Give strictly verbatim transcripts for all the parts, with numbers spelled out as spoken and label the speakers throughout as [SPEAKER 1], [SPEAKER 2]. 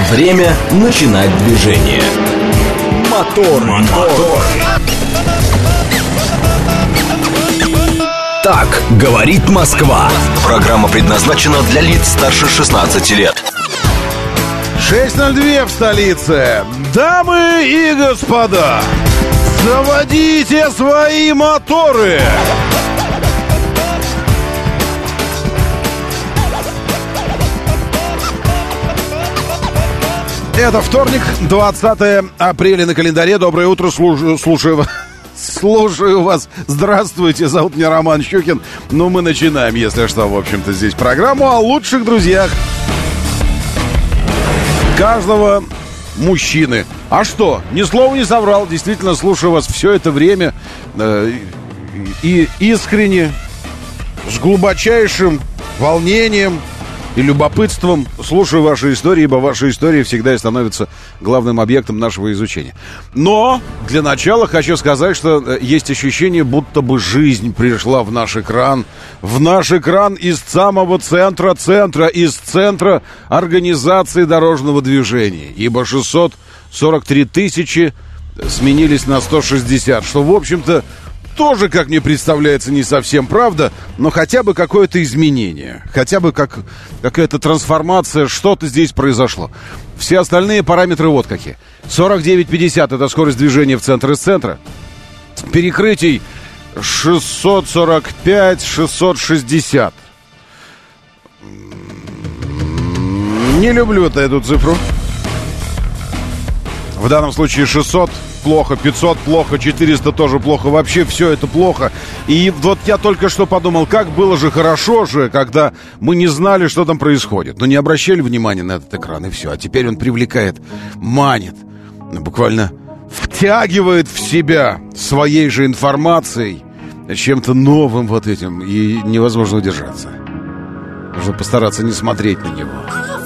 [SPEAKER 1] Время начинать движение. Мотор, мотор. Так говорит Москва. Программа предназначена для лиц старше шестнадцати лет.
[SPEAKER 2] шесть ноль два в столице. Дамы и господа, заводите свои моторы. Это вторник, двадцатое апреля на календаре. Доброе утро, слушаю, слушаю вас. Слушаю вас. Здравствуйте, зовут меня Роман Щукин. Ну, мы начинаем, если что, в общем-то, здесь программу о лучших друзьях каждого мужчины. А что? Ни слова не соврал. Действительно, слушаю вас все это время э, и искренне, с глубочайшим волнением и любопытством слушаю ваши истории, ибо ваши истории всегда и становятся главным объектом нашего изучения. Но для начала хочу сказать, что есть ощущение, будто бы жизнь пришла в наш экран. В наш экран из самого центра центра, из центра организации дорожного движения. Ибо шестьсот сорок три тысячи сменились на сто шестьдесят, что, в общем-то, тоже, как мне представляется, не совсем правда, но хотя бы какое-то изменение, хотя бы как, какая-то трансформация, что-то здесь произошло. Все остальные параметры вот какие. сорок девять пятьдесят — это скорость движения в центр из центра. Перекрытий шестьсот сорок пять шестьсот шестьдесят. Не люблю-то эту цифру. В данном случае шестьсот плохо, пятьсот плохо, четыреста тоже плохо. Вообще все это плохо. И вот я только что подумал, как было же хорошо же, когда мы не знали, что там происходит. Но не обращали внимания на этот экран, и все. А теперь он привлекает, манит, буквально втягивает в себя своей же информацией, чем-то новым вот этим. И невозможно удержаться. Нужно постараться не смотреть на него.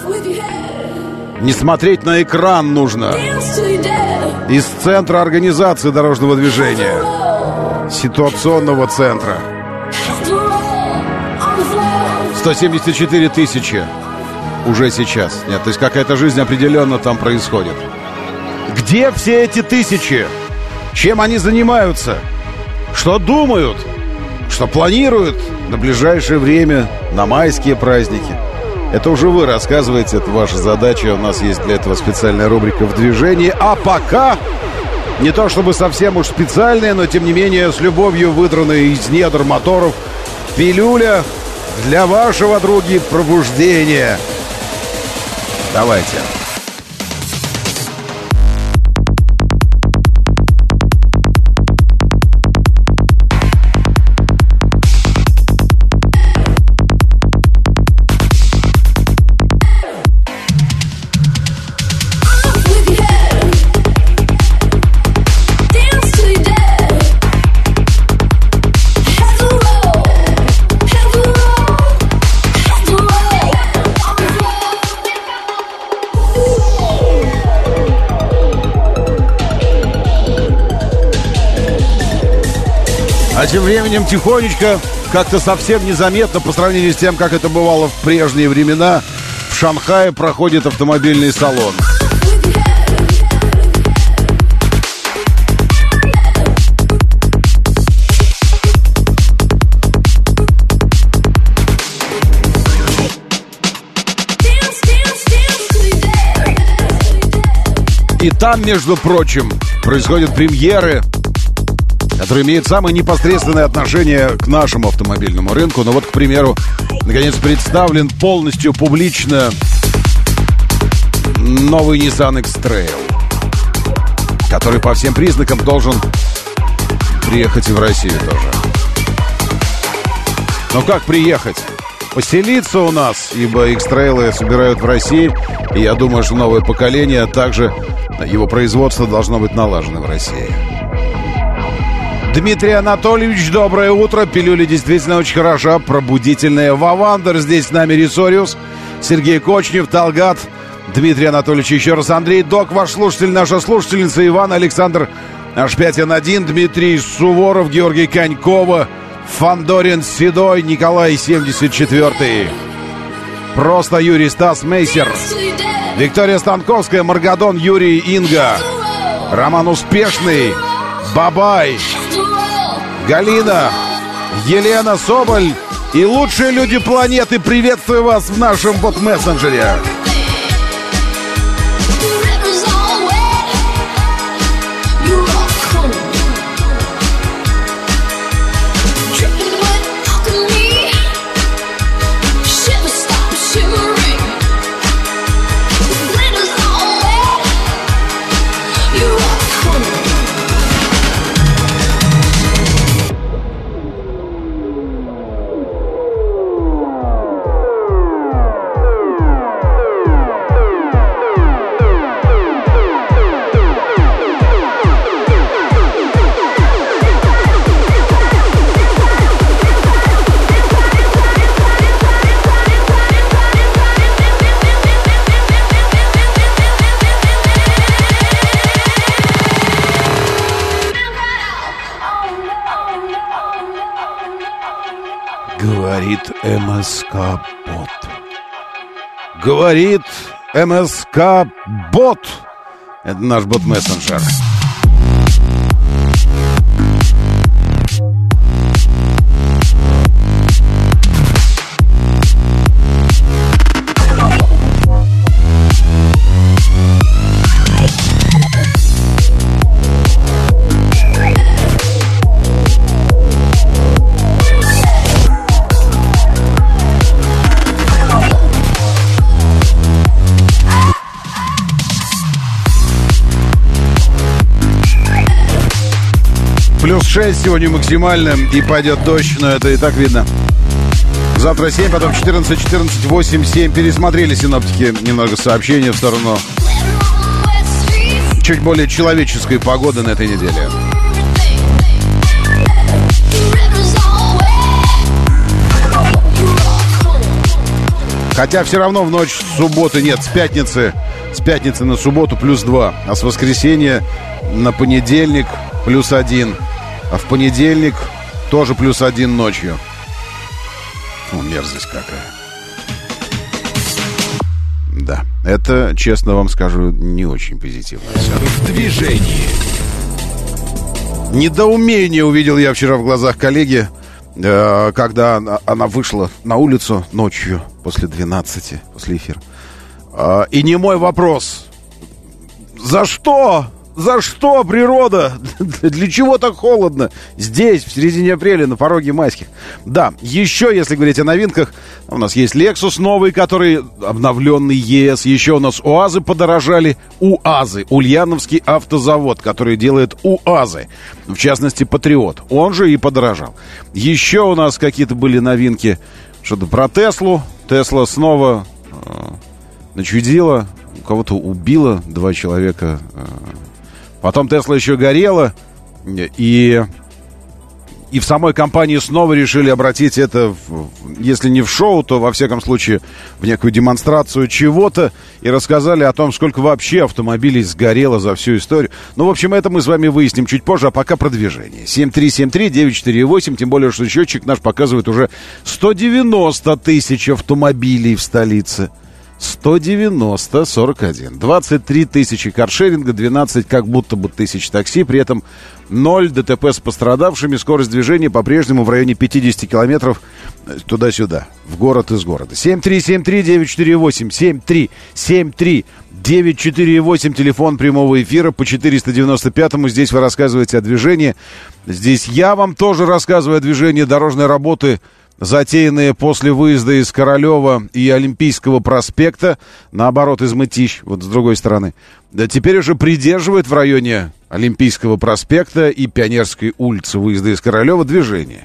[SPEAKER 2] Не смотреть на экран нужно. Из центра организации дорожного движения, ситуационного центра. сто семьдесят четыре тысячи уже сейчас. Нет, то есть какая-то жизнь определенно там происходит. Где все эти тысячи? Чем они занимаются? Что думают? Что планируют на ближайшее время, на майские праздники? Это уже вы рассказываете, это ваша задача. У нас есть для этого специальная рубрика «В движении». А пока, не то чтобы совсем уж специальная, но тем не менее с любовью выдранная из недр моторов пилюля для вашего, други, пробуждения. Давайте. А тем временем тихонечко, как-то совсем незаметно по сравнению с тем, как это бывало в прежние времена, в Шанхае проходит автомобильный салон. И там, между прочим, происходят премьеры, которые имеют самое непосредственное отношение к нашему автомобильному рынку. Ну вот, к примеру, наконец представлен полностью публично новый Nissan X-Trail, который по всем признакам должен приехать и в Россию тоже. Но как приехать? Поселиться у нас, ибо X-Trail'ы собирают в России, и я думаю, что новое поколение, также его производство должно быть налажено в России. Дмитрий Анатольевич, доброе утро. Пилюля действительно очень хороша, пробудительная. Вавандер, здесь с нами Ресориус. Сергей Кочнев, Талгат. Дмитрий Анатольевич, еще раз Андрей Док, ваш слушатель, наша слушательница Иван Александр Аш пять эн один, Дмитрий Суворов, Георгий Конькова, Фандорин Седой, Николай семьдесят четвёртый. Просто Юрий Стас Мейсер. Виктория Станковская, Маргадон, Юрий, Инга, Роман Успешный, Бабай, Галина, Елена Соболь и лучшие люди планеты. Приветствую вас в нашем бот-мессенджере. Говорит МСК-бот. Говорит МСК-бот. Это наш бот-мессенджер. Плюс шесть сегодня максимально, и пойдет дождь, но это и так видно. Завтра семь, потом четырнадцать, четырнадцать, восемь, семь. Пересмотрели синоптики немного сообщения в сторону чуть более человеческой погоды на этой неделе. Хотя все равно в ночь с субботы, нет, с пятницы, с пятницы на субботу плюс два, а с воскресенья на понедельник плюс один. А в понедельник тоже плюс один ночью. Фу, мерзость какая. Да, это, честно вам скажу, не очень позитивно.
[SPEAKER 1] В движении.
[SPEAKER 2] Недоумение увидел я вчера в глазах коллеги, когда она вышла на улицу ночью после двенадцати, после эфира. И не мой вопрос. За что? За что, природа? Для чего так холодно? Здесь, в середине апреля, на пороге майских. Да, еще, если говорить о новинках, у нас есть Lexus новый, который обновленный ЕС. Еще у нас УАЗы подорожали. УАЗы. Ульяновский автозавод, который делает УАЗы. В частности, Патриот. Он же и подорожал. Еще у нас какие-то были новинки. Что-то про Теслу. Тесла снова э, начудила. Кого-то убила. Два человека... Э, Потом Тесла еще горела, и, и в самой компании снова решили обратить это, в, если не в шоу, то, во всяком случае, в некую демонстрацию чего-то, и рассказали о том, сколько вообще автомобилей сгорело за всю историю. Ну, в общем, это мы с вами выясним чуть позже, а пока про движение. семь три семь три девять четыре восемь, тем более, что счетчик наш показывает уже сто девяносто тысяч автомобилей в столице. сто девяносто сорок один. двадцать три тысячи каршеринга, двенадцать как будто бы тысяч такси. При этом ноль ДТП с пострадавшими. Скорость движения по-прежнему в районе пятьдесят километров туда-сюда. В город из города. семь три семь три девять четыре восемь. семь три семь три девять четыре восемь. Телефон прямого эфира по четыреста девяносто пятому. Здесь вы рассказываете о движении. Здесь я вам тоже рассказываю о движении дорожной работы, затеянные после выезда из Королева и Олимпийского проспекта, наоборот, из Мытищ, вот с другой стороны. Да теперь уже придерживает в районе Олимпийского проспекта и Пионерской улицы выезда из Королева движение.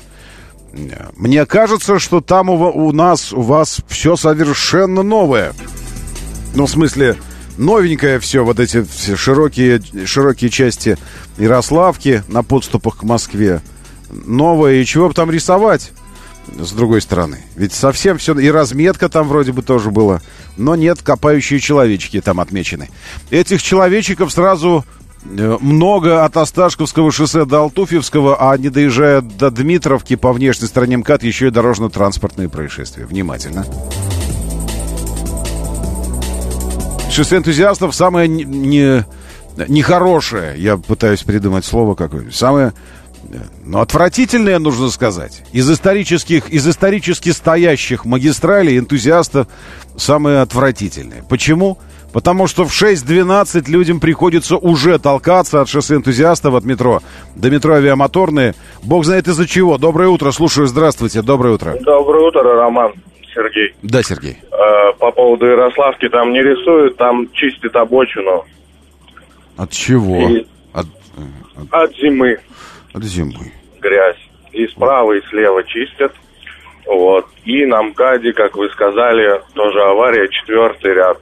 [SPEAKER 2] Мне кажется, что там у, у нас, у вас все совершенно новое. Ну, в смысле, новенькое все, вот эти все широкие, широкие части Ярославки на подступах к Москве. Новое, и чего бы там рисовать? С другой стороны. Ведь совсем все... И разметка там вроде бы тоже была. Но нет, копающие человечки там отмечены. Этих человечиков сразу много от Осташковского шоссе до Алтуфьевского, а не доезжая до Дмитровки по внешней стороне МКАД, еще и дорожно-транспортные происшествия. Внимательно. шоссе энтузиастов самое не, не, нехорошее, я пытаюсь придумать слово какое-нибудь, самое, ну, отвратительное, нужно сказать. Из исторических, из исторически стоящих магистралей энтузиастов самое отвратительное. Почему? Потому что в шесть двенадцать людям приходится уже толкаться от шоссе энтузиастов, от метро до метро Авиамоторные. Бог знает из-за чего. Доброе утро, слушаю, здравствуйте, доброе утро.
[SPEAKER 3] Доброе утро, Роман, Сергей.
[SPEAKER 2] Да, Сергей.
[SPEAKER 3] Э, по поводу Ярославки, там не рисуют, там чистят обочину.
[SPEAKER 2] От чего?
[SPEAKER 3] И...
[SPEAKER 2] От...
[SPEAKER 3] От зимы.
[SPEAKER 2] От зимы.
[SPEAKER 3] Грязь. И справа, и слева чистят. Вот. И на МКАДе, как вы сказали, тоже авария, четвертый ряд.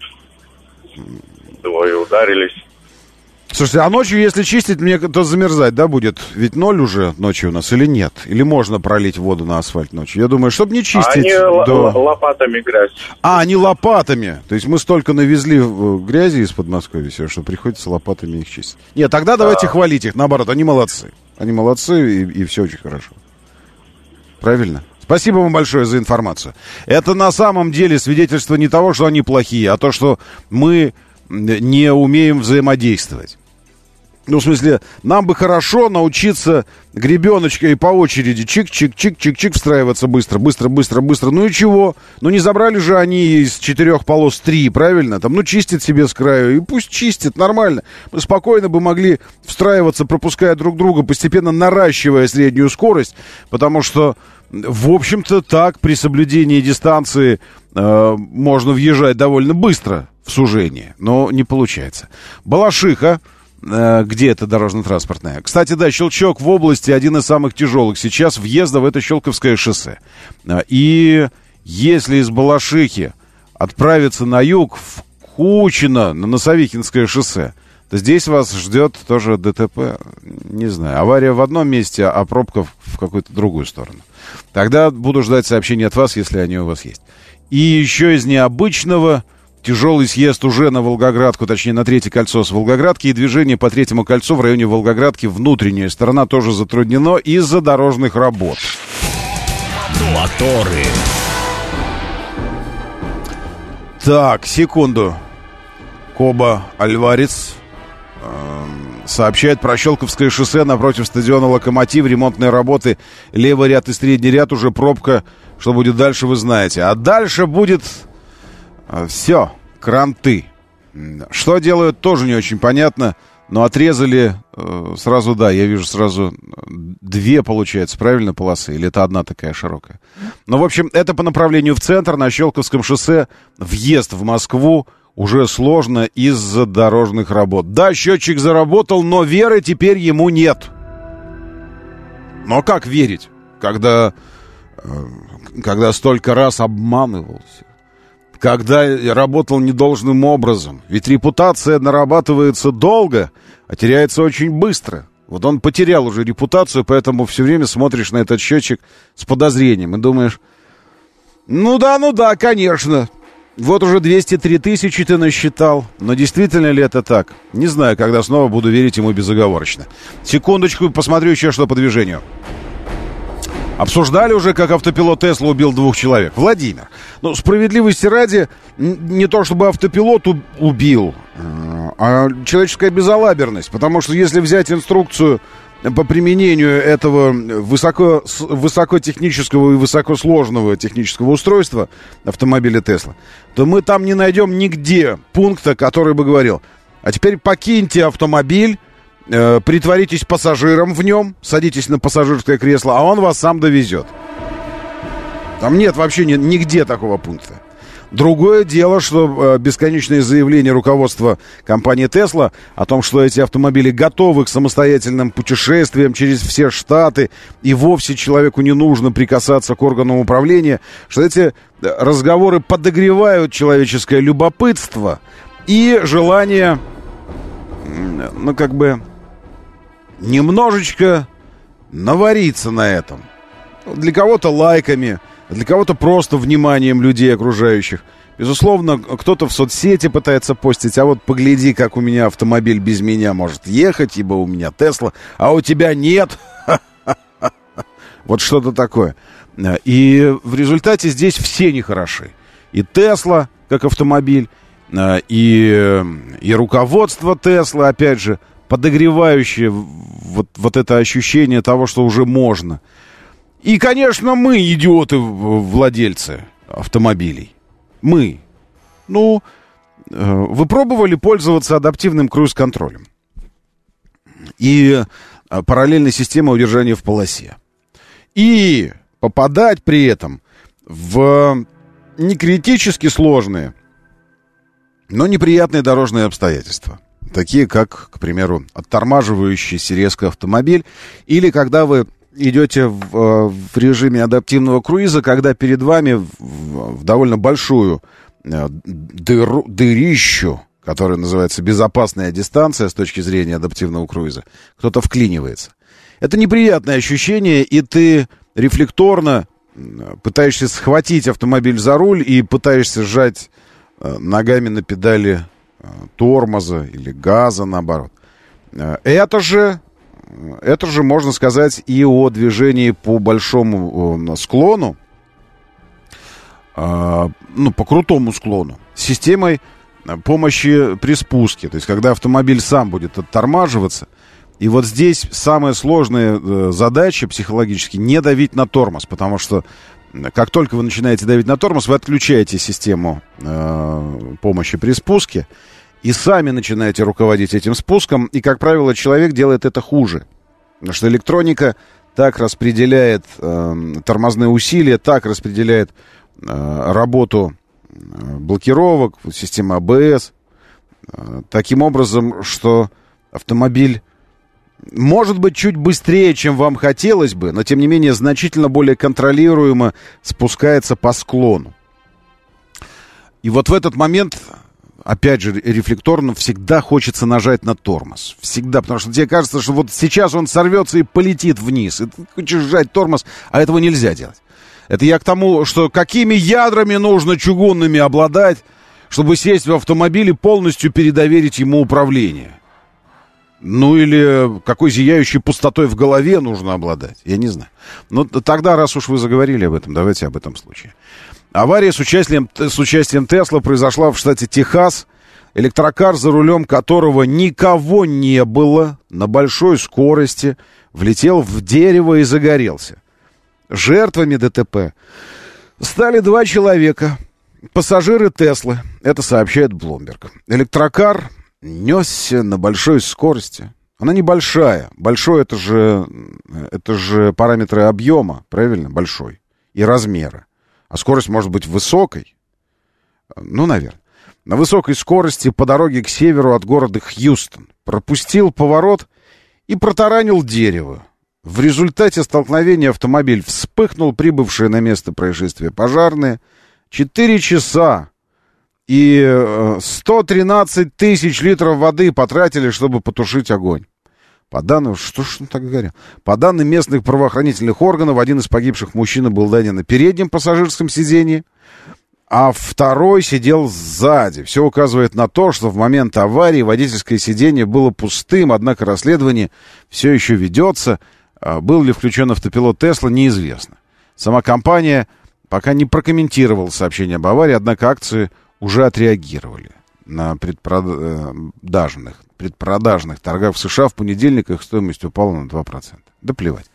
[SPEAKER 3] Двое ударились.
[SPEAKER 2] Слушайте, а ночью, если чистить, мне то замерзать, да, будет? Ведь ноль уже ночью у нас или нет? Или можно пролить воду на асфальт ночью? Я думаю, чтобы не чистить...
[SPEAKER 3] Они
[SPEAKER 2] до...
[SPEAKER 3] л- лопатами грязь.
[SPEAKER 2] А, они лопатами. То есть мы столько навезли грязи из Подмосковья, все, что приходится лопатами их чистить. Нет, тогда давайте а... хвалить их. Наоборот, они молодцы. Они молодцы, и, и все очень хорошо. Правильно? Спасибо вам большое за информацию. Это на самом деле свидетельство не того, что они плохие, а то, что мы не умеем взаимодействовать. Ну, в смысле, нам бы хорошо научиться гребеночкой по очереди чик-чик-чик-чик-чик встраиваться быстро, быстро, быстро, быстро. Ну и чего? Ну не забрали же они из четырех полос три, правильно? Там, ну чистит себе с краю, и пусть чистит, нормально. Мы спокойно бы могли встраиваться, пропуская друг друга, постепенно наращивая среднюю скорость, потому что, в общем-то, так при соблюдении дистанции э, можно въезжать довольно быстро в сужение, но не получается. Балашиха. Где это дорожно-транспортная? Кстати, да, Щелчок в области один из самых тяжелых сейчас въезда в это Щелковское шоссе. И если из Балашихи отправиться на юг, в Кучино, на Носовихинское шоссе, то здесь вас ждет тоже ДТП. Не знаю, авария в одном месте, а пробка в какую-то другую сторону. Тогда буду ждать сообщений от вас, если они у вас есть. И еще из необычного... Тяжелый съезд уже на Волгоградку, точнее на Третье кольцо с Волгоградки, и движение по Третьему кольцу в районе Волгоградки, внутренняя сторона тоже затруднено из-за дорожных работ.
[SPEAKER 1] Моторы.
[SPEAKER 2] Так, секунду. Коба Альварес э, сообщает про Щелковское шоссе напротив стадиона «Локомотив». Ремонтные работы, левый ряд и средний ряд, уже пробка. Что будет дальше, вы знаете. А дальше будет... Все, кранты. Что делают, тоже не очень понятно. Но отрезали э, сразу, да, я вижу сразу две, получается, правильно, полосы? Или это одна такая широкая? Ну, в общем, это по направлению в центр, на Щелковском шоссе. Въезд в Москву уже сложно из-за дорожных работ. Да, счетчик заработал, но веры теперь ему нет. Но как верить, когда, э, когда столько раз обманывался? Когда работал недолжным образом. Ведь репутация нарабатывается долго, а теряется очень быстро. Вот он потерял уже репутацию, поэтому все время смотришь на этот счетчик с подозрением и думаешь, ну да, ну да, конечно. Вот уже двести три тысячи ты насчитал. Но действительно ли это так? Не знаю, когда снова буду верить ему безоговорочно. Секундочку, посмотрю еще что по движению. Обсуждали уже, как автопилот Тесла убил двух человек. Владимир, ну, справедливости ради, не то чтобы автопилот убил, а человеческая безалаберность. Потому что если взять инструкцию по применению этого высоко, высокотехнического и высокосложного технического устройства автомобиля Тесла, то мы там не найдем нигде пункта, который бы говорил, а теперь покиньте автомобиль, Э, притворитесь пассажиром в нем, садитесь на пассажирское кресло, а он вас сам довезет. Там нет вообще ни, нигде такого пункта. Другое дело, что э, бесконечные заявления руководства компании Tesla о том, что эти автомобили готовы к самостоятельным путешествиям через все штаты, и вовсе человеку не нужно прикасаться к органам управления, что эти разговоры подогревают человеческое любопытство и желание, ну, как бы... немножечко навариться на этом. Для кого-то лайками, для кого-то просто вниманием людей окружающих. Безусловно, кто-то в соцсети пытается постить, а вот погляди, как у меня автомобиль без меня может ехать, ибо у меня Тесла, а у тебя нет. Вот что-то такое. И в результате здесь все нехороши. И Тесла, как автомобиль, и, и руководство Теслы, опять же, подогревающее вот, вот это ощущение того, что уже можно. И, конечно, мы, идиоты, владельцы автомобилей. Мы. Ну, вы пробовали пользоваться адаптивным круиз-контролем и параллельной системой удержания в полосе. И попадать при этом в не критически сложные, но неприятные дорожные обстоятельства. Такие как, к примеру, оттормаживающийся резко автомобиль, или когда вы идете в, в режиме адаптивного круиза, когда перед вами в, в довольно большую дыру, дырищу, которая называется безопасная дистанция с точки зрения адаптивного круиза, кто-то вклинивается. Это неприятное ощущение, и ты рефлекторно пытаешься схватить автомобиль за руль и пытаешься сжать ногами на педали тормоза или газа, наоборот. Это же, это же можно сказать и о движении по большому склону, ну, по крутому склону, с системой помощи при спуске. То есть, когда автомобиль сам будет оттормаживаться. И вот здесь самая сложная задача психологически — не давить на тормоз, потому что как только вы начинаете давить на тормоз, вы отключаете систему э, помощи при спуске и сами начинаете руководить этим спуском. И, как правило, человек делает это хуже. Потому что электроника так распределяет э, тормозные усилия, так распределяет э, работу э, блокировок, системы а бэ эс, э, таким образом, что автомобиль может быть чуть быстрее, чем вам хотелось бы, но, тем не менее, значительно более контролируемо спускается по склону. И вот в этот момент, опять же, рефлекторно всегда хочется нажать на тормоз. Всегда, потому что тебе кажется, что вот сейчас он сорвется и полетит вниз. И ты хочешь сжать тормоз, а этого нельзя делать. Это я к тому, что какими ядрами нужно чугунными обладать, чтобы сесть в автомобиль и полностью передоверить ему управление. Ну, или какой зияющей пустотой в голове нужно обладать. Я не знаю. Но тогда, раз уж вы заговорили об этом, давайте об этом случае. Авария с участием, с участием Тесла произошла в штате Техас. Электрокар, за рулем которого никого не было, на большой скорости влетел в дерево и загорелся. Жертвами ДТП стали два человека. Пассажиры Теслы. Это сообщает Bloomberg. Электрокар несся на большой скорости. Она небольшая. Большой — это же, это же параметры объема, правильно? Большой. И размера. А скорость может быть высокой. Ну, наверное. На высокой скорости по дороге к северу от города Хьюстон пропустил поворот и протаранил дерево. В результате столкновения автомобиль вспыхнул, прибывшие на место происшествия пожарные. Четыре часа и сто тринадцать тысяч литров воды потратили, чтобы потушить огонь. По данным, что ж он так говорил? По данным местных правоохранительных органов, один из погибших мужчин был ранен на переднем пассажирском сидении, а второй сидел сзади. Все указывает на то, что в момент аварии водительское сиденье было пустым, однако расследование все еще ведется. Был ли включен автопилот Тесла, неизвестно. Сама компания пока не прокомментировала сообщение об аварии, однако акции уже отреагировали на предпродажных, предпродажных торгах в США. В понедельник их стоимость упала на два процента. Да плевать.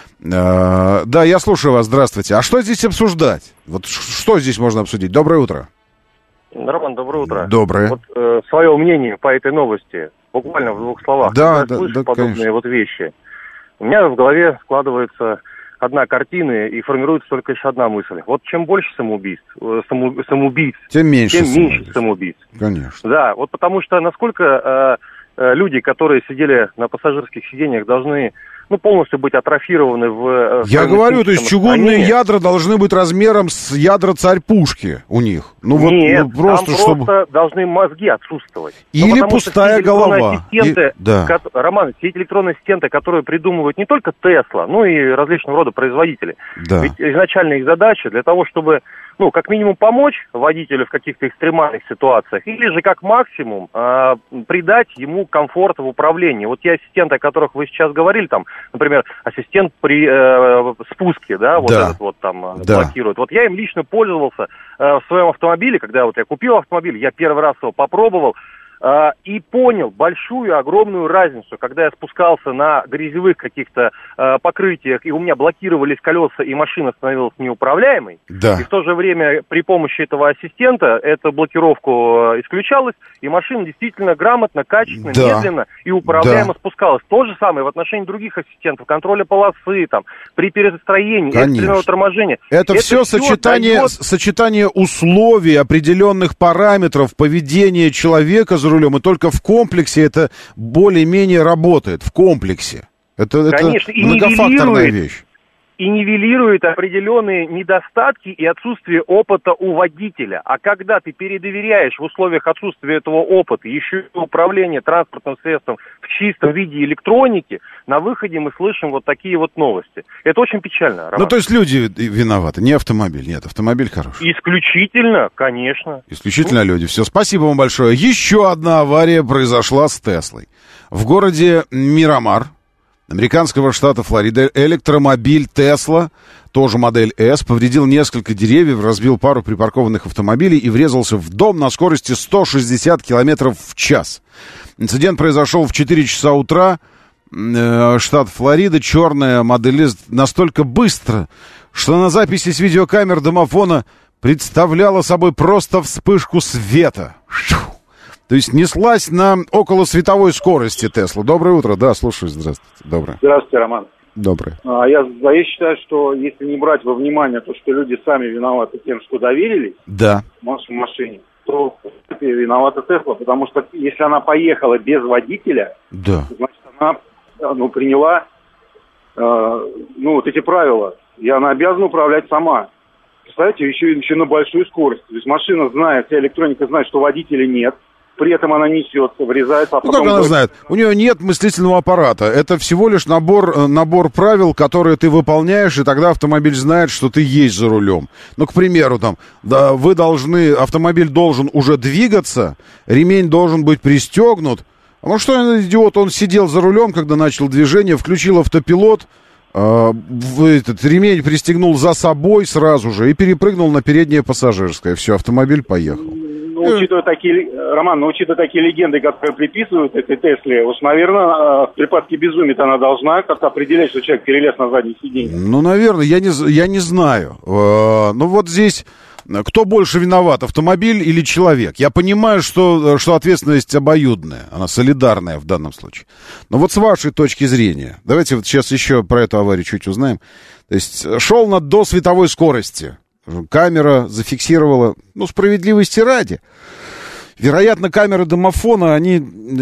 [SPEAKER 2] А, да, я слушаю вас. Здравствуйте. А что здесь обсуждать? Вот что здесь можно обсудить? Доброе утро.
[SPEAKER 4] Роман, доброе утро.
[SPEAKER 2] Доброе.
[SPEAKER 4] Вот э, свое мнение по этой новости, буквально в двух словах.
[SPEAKER 2] Да,
[SPEAKER 4] Когда
[SPEAKER 2] да,
[SPEAKER 4] слышу
[SPEAKER 2] да,
[SPEAKER 4] подобные
[SPEAKER 2] конечно.
[SPEAKER 4] вот вещи, у меня в голове складывается одна картина, и формируется только еще одна мысль. Вот чем больше самоубийств, саму, самоубийц,
[SPEAKER 2] тем меньше,
[SPEAKER 4] тем
[SPEAKER 2] самоубийц.
[SPEAKER 4] меньше самоубийц.
[SPEAKER 2] Конечно.
[SPEAKER 4] Да, вот потому что насколько э, э, люди, которые сидели на пассажирских сиденьях, должны ну, полностью быть атрофированы в... в
[SPEAKER 2] Я говорю, то есть чугунные ядра должны быть размером с ядра царь-пушки у них. Ну, вот,
[SPEAKER 4] Нет,
[SPEAKER 2] ну, просто,
[SPEAKER 4] там
[SPEAKER 2] чтобы...
[SPEAKER 4] просто должны мозги отсутствовать.
[SPEAKER 2] Или
[SPEAKER 4] ну,
[SPEAKER 2] пустая голова.
[SPEAKER 4] Ассистенты,
[SPEAKER 2] И... Да.
[SPEAKER 4] ко... Роман, все эти электронные ассистенты, которые придумывают не только Тесла, но и различного рода производители.
[SPEAKER 2] Да.
[SPEAKER 4] Ведь изначально их задача для того, чтобы ну, как минимум помочь водителю в каких-то экстремальных ситуациях, или же как максимум э, придать ему комфорт в управлении. Вот те ассистенты, о которых вы сейчас говорили, там, например, ассистент при э, спуске, да, вот
[SPEAKER 2] да.
[SPEAKER 4] этот вот там
[SPEAKER 2] да.
[SPEAKER 4] блокирует. Вот я им лично пользовался э, в своем автомобиле, когда вот я купил автомобиль, я первый раз его попробовал, Uh, и понял большую, огромную разницу, когда я спускался на грязевых каких-то uh, покрытиях, и у меня блокировались колеса, и машина становилась неуправляемой.
[SPEAKER 2] Да.
[SPEAKER 4] И в то же время при помощи этого ассистента эта блокировка uh, исключалась, и машина действительно грамотно, качественно,
[SPEAKER 2] да.
[SPEAKER 4] медленно и управляемо
[SPEAKER 2] да.
[SPEAKER 4] спускалась. То же самое в отношении других ассистентов, контроля полосы, там, при перестроении, экстренного торможения.
[SPEAKER 2] Это, Это все, все сочетание, дает... сочетание условий, определенных параметров поведения человека за рулем, и только в комплексе это более-менее работает, в комплексе. Это,
[SPEAKER 4] Конечно,
[SPEAKER 2] это многофакторная вещь.
[SPEAKER 4] И нивелирует определенные недостатки и отсутствие опыта у водителя. А когда ты передоверяешь в условиях отсутствия этого опыта еще и управление транспортным средством в чистом виде электроники, на выходе мы слышим вот такие вот новости. Это очень печально, Роман.
[SPEAKER 2] Ну, то есть люди виноваты, не автомобиль. Нет, автомобиль хороший.
[SPEAKER 4] Исключительно, конечно.
[SPEAKER 2] Исключительно ну. люди. Все, спасибо вам большое. Еще одна авария произошла с Теслой. В городе Мирамар американского штата Флорида электромобиль Tesla, тоже модель S, повредил несколько деревьев, разбил пару припаркованных автомобилей и врезался в дом на скорости сто шестьдесят километров в час. Инцидент произошел в четыре часа утра. Штат Флорида, черная модель S настолько быстро, что на записи с видеокамер домофона представляла собой просто вспышку света. То есть неслась на околосветовой скорости Тесла. Доброе утро. Да, слушаю. Здравствуйте. Доброе.
[SPEAKER 5] Здравствуйте, Роман.
[SPEAKER 2] Доброе.
[SPEAKER 5] А, я, я считаю, что если не брать во внимание то, что люди сами виноваты тем, что доверились
[SPEAKER 2] да.
[SPEAKER 5] в машине, то в принципе, виновата Тесла, потому что если она поехала без водителя,
[SPEAKER 2] да.
[SPEAKER 5] значит, она ну, приняла э, ну, вот эти правила, и она обязана управлять сама. Представляете, еще, еще на большую скорость. То есть машина знает, вся электроника знает, что водителя нет. При этом она несется, врезается, а
[SPEAKER 2] ну,
[SPEAKER 5] потом...
[SPEAKER 2] как она знает? У нее нет мыслительного аппарата. Это всего лишь набор, набор правил, которые ты выполняешь, и тогда автомобиль знает, что ты есть за рулем. Ну, к примеру, там, да, вы должны... Автомобиль должен уже двигаться, ремень должен быть пристегнут. А ну, что он, идиот, он сидел за рулем, когда начал движение, включил автопилот, э, этот ремень пристегнул за собой сразу же и перепрыгнул на переднее пассажирское. Все, автомобиль поехал.
[SPEAKER 5] Ну, учитывая такие, Роман, ну, учитывая такие легенды, которые приписывают этой Тесле, уж, наверное, в припадке безумия она должна как-то определять, что человек перелез на заднее сиденье.
[SPEAKER 2] Ну, наверное, я не, я не знаю. Ну, вот здесь кто больше виноват, автомобиль или человек? Я понимаю, что, что ответственность обоюдная, она солидарная в данном случае. Но вот с вашей точки зрения, давайте вот сейчас еще про эту аварию чуть узнаем. То есть шел на до световой скорости. Камера зафиксировала, ну, справедливости ради. Вероятно, камеры домофона, они э,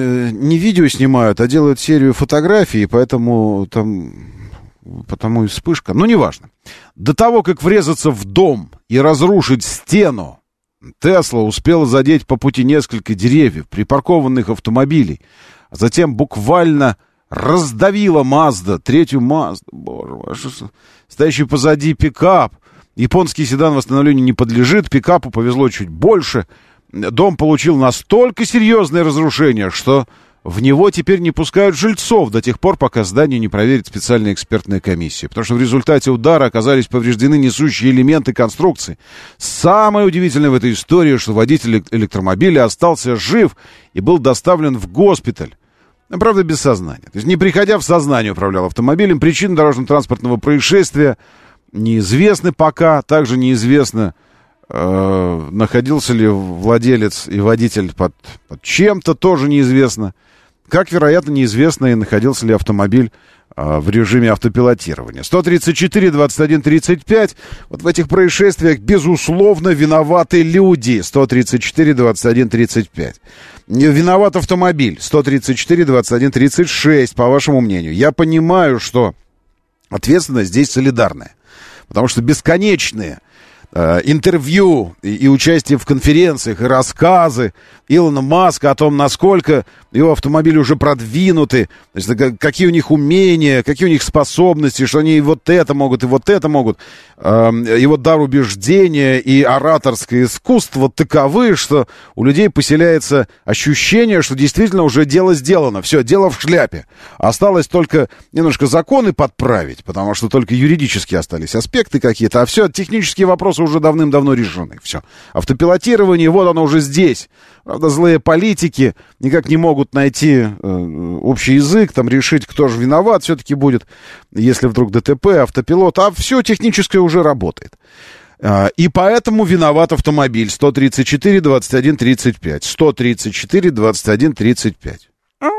[SPEAKER 2] не видео снимают, а делают серию фотографий, поэтому там, потому и вспышка. Ну, неважно. До того, как врезаться в дом и разрушить стену, Тесла успела задеть по пути несколько деревьев, припаркованных автомобилей, а затем буквально раздавила Мазда, третью Мазду, боже мой, стоящий позади пикап. Японский седан восстановлению не подлежит, пикапу повезло чуть больше. Дом получил настолько серьезное разрушение, что в него теперь не пускают жильцов до тех пор, пока здание не проверит специальная экспертная комиссия. Потому что в результате удара оказались повреждены несущие элементы конструкции. Самое удивительное в этой истории, что водитель электромобиля остался жив и был доставлен в госпиталь. Но, правда, без сознания. То есть, не приходя в сознание, управлял автомобилем. Причина дорожно-транспортного происшествия неизвестны пока. Также неизвестно, э, находился ли владелец и водитель под, под чем-то, тоже неизвестно. Как, вероятно, неизвестно, и находился ли автомобиль э, в режиме автопилотирования. сто тридцать четыре двадцать один тридцать пять. Вот в этих происшествиях, безусловно, виноваты люди. сто тридцать четыре двадцать один тридцать пять. Виноват автомобиль. сто тридцать четыре двадцать один тридцать шесть, по вашему мнению. Я понимаю, что ответственность здесь солидарная. Потому что бесконечные э, интервью и, и участие в конференциях, и рассказы Илона Маска, о том, насколько его автомобили уже продвинуты, значит, какие у них умения, какие у них способности, что они и вот это могут, и вот это могут. Его дар убеждения и ораторское искусство таковы, что у людей поселяется ощущение, что действительно уже дело сделано. Все, дело в шляпе. Осталось только немножко законы подправить, потому что только юридически остались аспекты какие-то, а все, технические вопросы уже давным-давно решены. Все. Автопилотирование, вот оно уже здесь. Правда, злые политики никак не могут найти э, общий язык, там решить, кто же виноват все-таки будет, если вдруг ДТП, автопилот, а все техническое уже работает. А, и поэтому виноват автомобиль сто тридцать четыре двадцать один тридцать пять. сто тридцать четыре двадцать один тридцать пять.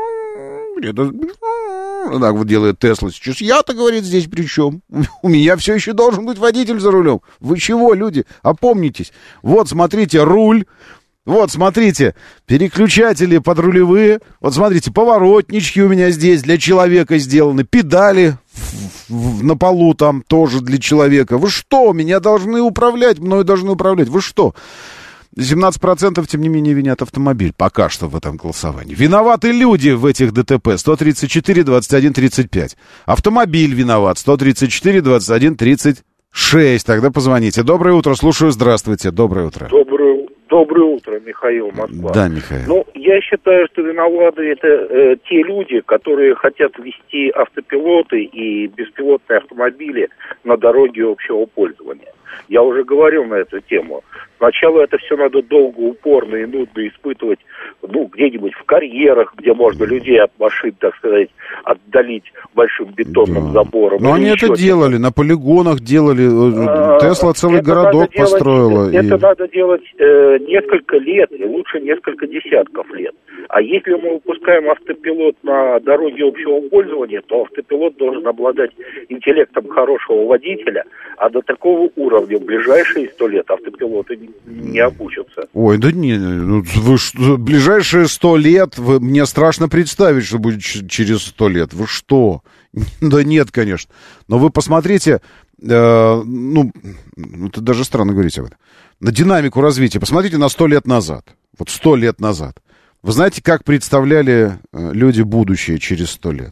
[SPEAKER 2] Так вот делает Тесла сейчас. Я-то, говорит, здесь при чем? У меня все еще должен быть водитель за рулем. Вы чего, люди? Опомнитесь. Вот, смотрите, руль. Вот, смотрите, переключатели подрулевые. Вот, смотрите, поворотнички у меня здесь для человека сделаны. Педали в, в, на полу там тоже для человека. Вы что, меня должны управлять, мною должны управлять. Вы что? семнадцать процентов, тем не менее, винят автомобиль. Пока что в этом голосовании. Виноваты люди в этих ДТП. сто тридцать четыре двадцать один тридцать пять. Автомобиль виноват. сто тридцать четыре двадцать один тридцать шесть. Тогда позвоните. Доброе утро. Слушаю. Здравствуйте. Доброе утро.
[SPEAKER 6] Доброе, доброе утро, Михаил, Москва.
[SPEAKER 2] Да, Михаил.
[SPEAKER 6] Ну, я считаю, что виноваты это э, те люди, которые хотят ввести автопилоты и беспилотные автомобили на дороге общего пользования. Я уже говорил на эту тему. Сначала это все надо долго, упорно и нудно испытывать, ну, где-нибудь в карьерах, где можно людей от машин, так сказать, отдалить большим бетонным да. забором.
[SPEAKER 2] Но они это делали, на полигонах делали. Тесла целый это городок делать, построила.
[SPEAKER 6] Это
[SPEAKER 2] и...
[SPEAKER 6] надо делать э, несколько лет, и лучше несколько десятков лет. А если мы выпускаем автопилот на дороге общего пользования, то автопилот должен обладать интеллектом хорошего водителя, а до такого уровня в ближайшие сто лет автопилоты не обучатся.
[SPEAKER 2] Ой, да не, ну, вы что, ближайшие сто лет, вы, мне страшно представить, что будет ч- через сто лет. Вы что? Да нет, конечно. Но вы посмотрите, э, ну, это даже странно говорить об этом, на динамику развития. Посмотрите на сто лет назад. Вот сто лет назад. Вы знаете, как представляли люди будущее через сто лет?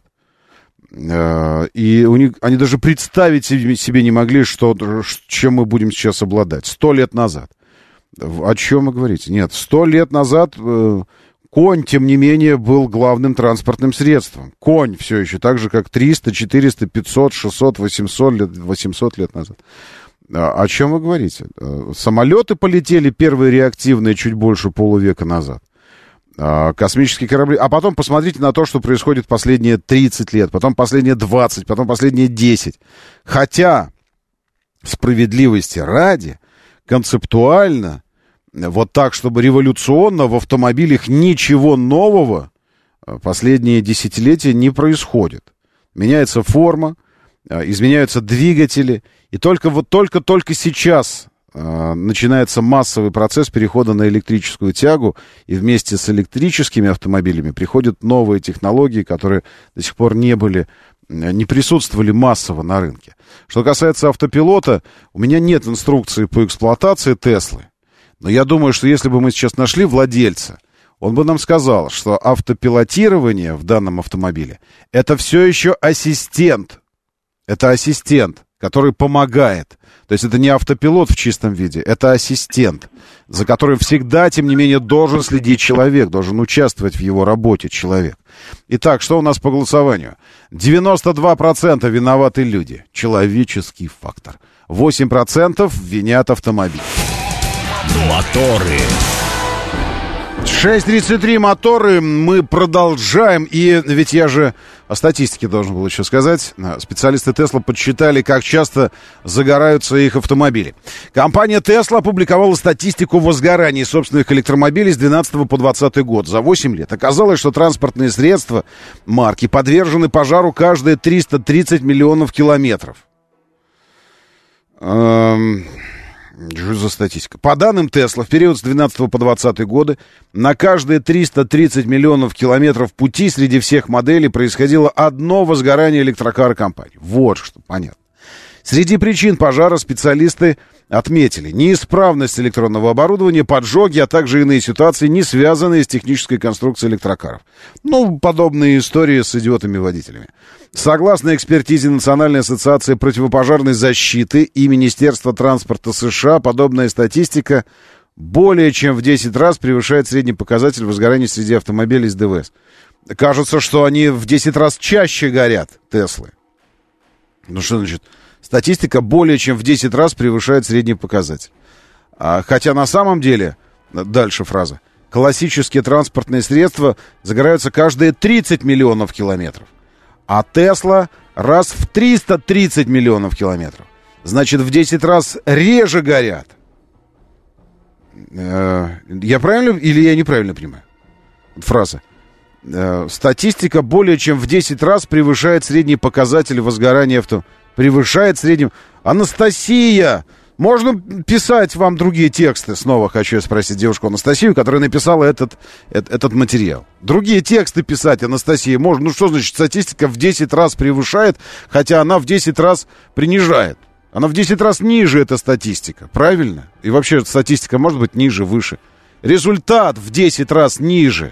[SPEAKER 2] И у них, они даже представить себе не могли, что, чем мы будем сейчас обладать. Сто лет назад. О чем вы говорите? Нет, сто лет назад э, конь, тем не менее, был главным транспортным средством. Конь все еще, так же, как триста, четыреста, пятьсот, шестьсот, восемьсот лет, восемьсот лет назад. О чем вы говорите? Самолеты полетели, первые реактивные, чуть больше полувека назад. Космические корабли. А потом посмотрите на то, что происходит последние тридцать лет, потом последние двадцать, потом последние десять. Хотя, справедливости ради, концептуально, вот так, чтобы революционно в автомобилях ничего нового последние десятилетия не происходит. Меняется форма, изменяются двигатели, и только вот только-только сейчас начинается массовый процесс перехода на электрическую тягу, и вместе с электрическими автомобилями приходят новые технологии, которые до сих пор не были, не присутствовали массово на рынке. Что касается автопилота, у меня нет инструкции по эксплуатации Теслы, но я думаю, что если бы мы сейчас нашли владельца, он бы нам сказал, что автопилотирование в данном автомобиле — это все еще ассистент. Это ассистент, который помогает. То есть это не автопилот в чистом виде, это ассистент, за которым всегда, тем не менее, должен следить человек, должен участвовать в его работе человек. Итак, что у нас по голосованию? девяносто два процента виноваты люди. Человеческий фактор. восемь процентов винят автомобиль.
[SPEAKER 1] Моторы.
[SPEAKER 2] шесть тридцать три моторы, мы продолжаем. И ведь я же о статистике должен был еще сказать. Специалисты Tesla подсчитали, как часто загораются их автомобили. Компания Tesla опубликовала статистику возгораний собственных электромобилей с двенадцатого по двадцатый год. За восемь лет оказалось, что транспортные средства марки подвержены пожару каждые триста тридцать миллионов километров. Эм... Что за статистика? По данным Tesla, в период с двенадцатого по двадцатый годы на каждые триста тридцать миллионов километров пути среди всех моделей происходило одно возгорание электрокара компании. Вот что, понятно. Среди причин пожара специалисты отметили неисправность электронного оборудования, поджоги, а также иные ситуации, не связанные с технической конструкцией электрокаров. Ну, подобные истории с идиотами-водителями. Согласно экспертизе Национальной ассоциации противопожарной защиты и Министерства транспорта США, подобная статистика более чем в десять раз превышает средний показатель возгорания среди автомобилей с ДВС. Кажется, что они в десять раз чаще горят, Теслы. Ну что значит? Статистика более чем в десять раз превышает средний показатель. А, хотя на самом деле, дальше фраза, классические транспортные средства загораются каждые тридцать миллионов километров. А Тесла раз в триста тридцать миллионов километров. Значит, в десять раз реже горят. Э, я правильно или я неправильно понимаю? Фраза. Э, статистика более чем в десять раз превышает средний показатель возгорания авто. Превышает средним. Анастасия! Можно писать вам другие тексты? Снова хочу я спросить девушку Анастасию, которая написала этот, этот, этот материал. Другие тексты писать, Анастасия, можно. Ну что значит, статистика в десять раз превышает, хотя она в десять раз принижает. Она в десять раз ниже, эта статистика. Правильно? И вообще статистика может быть ниже, выше. Результат в десять раз ниже,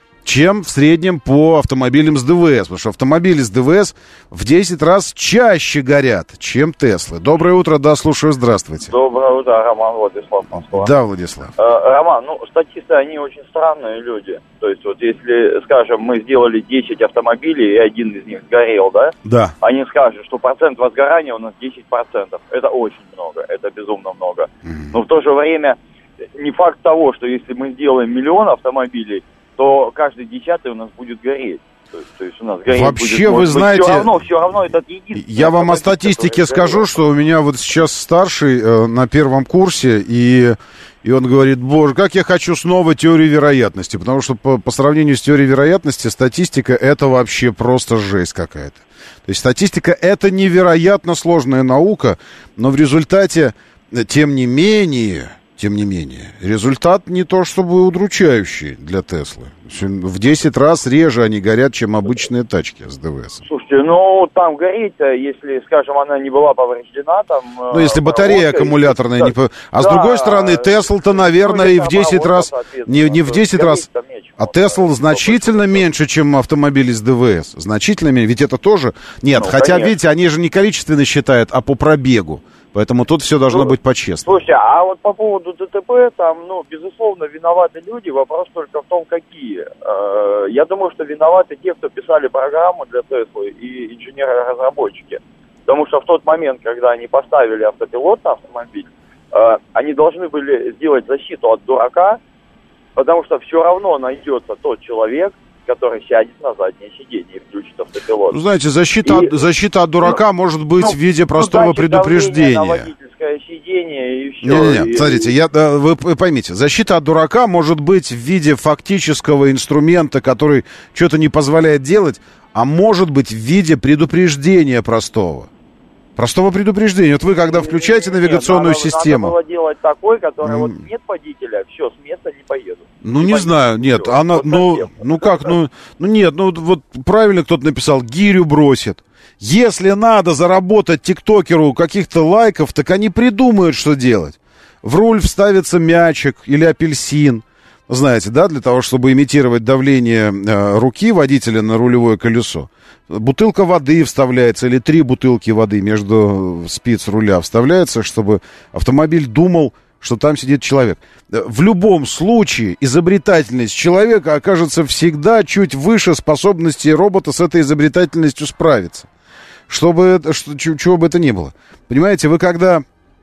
[SPEAKER 2] чем в среднем по автомобилям с ДВС. Потому что автомобили с ДВС в десять раз чаще горят, чем Теслы. Доброе утро, да, слушаю, здравствуйте.
[SPEAKER 7] Доброе утро, Роман, Владислав, Москва.
[SPEAKER 2] Да, Владислав.
[SPEAKER 7] Э, Роман, ну, статисты, они очень странные люди. То есть, вот если, скажем, мы сделали десять автомобилей, и один из них сгорел, да?
[SPEAKER 2] Да.
[SPEAKER 7] Они скажут, что процент возгорания у нас десять процентов. Это очень много, это безумно много. Mm-hmm. Но в то же время не факт того, что если мы сделаем миллион автомобилей, то каждый десятый у нас будет гореть. То есть, то есть у нас гореть
[SPEAKER 2] вообще,
[SPEAKER 7] будет,
[SPEAKER 2] вы знаете,
[SPEAKER 7] все равно, все равно этот единственный.
[SPEAKER 2] Я вам о статистике скажу, что у меня вот сейчас старший э, на первом курсе, и, и он говорит, боже, как я хочу снова теорию вероятности, потому что по, по сравнению с теорией вероятности статистика это вообще просто жесть какая-то. То есть статистика это невероятно сложная наука, но в результате, тем не менее... Тем не менее, результат не то чтобы удручающий для Теслы. В десять раз реже они горят, чем обычные тачки с ДВС.
[SPEAKER 7] Слушайте, ну там гореть, если, скажем, она не была повреждена, там...
[SPEAKER 2] Ну, если батарея аккумуляторная, да, не... а да, с другой стороны, Тесла-то, наверное, и в десять раз... Не, не в десять раз... А Тесла значительно меньше, чем автомобили с ДВС. Значительно меньше, ведь это тоже... Нет, ну, хотя, конечно. Видите, они же не количественно считают, а по пробегу. Поэтому тут все должно ну, быть по-честному.
[SPEAKER 7] Слушайте, а вот по поводу ДТП, там, ну, безусловно, виноваты люди, вопрос только в том, какие. Э, я думаю, что виноваты те, кто писали программу для Теслы и инженеры-разработчики. Потому что в тот момент, когда они поставили автопилот на автомобиль, э, они должны были сделать защиту от дурака, потому что все равно найдется тот человек, который сядет на заднее сиденье и включит автопилот.
[SPEAKER 2] Ну, знаете, защита, и, от, защита от дурака ну, может быть ну, в виде простого ну, предупреждения. На
[SPEAKER 7] водительское сиденье и все.
[SPEAKER 2] Не-не-не,
[SPEAKER 7] и...
[SPEAKER 2] смотрите, я, вы, вы поймите, защита от дурака может быть в виде фактического инструмента, который что-то не позволяет делать, а может быть в виде предупреждения простого. Простого предупреждения. Вот вы, когда включаете нет, навигационную надо, систему...
[SPEAKER 7] Надо было делать такой, который mm. вот нет водителя, все, с места не поеду.
[SPEAKER 2] Ну, не, не знаю, нет, все, она, вот ну, совсем. ну как, ну, ну нет, ну вот правильно кто-то написал, гирю бросит. Если надо заработать тиктокеру каких-то лайков, так они придумают, что делать. В руль вставится мячик или апельсин. Знаете, да, для того, чтобы имитировать давление э, руки водителя на рулевое колесо. Бутылка воды вставляется, или три бутылки воды между спиц руля вставляется, чтобы автомобиль думал, что там сидит человек. В любом случае изобретательность человека окажется всегда чуть выше способности робота с этой изобретательностью справиться. Чтобы, что, чего бы это ни было. Понимаете, вы когда,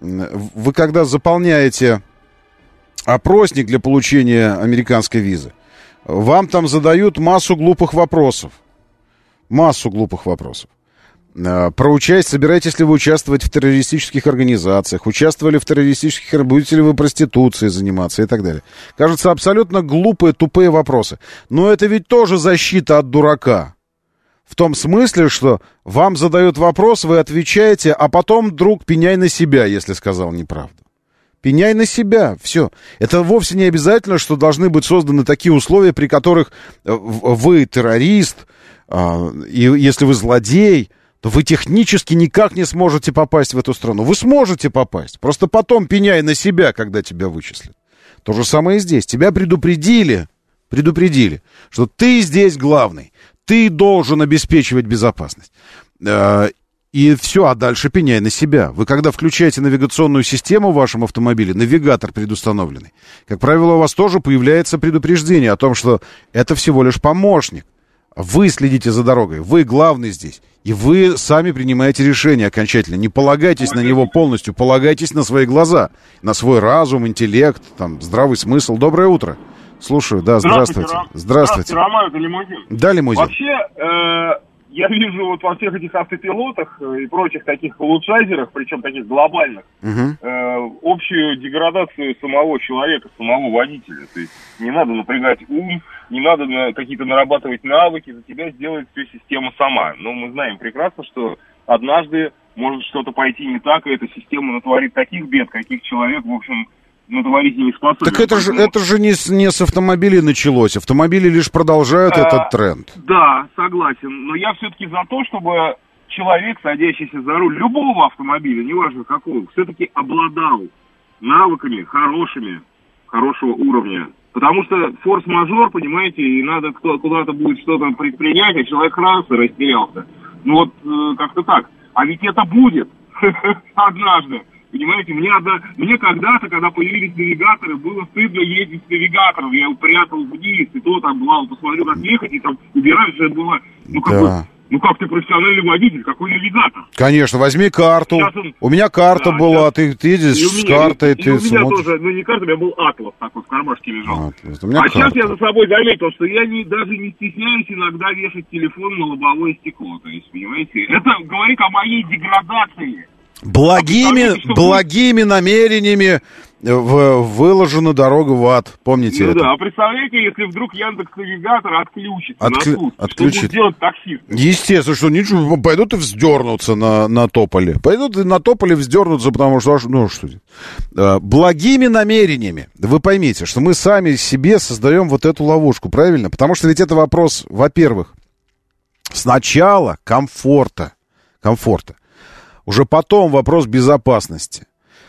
[SPEAKER 2] вы когда заполняете опросник для получения американской визы, вам там задают массу глупых вопросов. Массу глупых вопросов. Про участие, собираетесь ли вы участвовать в террористических организациях, участвовали в террористических, будете ли вы проституцией заниматься и так далее. Кажется, абсолютно глупые, тупые вопросы. Но это ведь тоже защита от дурака. В том смысле, что вам задают вопрос, вы отвечаете, а потом, друг, пеняй на себя, если сказал неправду. Пеняй на себя, все. Это вовсе не обязательно, что должны быть созданы такие условия, при которых вы террорист, и если вы злодей, то вы технически никак не сможете попасть в эту страну. Вы сможете попасть, просто потом пеняй на себя, когда тебя вычислят. То же самое и здесь. Тебя предупредили, предупредили, что ты здесь главный, ты должен обеспечивать безопасность. И все, а дальше пеняй на себя. Вы когда включаете навигационную систему в вашем автомобиле, навигатор предустановленный, как правило, у вас тоже появляется предупреждение о том, что это всего лишь помощник. Вы следите за дорогой, вы главный здесь. И вы сами принимаете решение окончательно. Не полагайтесь на него полностью, полагайтесь на свои глаза, на свой разум, интеллект, там, здравый смысл. Доброе утро. Слушаю, да, здравствуйте.
[SPEAKER 8] Здравствуйте,
[SPEAKER 2] здравствуйте.
[SPEAKER 8] здравствуйте Роман, это Лимузин.
[SPEAKER 2] Да, Лимузин.
[SPEAKER 8] Вообще, э, я вижу вот во всех этих автопилотах и прочих таких улучшайзерах, причем таких глобальных,
[SPEAKER 2] Угу.
[SPEAKER 8] э, общую деградацию самого человека, самого водителя. То есть не надо напрягать ум, не надо на, какие-то нарабатывать навыки, за тебя сделает всю систему сама. Но мы знаем прекрасно, что однажды может что-то пойти не так, и эта система натворит таких бед, каких человек, в общем, натворить не способен.
[SPEAKER 2] Так это же, это же не с, не с автомобилей началось. Автомобили лишь продолжают а, этот тренд.
[SPEAKER 8] Да, согласен. Но я все-таки за то, чтобы человек, садящийся за руль любого автомобиля, неважно какого, все-таки обладал навыками хорошими, хорошего уровня. Потому что форс-мажор, понимаете, и надо кто, куда-то будет что-то предпринять, а человек раз и растерялся. Ну вот э, как-то так. А ведь это будет однажды. Понимаете, мне, одна, мне когда-то, когда появились навигаторы, было стыдно ездить с навигатором. Я его прятал вниз, и то там, бывало, посмотрю, как ехать, и там убирать же было, ну, какой, да. ну как ты профессиональный водитель, какой навигатор?
[SPEAKER 2] Конечно, возьми карту. Он... У меня карта да, была, сейчас... ты, ты едешь с меня, картой, и, ты
[SPEAKER 8] и у меня
[SPEAKER 2] смотришь.
[SPEAKER 8] тоже, ну не карта, у меня был атлас такой в кармашке лежал.
[SPEAKER 2] Атлас.
[SPEAKER 8] А карта. Сейчас я за собой заметил, что я не, даже не стесняюсь иногда вешать телефон на лобовое стекло. То есть, понимаете, это говорит о моей деградации.
[SPEAKER 2] Благими, а благими намерениями в, выложена дорога в ад. Помните
[SPEAKER 8] ну
[SPEAKER 2] это?
[SPEAKER 8] Да, а представляете, если вдруг Яндекс.Навигатор отключится
[SPEAKER 2] Откли...
[SPEAKER 8] на суд,
[SPEAKER 2] отключит.
[SPEAKER 8] Что будет делать таксист?
[SPEAKER 2] Естественно, что ничего, пойдут и вздернутся на, на тополе. Пойдут и на тополе вздернутся, потому что, ну что, благими намерениями. Вы поймите, что мы сами себе создаем вот эту ловушку, правильно? Потому что ведь это вопрос, во-первых, сначала комфорта, комфорта. Уже потом вопрос безопасности.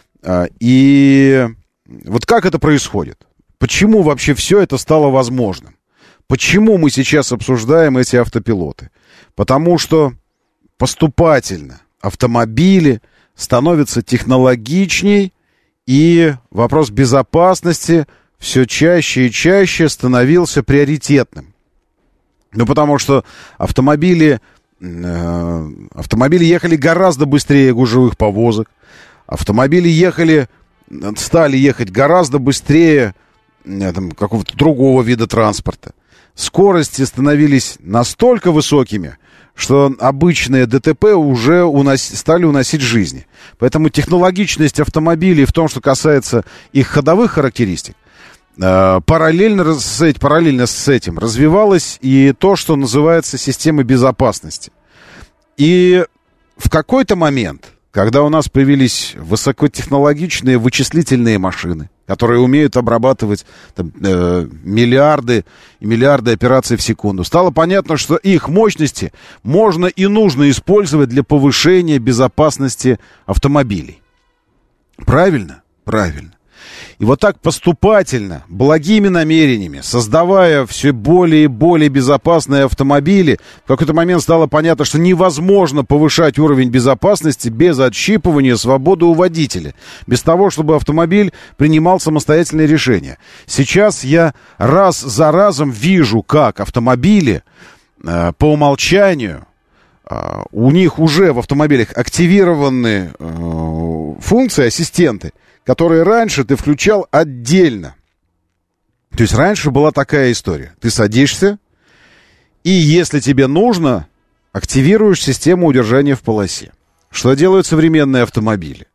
[SPEAKER 2] И вот как это происходит? Почему вообще все это стало возможным? Почему мы сейчас обсуждаем эти автопилоты? Потому что поступательно автомобили становятся технологичней, и вопрос безопасности все чаще и чаще становился приоритетным. Ну, потому что автомобили... Автомобили ехали гораздо быстрее гужевых повозок. Автомобили ехали, стали ехать гораздо быстрее там, какого-то другого вида транспорта. Скорости становились настолько высокими, что обычные ДТП уже унос... стали уносить жизни. Поэтому технологичность автомобилей в том, что касается их ходовых характеристик, Параллельно с, этим, параллельно с этим развивалось и то, что называется системой безопасности. И в какой-то момент, когда у нас появились высокотехнологичные вычислительные машины, которые умеют обрабатывать там, э, миллиарды и миллиарды операций в секунду, стало понятно, что их мощности можно и нужно использовать для повышения безопасности автомобилей. Правильно? Правильно. И вот так поступательно, благими намерениями, создавая все более и более безопасные автомобили, в какой-то момент стало понятно, что невозможно повышать уровень безопасности без отщипывания свободы у водителя, без того, чтобы автомобиль принимал самостоятельные решения. Сейчас я раз за разом вижу, как автомобили э, по умолчанию, э, у них уже в автомобилях активированы э, функции, ассистенты, которые раньше ты включал отдельно. То есть раньше была такая история. Ты садишься, и если тебе нужно, активируешь систему удержания в полосе. Что делают современные автомобили?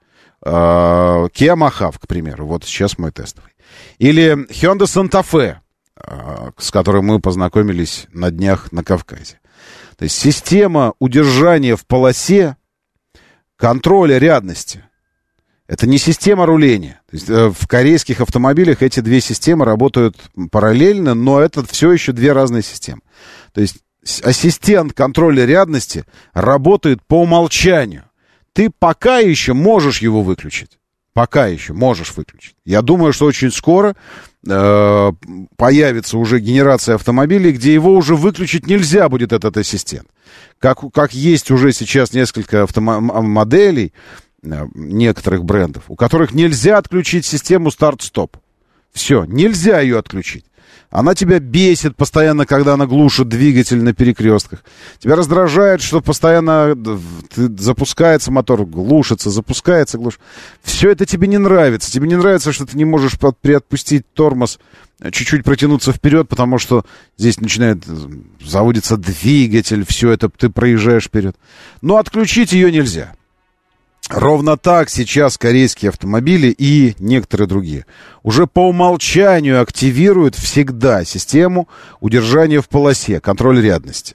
[SPEAKER 2] Kia Mojave, к примеру. Вот сейчас мой тестовый. Или Hyundai Santa Fe, с которой мы познакомились на днях на Кавказе. То есть система удержания в полосе, контроля рядности. Это не система руления. То есть, э, в корейских автомобилях эти две системы работают параллельно, но это все еще две разные системы. То есть ассистент контроля рядности работает по умолчанию. Ты пока еще можешь его выключить. Пока еще можешь выключить. Я думаю, что очень скоро э, появится уже генерация автомобилей, где его уже выключить нельзя будет, этот ассистент. Как, как есть уже сейчас несколько автомоделей э, некоторых брендов, у которых нельзя отключить систему старт-стоп. Все, нельзя ее отключить. Она тебя бесит постоянно, когда она глушит двигатель на перекрестках. Тебя раздражает, что постоянно запускается мотор, глушится, запускается, глушится. Все это тебе не нравится. Тебе не нравится, что ты не можешь приотпустить тормоз, чуть-чуть протянуться вперед, потому что здесь начинает заводиться двигатель, все это ты проезжаешь вперед. Но отключить ее нельзя. Ровно так сейчас корейские автомобили и некоторые другие уже по умолчанию активируют всегда систему удержания в полосе, контроль рядности.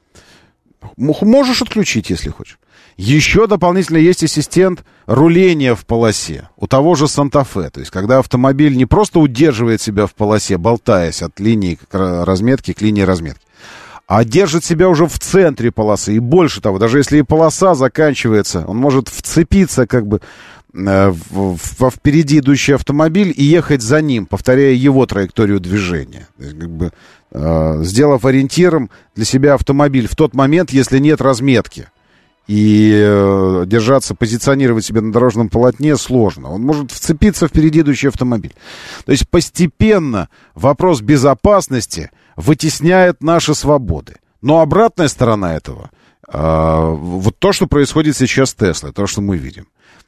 [SPEAKER 2] Можешь отключить, если хочешь. Еще дополнительно есть ассистент руления в полосе у того же Санта-Фе. То есть, когда автомобиль не просто удерживает себя в полосе, болтаясь от линии разметки к линии разметки, а держит себя уже в центре полосы. И больше того, даже если и полоса заканчивается, он может вцепиться как бы э, в, во впереди идущий автомобиль и ехать за ним, повторяя его траекторию движения. То есть, как бы, э, сделав ориентиром для себя автомобиль в тот момент, если нет разметки. И э, держаться, позиционировать себя на дорожном полотне сложно. Он может вцепиться впереди идущий автомобиль. То есть постепенно вопрос безопасности вытесняет наши свободы. Но обратная сторона этого, э, вот то, что происходит сейчас с Теслой, то, что мы видим,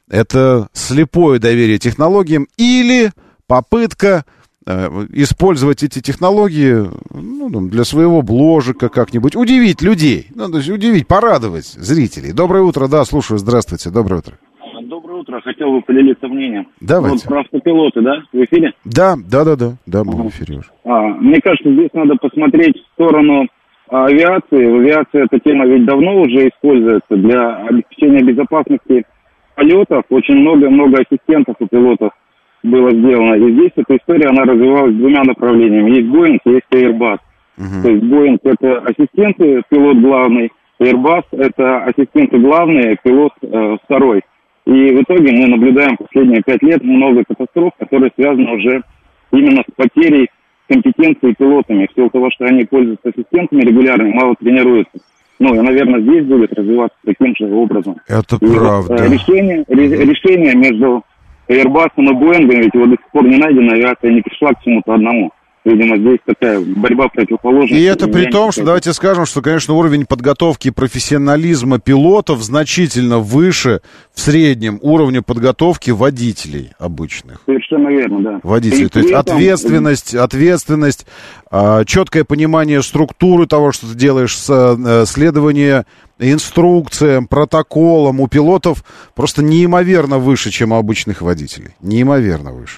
[SPEAKER 2] это слепое доверие технологиям или попытка э, использовать эти технологии ну, для своего бложика как-нибудь, удивить людей, ну, то есть удивить, порадовать зрителей. Доброе утро, да, слушаю, здравствуйте, доброе утро.
[SPEAKER 9] Доброе утро, хотел бы поделиться мнением.
[SPEAKER 2] Давайте.
[SPEAKER 9] Вот про автопилоты, да, в эфире?
[SPEAKER 2] Да, да, да, да, да, мы в эфире уже.
[SPEAKER 9] А, мне кажется, здесь надо посмотреть в сторону авиации. В авиации эта тема ведь давно уже используется для обеспечения безопасности полетов. Очень много-много ассистентов у пилотов было сделано. И здесь эта история, она развивалась двумя направлениями. Есть Boeing, есть Airbus. Uh-huh. То есть Boeing — это ассистенты, пилот главный. Airbus — это ассистенты главные, пилот э, второй. И в итоге мы наблюдаем последние пять лет много катастроф, которые связаны уже именно с потерей компетенции пилотами. В силу того, что они пользуются ассистентами регулярно, мало тренируются. Ну, и, наверное, здесь будет развиваться таким же образом.
[SPEAKER 2] Это
[SPEAKER 9] и
[SPEAKER 2] правда.
[SPEAKER 9] Вот, решение, решение между Airbus и Boeing, ведь его до сих пор не найдено, авиация не пришла к чему-то одному. Видимо, здесь такая борьба противоположностей.
[SPEAKER 2] И это при том, что, давайте скажем, что, конечно, уровень подготовки и профессионализма пилотов значительно выше в среднем уровня подготовки водителей обычных.
[SPEAKER 9] Совершенно верно, да.
[SPEAKER 2] Водителей.
[SPEAKER 9] И
[SPEAKER 2] То есть
[SPEAKER 9] этом...
[SPEAKER 2] ответственность, ответственность, четкое понимание структуры того, что ты делаешь, следование инструкциям, протоколам у пилотов просто неимоверно выше, чем у обычных водителей. Неимоверно выше.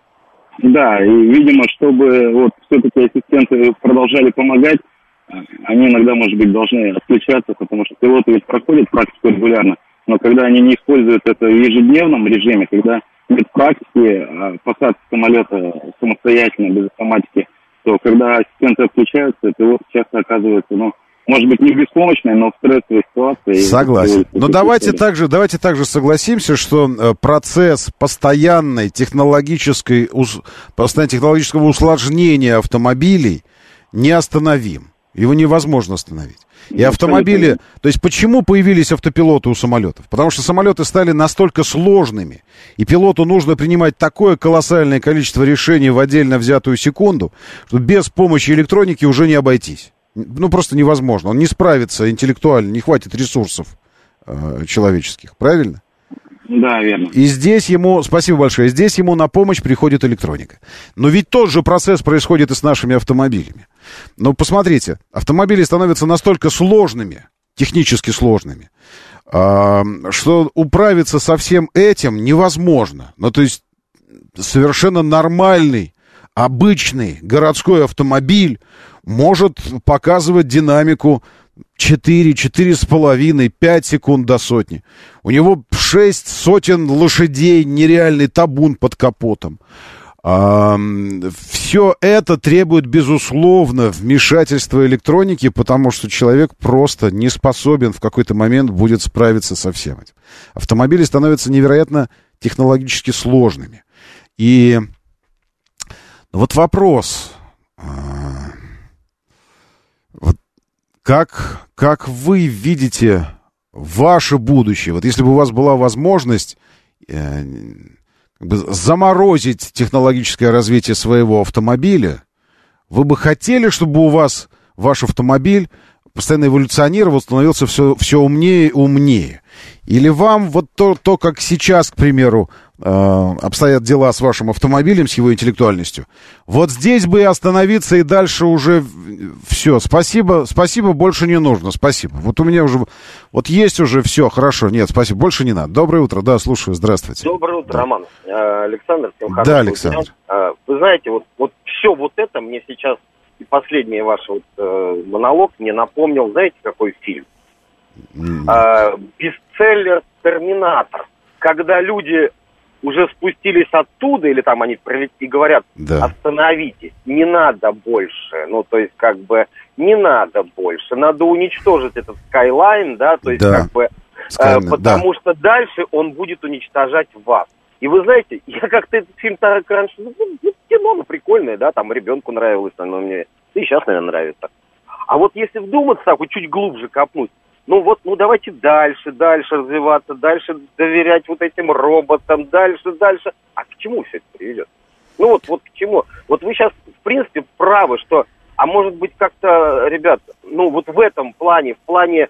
[SPEAKER 9] Да, и, видимо, чтобы вот все-таки ассистенты продолжали помогать, они иногда, может быть, должны отключаться, потому что пилоты ведь проходят практику регулярно, но когда они не используют это в ежедневном режиме, когда нет практики посадки самолета самостоятельно, без автоматики, то когда ассистенты отключаются, пилот часто оказывается, ну, может быть, не беспомощной, но в стрессовой ситуации.
[SPEAKER 2] Согласен. Но давайте также, давайте также согласимся, что процесс постоянной технологической, постоянного технологического усложнения автомобилей неостановим. Его невозможно остановить. И автомобили... То есть почему появились автопилоты у самолетов? Потому что самолеты стали настолько сложными, и пилоту нужно принимать такое колоссальное количество решений в отдельно взятую секунду, что без помощи электроники уже не обойтись. Ну, просто невозможно. Он не справится интеллектуально, не хватит ресурсов э, человеческих. Правильно?
[SPEAKER 9] Да, верно.
[SPEAKER 2] И здесь ему, спасибо большое, здесь ему на помощь приходит электроника. Но ведь тот же процесс происходит и с нашими автомобилями. Но посмотрите, автомобили становятся настолько сложными, технически сложными, э, что управиться со всем этим невозможно. Ну, то есть совершенно нормальный, обычный городской автомобиль может показывать динамику четыре, четыре с половиной, пять секунд до сотни. У него шесть сотен лошадей, нереальный табун под капотом. Все это требует, безусловно, вмешательства электроники, потому что человек просто не способен в какой-то момент будет справиться со всем этим. Автомобили становятся невероятно технологически сложными. И вот вопрос, вот как, как вы видите ваше будущее? Вот если бы у вас была возможность заморозить технологическое развитие своего автомобиля, вы бы хотели, чтобы у вас ваш автомобиль постоянно эволюционировал, становился все, все умнее и умнее? Или вам вот то, то как сейчас, к примеру, э, обстоят дела с вашим автомобилем, с его интеллектуальностью, вот здесь бы и остановиться, и дальше уже все, спасибо, спасибо, больше не нужно, спасибо. Вот у меня уже, вот есть уже все, хорошо, нет, спасибо, больше не надо. Доброе утро, да, слушаю, здравствуйте.
[SPEAKER 10] Доброе утро,
[SPEAKER 2] да.
[SPEAKER 10] Роман. Александр, всем хорошего
[SPEAKER 2] Да, Александр.
[SPEAKER 10] дня. Вы знаете, вот, вот все вот это мне сейчас, и последний ваш вот, э, монолог мне напомнил, знаете, какой фильм? Mm. Э, бестселлер «Терминатор». Когда люди уже спустились оттуда, или там они и говорят, да. Остановитесь, не надо больше. Ну, то есть, как бы, не надо больше. Надо уничтожить этот Skyline, да, то есть, да. как бы, э, потому да. что дальше он будет уничтожать вас. И вы знаете, я как-то этот фильм так раньше, ну, кино, ну, прикольное, да, там ребенку нравилось, но мне, да и сейчас, наверное, нравится. А вот если вдуматься, так вот чуть глубже копнуть, ну вот, ну давайте дальше, дальше развиваться, дальше доверять вот этим роботам, дальше, дальше. А к чему все это приведет? Ну вот, вот к чему? Вот вы сейчас, в принципе, правы, что, а может быть как-то, ребят, ну вот в этом плане, в плане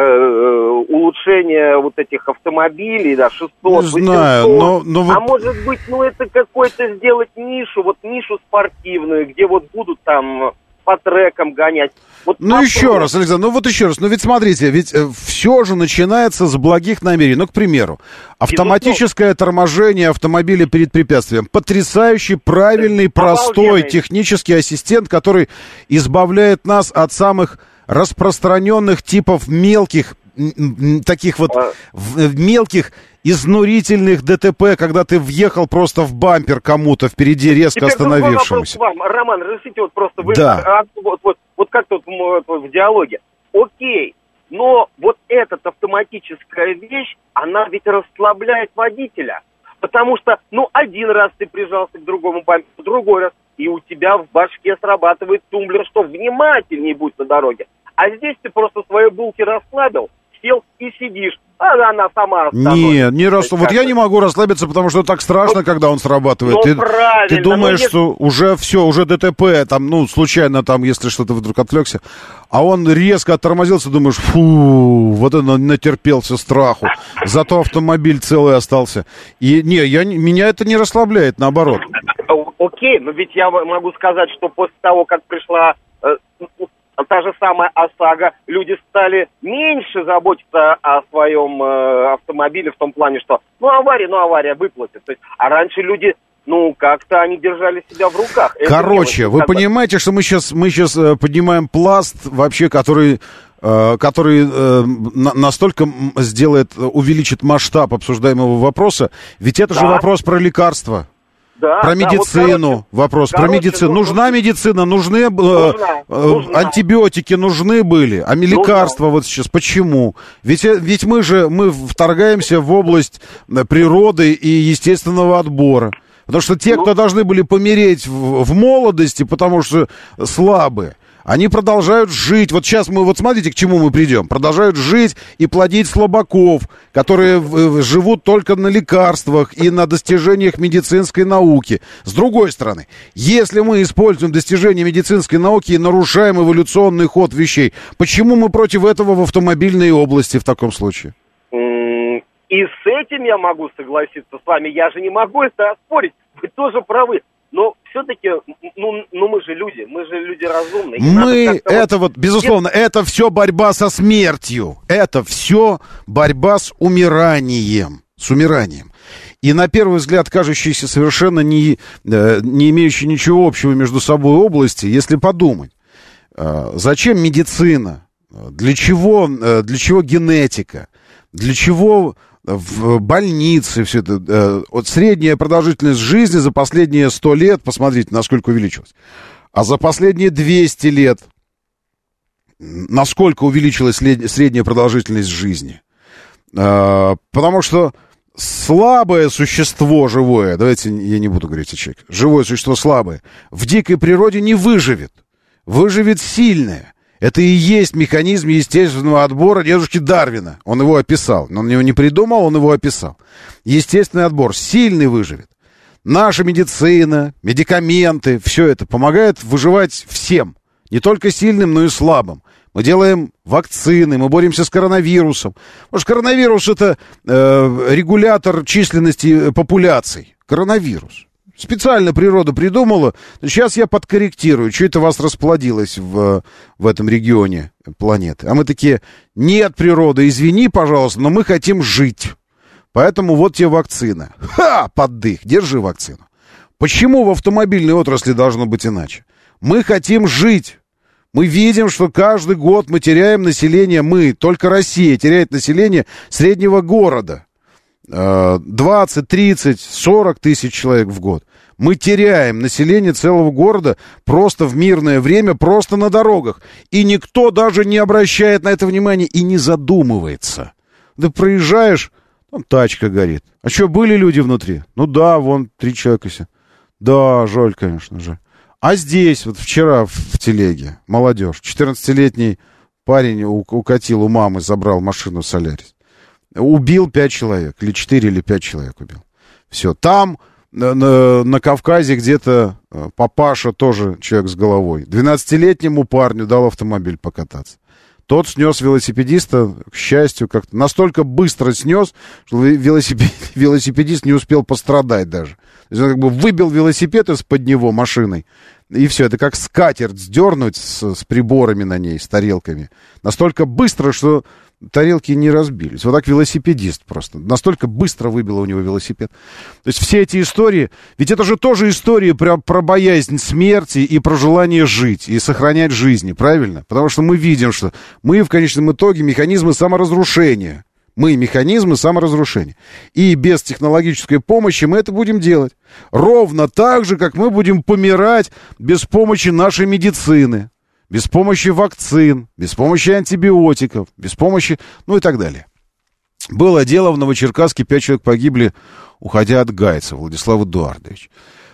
[SPEAKER 10] улучшение вот этих автомобилей, да, шестьсот, восемьсот. Не знаю, но, но вы... А может быть, ну, это какой-то сделать нишу, вот нишу спортивную, где вот будут там по трекам гонять. Вот
[SPEAKER 2] ну, попробуй. Еще раз, Александр, ну вот еще раз, ну ведь смотрите, ведь э, все же начинается с благих намерений. Ну, к примеру, автоматическое Безусловно. торможение автомобиля перед препятствием. Потрясающий, правильный, простой Обалденный. технический ассистент, который избавляет нас от самых распространенных типов мелких, таких вот а... мелких, изнурительных ДТП, когда ты въехал просто в бампер кому-то впереди резко Теперь остановившемуся.
[SPEAKER 10] Вам, Роман, разрешите вот просто вы,
[SPEAKER 2] да.
[SPEAKER 10] а, вот, вот, вот как тут в диалоге. Окей, но вот эта автоматическая вещь, она ведь расслабляет водителя. Потому что, ну, один раз ты прижался к другому бамперу, другой раз, и у тебя в башке срабатывает тумблер, что внимательнее будь на дороге. А здесь ты просто свои булки расслабил, сел и сидишь. А она сама остановится.
[SPEAKER 2] Нет, не рас... вот я не могу расслабиться, потому что так страшно, вот, когда он срабатывает. Ты, ты думаешь, если... что уже все, уже ДТП, там, ну, случайно там, если что-то вдруг отвлекся, а он резко оттормозился, думаешь, фу, вот он натерпелся страху. Зато автомобиль целый остался. И не, я, меня это не расслабляет, наоборот.
[SPEAKER 10] Окей, но ведь я могу сказать, что после того, как пришла... та же самая ОСАГО, люди стали меньше заботиться о своем э, автомобиле в том плане, что, ну, авария, ну, авария выплатит. То есть, а раньше люди, ну, как-то они держали себя в руках.
[SPEAKER 2] Короче, Это вы понимаете, что мы сейчас, мы сейчас э, поднимаем пласт вообще, который... который э, настолько сделает, увеличит масштаб обсуждаемого вопроса, ведь это да. же вопрос про лекарства. Да, про медицину, да, вот, короче, вопрос, короче, про медицину. Ну, нужна медицина, нужны э, нужна, э, нужна. антибиотики нужны были, а лекарства вот сейчас почему? Ведь, ведь мы же, мы вторгаемся в область природы и естественного отбора. Потому что те, ну, кто должны были помереть в, в молодости, потому что слабые, они продолжают жить. Вот сейчас мы, вот смотрите, к чему мы придем. Продолжают жить и плодить слабаков, которые живут только на лекарствах и на достижениях медицинской науки. С другой стороны, если мы используем достижения медицинской науки и нарушаем эволюционный ход вещей, почему мы против этого в автомобильной области в таком случае?
[SPEAKER 10] И с этим я могу согласиться с вами. Я же не могу это оспорить. Вы тоже правы. Но все-таки, ну, ну мы же люди, мы же люди разумные.
[SPEAKER 2] Мы, это вот, безусловно, это все борьба со смертью. Это все борьба с умиранием. С умиранием. И на первый взгляд, кажущиеся совершенно не, не имеющие ничего общего между собой области, если подумать, зачем медицина, для чего, для чего генетика, для чего в больнице, все это. Вот средняя продолжительность жизни за последние сто лет, посмотрите, насколько увеличилась. А за последние двести лет, насколько увеличилась средняя продолжительность жизни. Потому что слабое существо живое, давайте я не буду говорить о человеке, живое существо слабое, в дикой природе не выживет. Выживет сильное. Это и есть механизм естественного отбора дедушки Дарвина. Он его описал. Он его не придумал, он его описал. Естественный отбор. Сильный выживет. Наша медицина, медикаменты, все это помогает выживать всем. Не только сильным, но и слабым. Мы делаем вакцины, мы боремся с коронавирусом. Потому что коронавирус — это э, регулятор численности популяций. Коронавирус. Специально природа придумала. Сейчас я подкорректирую, что это у вас расплодилось в, в этом регионе планеты. А мы такие: нет, природа, извини, пожалуйста, но мы хотим жить. Поэтому вот тебе вакцина. Ха! Поддых, держи вакцину. Почему в автомобильной отрасли должно быть иначе? Мы хотим жить. Мы видим, что каждый год мы теряем население, мы, только Россия теряет население среднего города. двадцать, тридцать, сорок тысяч человек в год. Мы теряем население целого города просто в мирное время, просто на дорогах. И никто даже не обращает на это внимания и не задумывается. Ты проезжаешь, там тачка горит. А что, были люди внутри? Ну да, вон три человека сидят. Да, жаль, конечно, жаль. А здесь, вот вчера в, в телеге, молодежь, четырнадцатилетний парень у, укатил у мамы, забрал машину Солярис. Убил пять человек, или четыре, или пять человек убил. Все, там, на, на, на Кавказе, где-то папаша, тоже человек с головой. двенадцатилетнему парню дал автомобиль покататься. Тот снес велосипедиста, к счастью, как-то настолько быстро снес, что велосипед, велосипедист не успел пострадать даже. То есть он как бы выбил велосипед из-под него машиной, и все, это как скатерть сдернуть с, с приборами на ней, с тарелками. Настолько быстро, что тарелки не разбились. Вот так велосипедист просто. Настолько быстро выбило у него велосипед. То есть все эти истории, ведь это же тоже истории про, про боязнь смерти и про желание жить и сохранять жизни, правильно? Потому что мы видим, что мы в конечном итоге механизмы саморазрушения. Мы механизмы саморазрушения. И без технологической помощи мы это будем делать. Ровно так же, как мы будем помирать без помощи нашей медицины. Без помощи вакцин, без помощи антибиотиков, без помощи, ну и так далее. Было дело в Новочеркасске, пять человек погибли, уходя от Гайца, Владислав Эдуардович.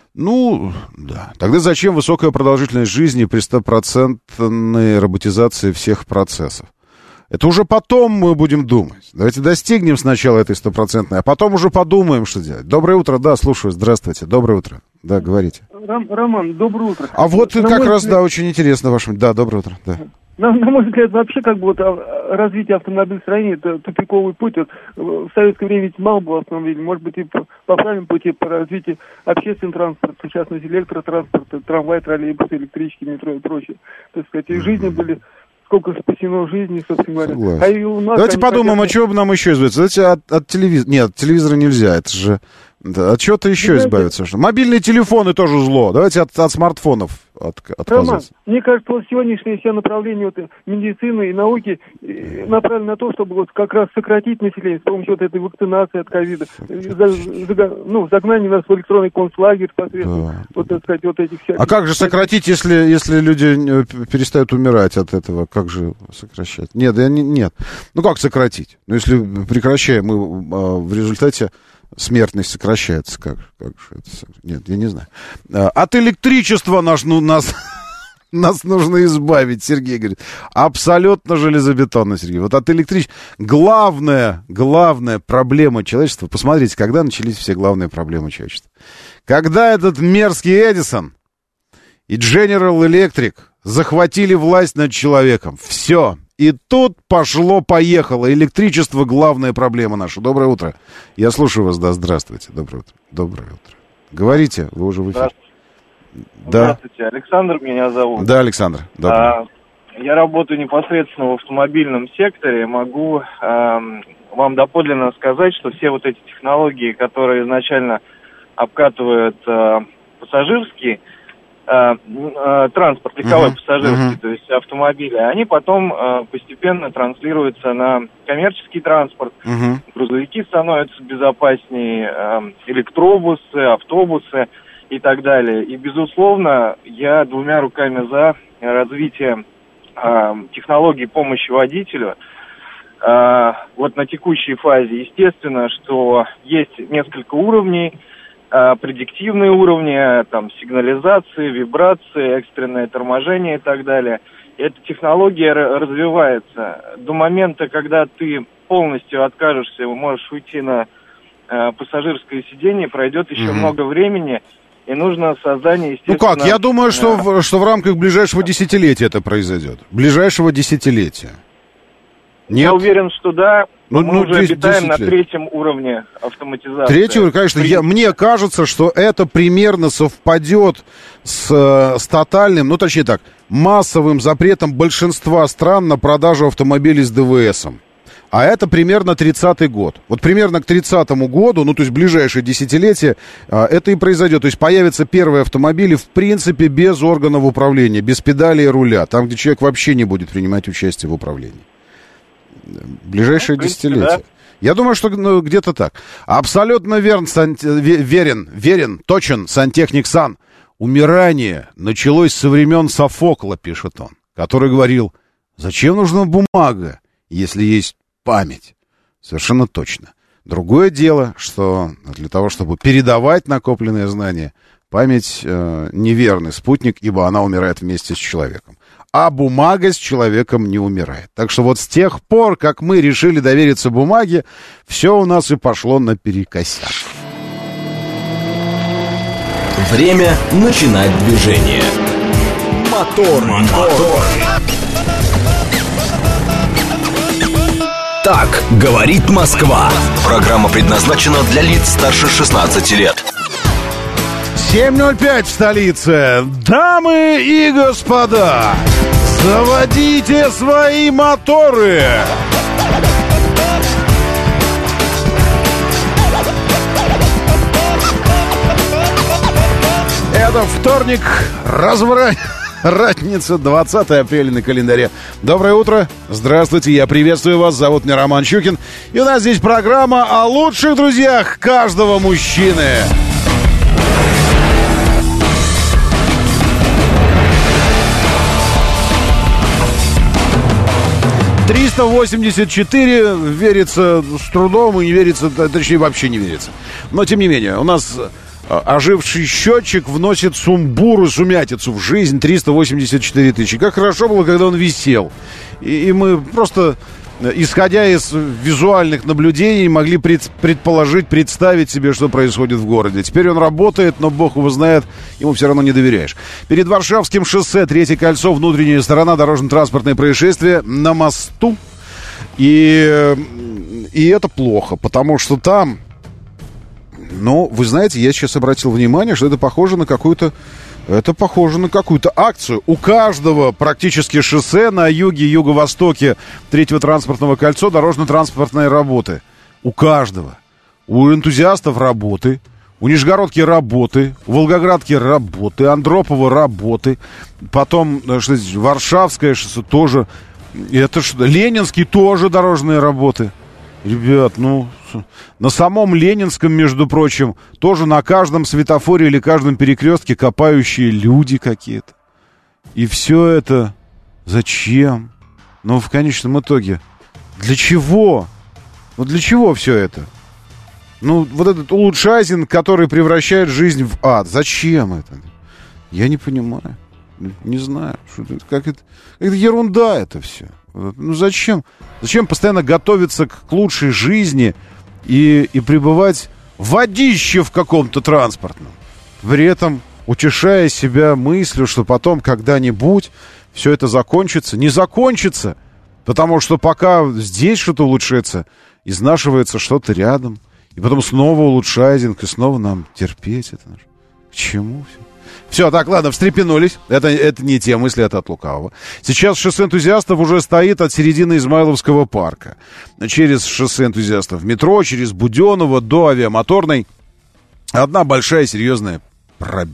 [SPEAKER 2] Ну, да. Тогда зачем высокая продолжительность жизни при стопроцентной роботизации всех процессов? Это уже потом мы будем думать. Давайте достигнем сначала этой стопроцентной, а потом уже подумаем, что делать. Доброе утро, да, слушаю, здравствуйте, доброе утро. Да, говорите.
[SPEAKER 11] Ром, Роман, доброе утро.
[SPEAKER 2] А вот
[SPEAKER 11] на
[SPEAKER 2] как раз,
[SPEAKER 11] взгляд,
[SPEAKER 2] да, очень интересно ваше... Да, доброе утро, да.
[SPEAKER 11] На, на мой взгляд, вообще, как бы, вот, развитие автомобилестроения, это тупиковый путь. Вот, в советское время ведь мало было автомобилей. Может быть, и по, по правильному пути по развитию общественного транспорта, в частности, электротранспорта, трамвай, троллейбусы, электрички, метро и прочее. Так сказать, и жизни были... Сколько спасено жизни, собственно говоря. А и у нас
[SPEAKER 2] давайте подумаем, хотят... а чего бы нам еще избавиться. Давайте от, от телевизора. Нет, от телевизора нельзя, это же... Да, от чего-то еще знаете, избавиться. Что? Мобильные телефоны тоже зло. Давайте от, от смартфонов от, отказываться.
[SPEAKER 11] Роман, мне кажется, вот сегодняшнее все направление вот, медицины и науки направлено на то, чтобы вот как раз сократить население с помощью вот этой вакцинации от ковида. Ну, загнание нас в электронный концлагерь посредством, да. Вот, так сказать, вот этих всяких...
[SPEAKER 2] А как же сократить, если, если люди перестают умирать от этого? Как же сокращать? Нет, я не, нет. Ну, как сократить? Ну, если прекращаем, мы а, в результате... Смертность сокращается. Как, как же это? Нет, я не знаю. От электричества наш, ну, нас, нас нужно избавить, Сергей говорит. Абсолютно железобетонно, Сергей. Вот от электричества... Главная, главная проблема человечества... Посмотрите, когда начались все главные проблемы человечества. Когда этот мерзкий Эдисон и General Electric захватили власть над человеком. Все. И тут пошло-поехало. Электричество — главная проблема наша. Доброе утро. Я слушаю вас, да, здравствуйте. Доброе утро. Доброе утро. Говорите, вы уже в эфире.
[SPEAKER 12] Здравствуйте. Да. Здравствуйте, Александр меня зовут.
[SPEAKER 2] Да, Александр.
[SPEAKER 12] А, я работаю непосредственно в автомобильном секторе. Могу а, вам доподлинно сказать, что все вот эти технологии, которые изначально обкатывают а, пассажирский э, э, транспорт, легковой
[SPEAKER 2] uh-huh.
[SPEAKER 12] пассажирский,
[SPEAKER 2] uh-huh.
[SPEAKER 12] то есть автомобили, они потом э, постепенно транслируются на коммерческий транспорт,
[SPEAKER 2] uh-huh.
[SPEAKER 12] грузовики становятся безопаснее, э, электробусы, автобусы и так далее. И, безусловно, я двумя руками за развитие э, технологий помощи водителю. Э, вот на текущей фазе, естественно, что есть несколько уровней, э, предиктивные уровни, там, сигнализации, вибрации, экстренное торможение и так далее. И эта технология р- развивается. До момента, когда ты полностью откажешься, можешь уйти на э, пассажирское сиденье, пройдет еще mm-hmm. много времени, и нужно создание, естественно...
[SPEAKER 2] Ну как, я думаю, что, э... в, что в рамках ближайшего десятилетия это произойдет. Ближайшего десятилетия. Нет?
[SPEAKER 12] Я уверен, что да.
[SPEAKER 2] Ну,
[SPEAKER 12] мы
[SPEAKER 2] ну,
[SPEAKER 12] уже обитаем на третьем уровне автоматизации.
[SPEAKER 2] Третий уровень, конечно. Я, мне кажется, что это примерно совпадет с, с тотальным, ну точнее так, массовым запретом большинства стран на продажу автомобилей с ДВСом. А это примерно тридцатый год. Вот примерно к тридцатому году, ну то есть ближайшее десятилетие, это и произойдет. То есть появятся первые автомобили, в принципе, без органов управления, без педали и руля. Там, где человек вообще не будет принимать участие в управлении. Ближайшее ну, принципе, десятилетие. Да. Я думаю, что ну, где-то так. Абсолютно верен, сан... верен, верен, точен сантехник Сан. Умирание началось со времен Софокла, пишет он, который говорил, зачем нужна бумага, если есть память? Совершенно точно. Другое дело, что для того, чтобы передавать накопленные знания, память э, неверный спутник, ибо она умирает вместе с человеком. А бумага с человеком не умирает. Так что вот с тех пор, как мы решили довериться бумаге, все у нас и пошло наперекосяк.
[SPEAKER 1] Время начинать движение. Мотор, мотор. Так говорит Москва. Программа предназначена для лиц старше шестнадцати лет.
[SPEAKER 2] семь ноль пять в столице. Дамы и господа, заводите свои моторы. Это вторник, развратница, двадцатое апреля на календаре. Доброе утро, здравствуйте, я приветствую вас, зовут меня Роман Щукин. И у нас здесь программа о лучших друзьях каждого мужчины. триста восемьдесят четыре, верится с трудом и не верится, точнее вообще не верится. Но тем не менее, у нас оживший счетчик вносит сумбур и сумятицу в жизнь. Триста восемьдесят четыре тысячи. Как хорошо было, когда он висел. И, и мы просто, исходя из визуальных наблюдений, могли пред, предположить, представить себе, что происходит в городе. Теперь он работает, но бог его знает, ему все равно не доверяешь. Перед Варшавским шоссе, третье кольцо, внутренняя сторона, дорожно-транспортное происшествие на мосту. И, и это плохо, потому что там... Ну, вы знаете, я сейчас обратил внимание, что это похоже на какую-то... Это похоже на какую-то акцию. У каждого практически шоссе на юге, юго-востоке третьего транспортного кольца дорожно-транспортные работы. У каждого. У энтузиастов работы. У Нижегородки работы. У Волгоградки работы. Андропова работы. Потом, что здесь, Варшавское шоссе тоже. Это что, Ленинский тоже дорожные работы. Ребят, ну, на самом Ленинском, между прочим, тоже на каждом светофоре или каждом перекрестке копающие люди какие-то. И все это зачем? Ну, в конечном итоге, для чего? Ну, для чего все это? Ну, вот этот улучшайзинг, который превращает жизнь в ад. Зачем это? Я не понимаю. Не знаю. Что это, как это, это ерунда это все. Ну зачем? Зачем постоянно готовиться к лучшей жизни и, и пребывать в водище в каком-то транспортном? При этом утешая себя мыслью, что потом когда-нибудь все это закончится. Не закончится, потому что пока здесь что-то улучшается, изнашивается что-то рядом. И потом снова улучшайзинг, и снова нам терпеть это. К чему все? Все, так, ладно, встрепенулись. Это, это не те мысли, это от лукавого. Сейчас шоссе энтузиастов уже стоит от середины Измайловского парка. Через шоссе энтузиастов метро, через Буденново до Авиамоторной. Одна большая серьезная пробень.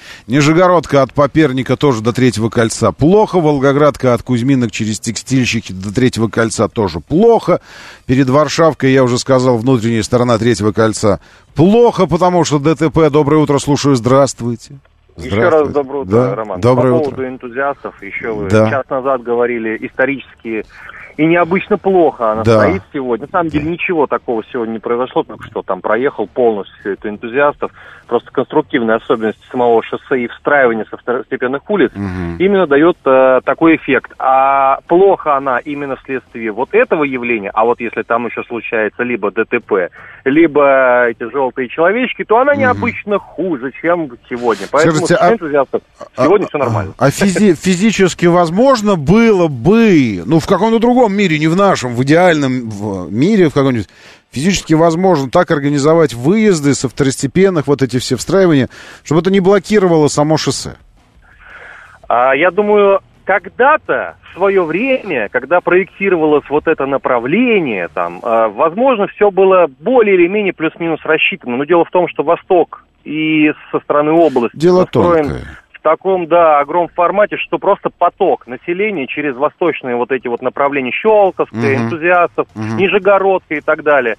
[SPEAKER 2] Нижегородка от Поперника тоже до Третьего кольца плохо. Волгоградка от Кузьминок через Текстильщики до Третьего кольца тоже плохо. Перед Варшавкой, я уже сказал, внутренняя сторона Третьего кольца плохо, потому что ДТП. Доброе утро, слушаю, здравствуйте.
[SPEAKER 4] Еще раз доброе утро,
[SPEAKER 2] да.
[SPEAKER 4] Роман.
[SPEAKER 2] Доброе
[SPEAKER 4] По
[SPEAKER 2] утро.
[SPEAKER 4] поводу энтузиастов, еще вы
[SPEAKER 2] да.
[SPEAKER 4] час назад говорили исторически и необычно плохо она
[SPEAKER 2] да.
[SPEAKER 4] стоит сегодня. На самом деле ничего такого сегодня не произошло, только что там проехал полностью все это энтузиастов. Просто конструктивная особенность самого шоссе и встраивание со второстепенных улиц
[SPEAKER 2] угу.
[SPEAKER 4] именно дает э, такой эффект. А плохо она именно вследствие вот этого явления, а вот если там еще случается либо ДТП, либо эти желтые человечки, то она необычно хуже, чем сегодня. Поэтому
[SPEAKER 2] Скажите,
[SPEAKER 4] с
[SPEAKER 2] а,
[SPEAKER 4] энтузиастов сегодня
[SPEAKER 2] а,
[SPEAKER 4] все нормально.
[SPEAKER 2] А физи- физически возможно было бы, ну, в каком-то другом мире, не в нашем, в идеальном в мире, в каком-нибудь, физически возможно так организовать выезды со второстепенных, вот эти все встраивания, чтобы это не блокировало само шоссе?
[SPEAKER 4] А, я думаю, когда-то, в свое время, когда проектировалось вот это направление, там, э, возможно, все было более или менее плюс-минус рассчитано. Но дело в том, что Восток и со стороны области
[SPEAKER 2] Дело
[SPEAKER 4] построен
[SPEAKER 2] тонкое.
[SPEAKER 4] в таком, да, огромном формате, что просто поток населения через восточные вот эти вот направления Щелковская,
[SPEAKER 2] Мгм.
[SPEAKER 4] энтузиастов,
[SPEAKER 2] Мгм.
[SPEAKER 4] Нижегородка и так далее,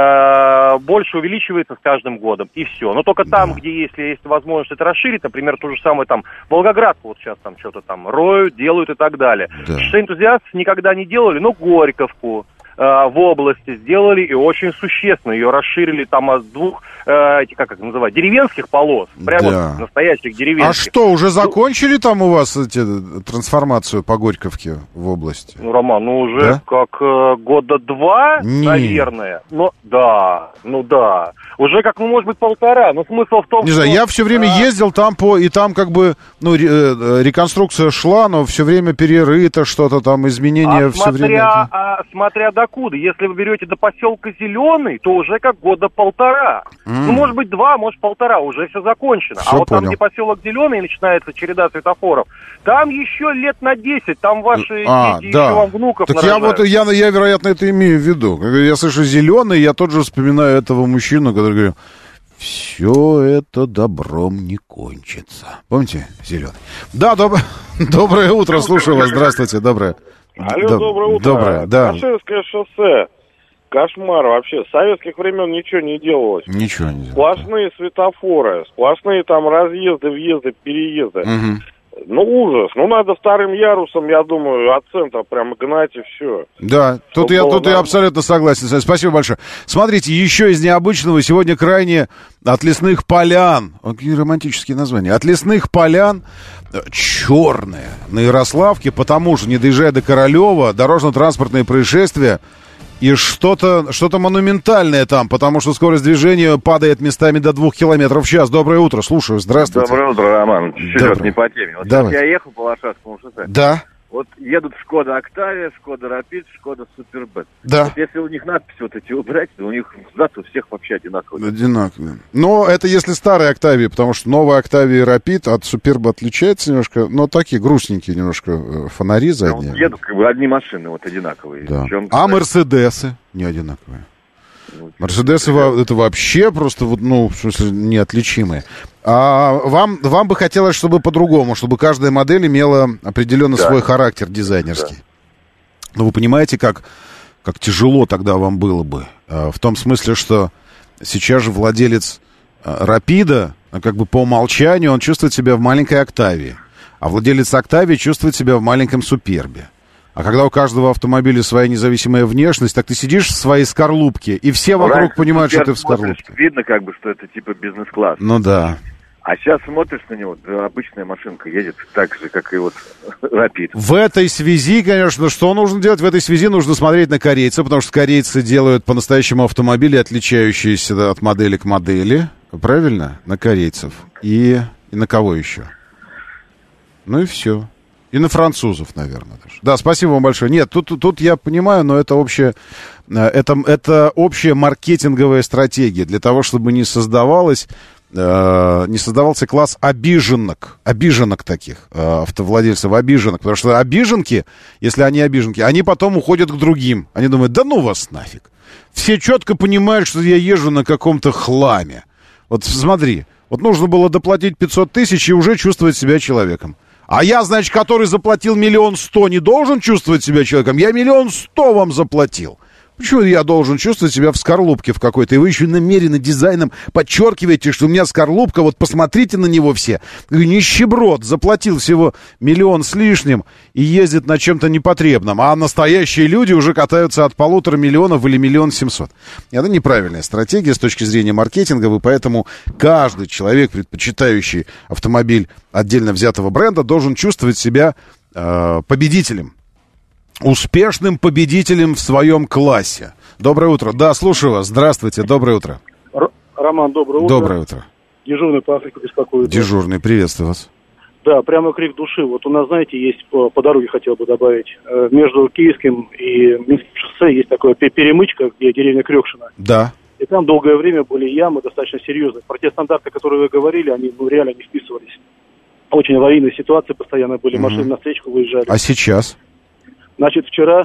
[SPEAKER 4] э, больше увеличивается с каждым годом. И все. Но только там,
[SPEAKER 2] Да.
[SPEAKER 4] где, если есть возможность это расширить, например, то же самое там Волгоградку, вот сейчас там что-то там роют, делают и так далее.
[SPEAKER 2] Да.
[SPEAKER 4] Что энтузиасты никогда не делали, но Горьковку э, в области сделали и очень существенно. Ее расширили там от двух, э, эти, как это называют, деревенских полос, прямо
[SPEAKER 2] Да.
[SPEAKER 4] вот настоящих деревенских.
[SPEAKER 2] А что, уже закончили там у вас эти, трансформацию по Горьковке в области?
[SPEAKER 4] Ну, Роман, ну уже
[SPEAKER 2] Да?
[SPEAKER 4] как э, года два,
[SPEAKER 2] Не.
[SPEAKER 4] наверное. Ну, да, ну да. Уже как, ну, может быть, полтора. Но смысл в том,
[SPEAKER 2] Не
[SPEAKER 4] что...
[SPEAKER 2] знаю, я все время
[SPEAKER 4] а,
[SPEAKER 2] ездил там по, и там как бы, ну, ре- э, реконструкция шла, но все время перерыто что-то там, изменения
[SPEAKER 4] а
[SPEAKER 2] все
[SPEAKER 4] смотря,
[SPEAKER 2] время.
[SPEAKER 4] а, смотря докуда. Если вы берете до поселка Зеленый, то уже как года полтора.
[SPEAKER 2] М.
[SPEAKER 4] Ну, может быть, два, может, полтора. Уже все закончено.
[SPEAKER 2] Всё
[SPEAKER 4] а вот
[SPEAKER 2] понял.
[SPEAKER 4] там, где поселок Зеленый, начинается череда светофоров, там еще лет на десять. Там ваши
[SPEAKER 2] А,
[SPEAKER 4] дети
[SPEAKER 2] да.
[SPEAKER 4] еще вам внуков
[SPEAKER 2] Так я
[SPEAKER 4] нарожают.
[SPEAKER 2] вот, я, я, вероятно, это имею в виду. Когда я слышу зеленый, я тут же вспоминаю этого мужчину, который говорил, все это добром не кончится. Помните, зеленый? Да, доб... доброе утро, слушаю вас, здравствуйте, доброе.
[SPEAKER 8] Алло,
[SPEAKER 2] Доб-
[SPEAKER 8] доброе утро.
[SPEAKER 2] Доброе, да.
[SPEAKER 8] Каширское шоссе. Кошмар вообще. С советских времен ничего не делалось.
[SPEAKER 2] Ничего не делаю.
[SPEAKER 8] Сплошные светофоры, сплошные там разъезды, въезды, переезды.
[SPEAKER 2] Мгм.
[SPEAKER 8] Ну, ужас. Ну, надо вторым ярусом, я думаю, от центра прям гнать и все.
[SPEAKER 2] Да, тут, я,
[SPEAKER 8] было
[SPEAKER 2] тут я
[SPEAKER 8] нормально.
[SPEAKER 2] абсолютно согласен. с вами. Спасибо большое. Смотрите, еще из необычного сегодня крайне от лесных полян. Вот какие романтические названия. От лесных полян э, черные на Ярославке, потому что, не доезжая до Королева, дорожно-транспортные происшествия и что-то, что-то монументальное там, потому что скорость движения падает местами до двух километров в час. Доброе утро, слушаю, здравствуйте.
[SPEAKER 13] Доброе утро, Роман. Чуть-чуть
[SPEAKER 2] Доброе.
[SPEAKER 13] вот не по теме. Вот
[SPEAKER 2] Давайте.
[SPEAKER 13] сейчас я ехал по Варшавскому шоссе.
[SPEAKER 2] Да,
[SPEAKER 13] Вот едут Шкода Октавия, Шкода Рапид, Шкода Супербет.
[SPEAKER 2] да.
[SPEAKER 13] Вот если у них надписи вот эти убрать, то у них даты у всех вообще одинаковые.
[SPEAKER 2] Одинаковые. Но это если старые Октавии, потому что новая Октавия и Рапид от Суперба отличается немножко, но такие грустненькие немножко э, фонари
[SPEAKER 13] Я
[SPEAKER 2] задние.
[SPEAKER 13] вот едут как бы одни машины вот одинаковые.
[SPEAKER 2] Да.
[SPEAKER 13] Причем,
[SPEAKER 2] А Мерседесы не одинаковые. Мерседесы во- это вообще просто вот, ну, в смысле, неотличимые. А вам, вам бы хотелось, чтобы по-другому, чтобы каждая модель имела определенно
[SPEAKER 13] Да.
[SPEAKER 2] свой характер дизайнерский. Но вы понимаете, как, как тяжело тогда вам было бы. А, В том смысле, что сейчас же владелец а, Рапида, а, как бы по умолчанию, он чувствует себя в маленькой Октавии. А владелец Октавии чувствует себя в маленьком Супербе. А когда у каждого автомобиля своя независимая внешность, так ты сидишь в своей скорлупке, и все вокруг
[SPEAKER 13] раньше
[SPEAKER 2] понимают, что
[SPEAKER 13] Супер
[SPEAKER 2] ты в
[SPEAKER 13] смотришь,
[SPEAKER 2] скорлупке.
[SPEAKER 13] Видно как бы, что это типа бизнес-класс.
[SPEAKER 2] Ну да.
[SPEAKER 13] А сейчас смотришь на него, да, обычная машинка едет так же, как и вот Рапид.
[SPEAKER 2] В этой связи, конечно, что нужно делать? В этой связи нужно смотреть на корейцев, потому что корейцы делают по-настоящему автомобили, отличающиеся да, от модели к модели. Правильно? На корейцев. И, и на кого еще? Ну и все. И на французов, наверное, даже. Да, спасибо вам большое. Нет, тут, тут я понимаю, но это общая, это, это общая маркетинговая стратегия для того, чтобы не создавалось, э, не создавался класс обиженок, обиженок таких, э, автовладельцев обиженок. Потому что обиженки, если они обиженки, они потом уходят к другим. Они думают, да ну вас нафиг. Все четко понимают, что я езжу на каком-то хламе. Вот смотри. Вот нужно было доплатить пятьсот тысяч и уже чувствовать себя человеком. А я, значит, который заплатил миллион сто, не должен чувствовать себя человеком? Я миллион сто вам заплатил. Почему я должен чувствовать себя в скорлупке в какой-то? И вы еще намеренно дизайном подчеркиваете, что у меня скорлупка, вот посмотрите на него все. Нищеброд, заплатил всего миллион с лишним и ездит на чем-то непотребном. А настоящие люди уже катаются от полутора миллионов или миллион семьсот. Это неправильная стратегия с точки зрения маркетинга, и поэтому каждый человек, предпочитающий автомобиль отдельно взятого бренда, должен чувствовать себя э, победителем. Успешным победителем в своем классе. Доброе утро. Да, слушаю вас. Здравствуйте. Доброе утро.
[SPEAKER 14] Р- Роман, доброе утро.
[SPEAKER 2] Доброе утро.
[SPEAKER 14] Дежурный по Африке беспокоит.
[SPEAKER 2] Дежурный, приветствую вас.
[SPEAKER 14] Да, прямо крик души. Вот у нас, знаете, есть по, по дороге, хотел бы добавить, э, между Киевским и Минским шоссе есть такая перемычка, где деревня Крёкшина.
[SPEAKER 2] Да.
[SPEAKER 14] И там долгое время были ямы достаточно серьезные. Про те стандарты, которые вы говорили, они ну, реально не вписывались. Очень аварийные ситуации постоянно были, mm-hmm. машины на встречку выезжали.
[SPEAKER 2] А сейчас?
[SPEAKER 14] Значит, вчера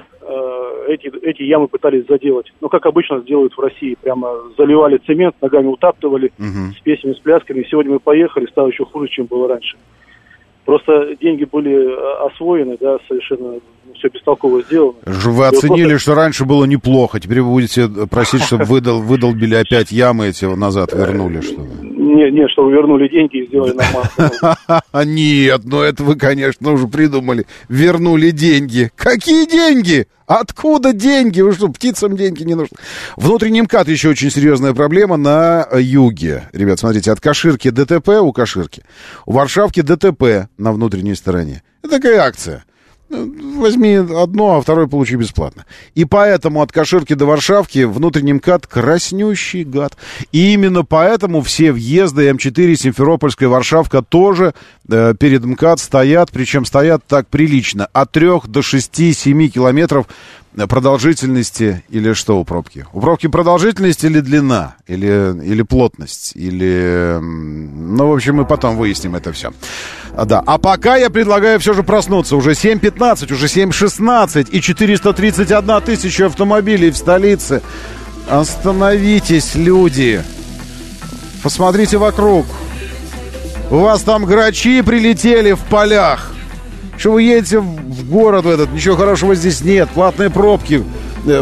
[SPEAKER 14] э, эти, эти ямы пытались заделать. Ну, как обычно делают в России. Прямо заливали цемент, ногами утаптывали, uh-huh. с песнями, с плясками. Сегодня мы поехали, стало еще хуже, чем было раньше. Просто деньги были освоены, да, совершенно все бестолково сделано.
[SPEAKER 2] Вы оценили, просто... что раньше было неплохо. Теперь вы будете просить, чтобы выдал, выдолбили опять ямы эти назад, вернули, что ли?
[SPEAKER 14] Нет, нет, чтобы вернули деньги и сделали нормально.
[SPEAKER 2] Нет, ну это вы, конечно, уже придумали. Вернули деньги. Какие деньги? Откуда деньги? Вы что, птицам деньги не нужны? Внутренний МКАД еще очень серьезная проблема на юге. Ребят, смотрите, от Каширки ДТП у Каширки, у Варшавки ДТП на внутренней стороне. Это такая акция. Возьми одно, а второе получи бесплатно. И поэтому от Каширки до Варшавки внутренний МКАД краснющий гад. И именно поэтому все въезды эм четыре, Симферопольская, Варшавка тоже э, перед МКАД стоят, причем стоят так прилично. От трех до шести-семи километров продолжительности или что у пробки? У пробки продолжительность или длина? Или, или плотность? Или... Ну, в общем, мы потом выясним это все. А, да. А пока я предлагаю все же проснуться. Уже семь пятнадцать, уже семь шестнадцать и четыреста тридцать одна тысяча автомобилей в столице. Остановитесь, люди. Посмотрите вокруг. У вас там грачи прилетели в полях. Что вы едете в город в этот, ничего хорошего здесь нет. Платные пробки, э,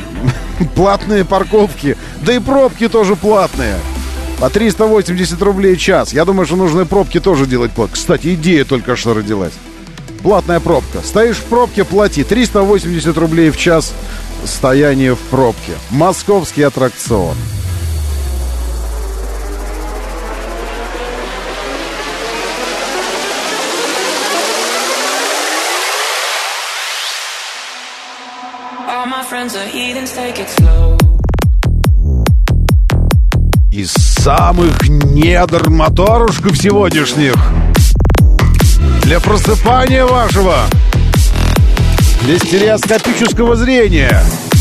[SPEAKER 2] платные парковки, да и пробки тоже платные. По триста восемьдесят рублей в час. Я думаю, что нужно и пробки тоже делать платно. Кстати, идея только что родилась. Платная пробка. Стоишь в пробке, плати. триста восемьдесят рублей в час стояние в пробке. Московский аттракцион. Из самых недр моторушков сегодняшних для просыпания вашего, для стереоскопического зрения.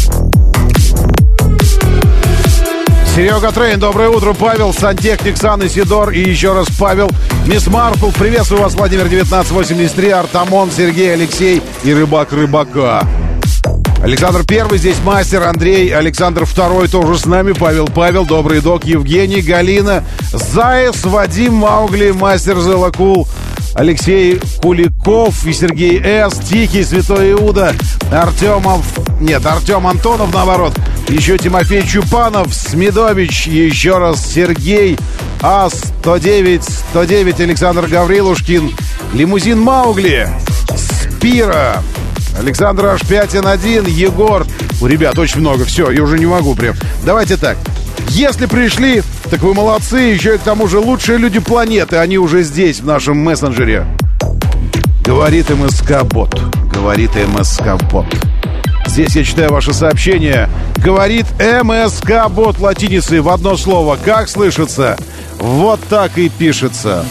[SPEAKER 2] Серега Трейн, доброе утро. Павел, сантехник, Сан Исидор и еще раз Павел. Мисс Марпл, приветствую вас, Владимир девятнадцать восемьдесят три, Артамон, Сергей, Алексей и Рыбак Рыбака. Александр Первый, здесь мастер, Андрей, Александр Второй тоже с нами, Павел Павел, Добрый Док, Евгений, Галина, Заяц, Вадим, Маугли, мастер Зелакул, Алексей Куликов и Сергей С, Тихий, Святой Иуда, Артемов, нет, Артем Антонов, наоборот, еще Тимофей Чупанов, Смедович, еще раз Сергей, А сто девять, сто девять, Александр Гаврилушкин, Лимузин Маугли, Спира, Александр Аш пять эн один, Егор. У ребят очень много, все, я уже не могу прям. Давайте так, если пришли, так вы молодцы, еще и к тому же лучшие люди планеты, они уже здесь, в нашем мессенджере. Говорит МСК-бот, говорит МСК-бот. Здесь я читаю ваше сообщение. Говорит МСК-бот латиницей в одно слово. Как слышится? Вот так и пишется.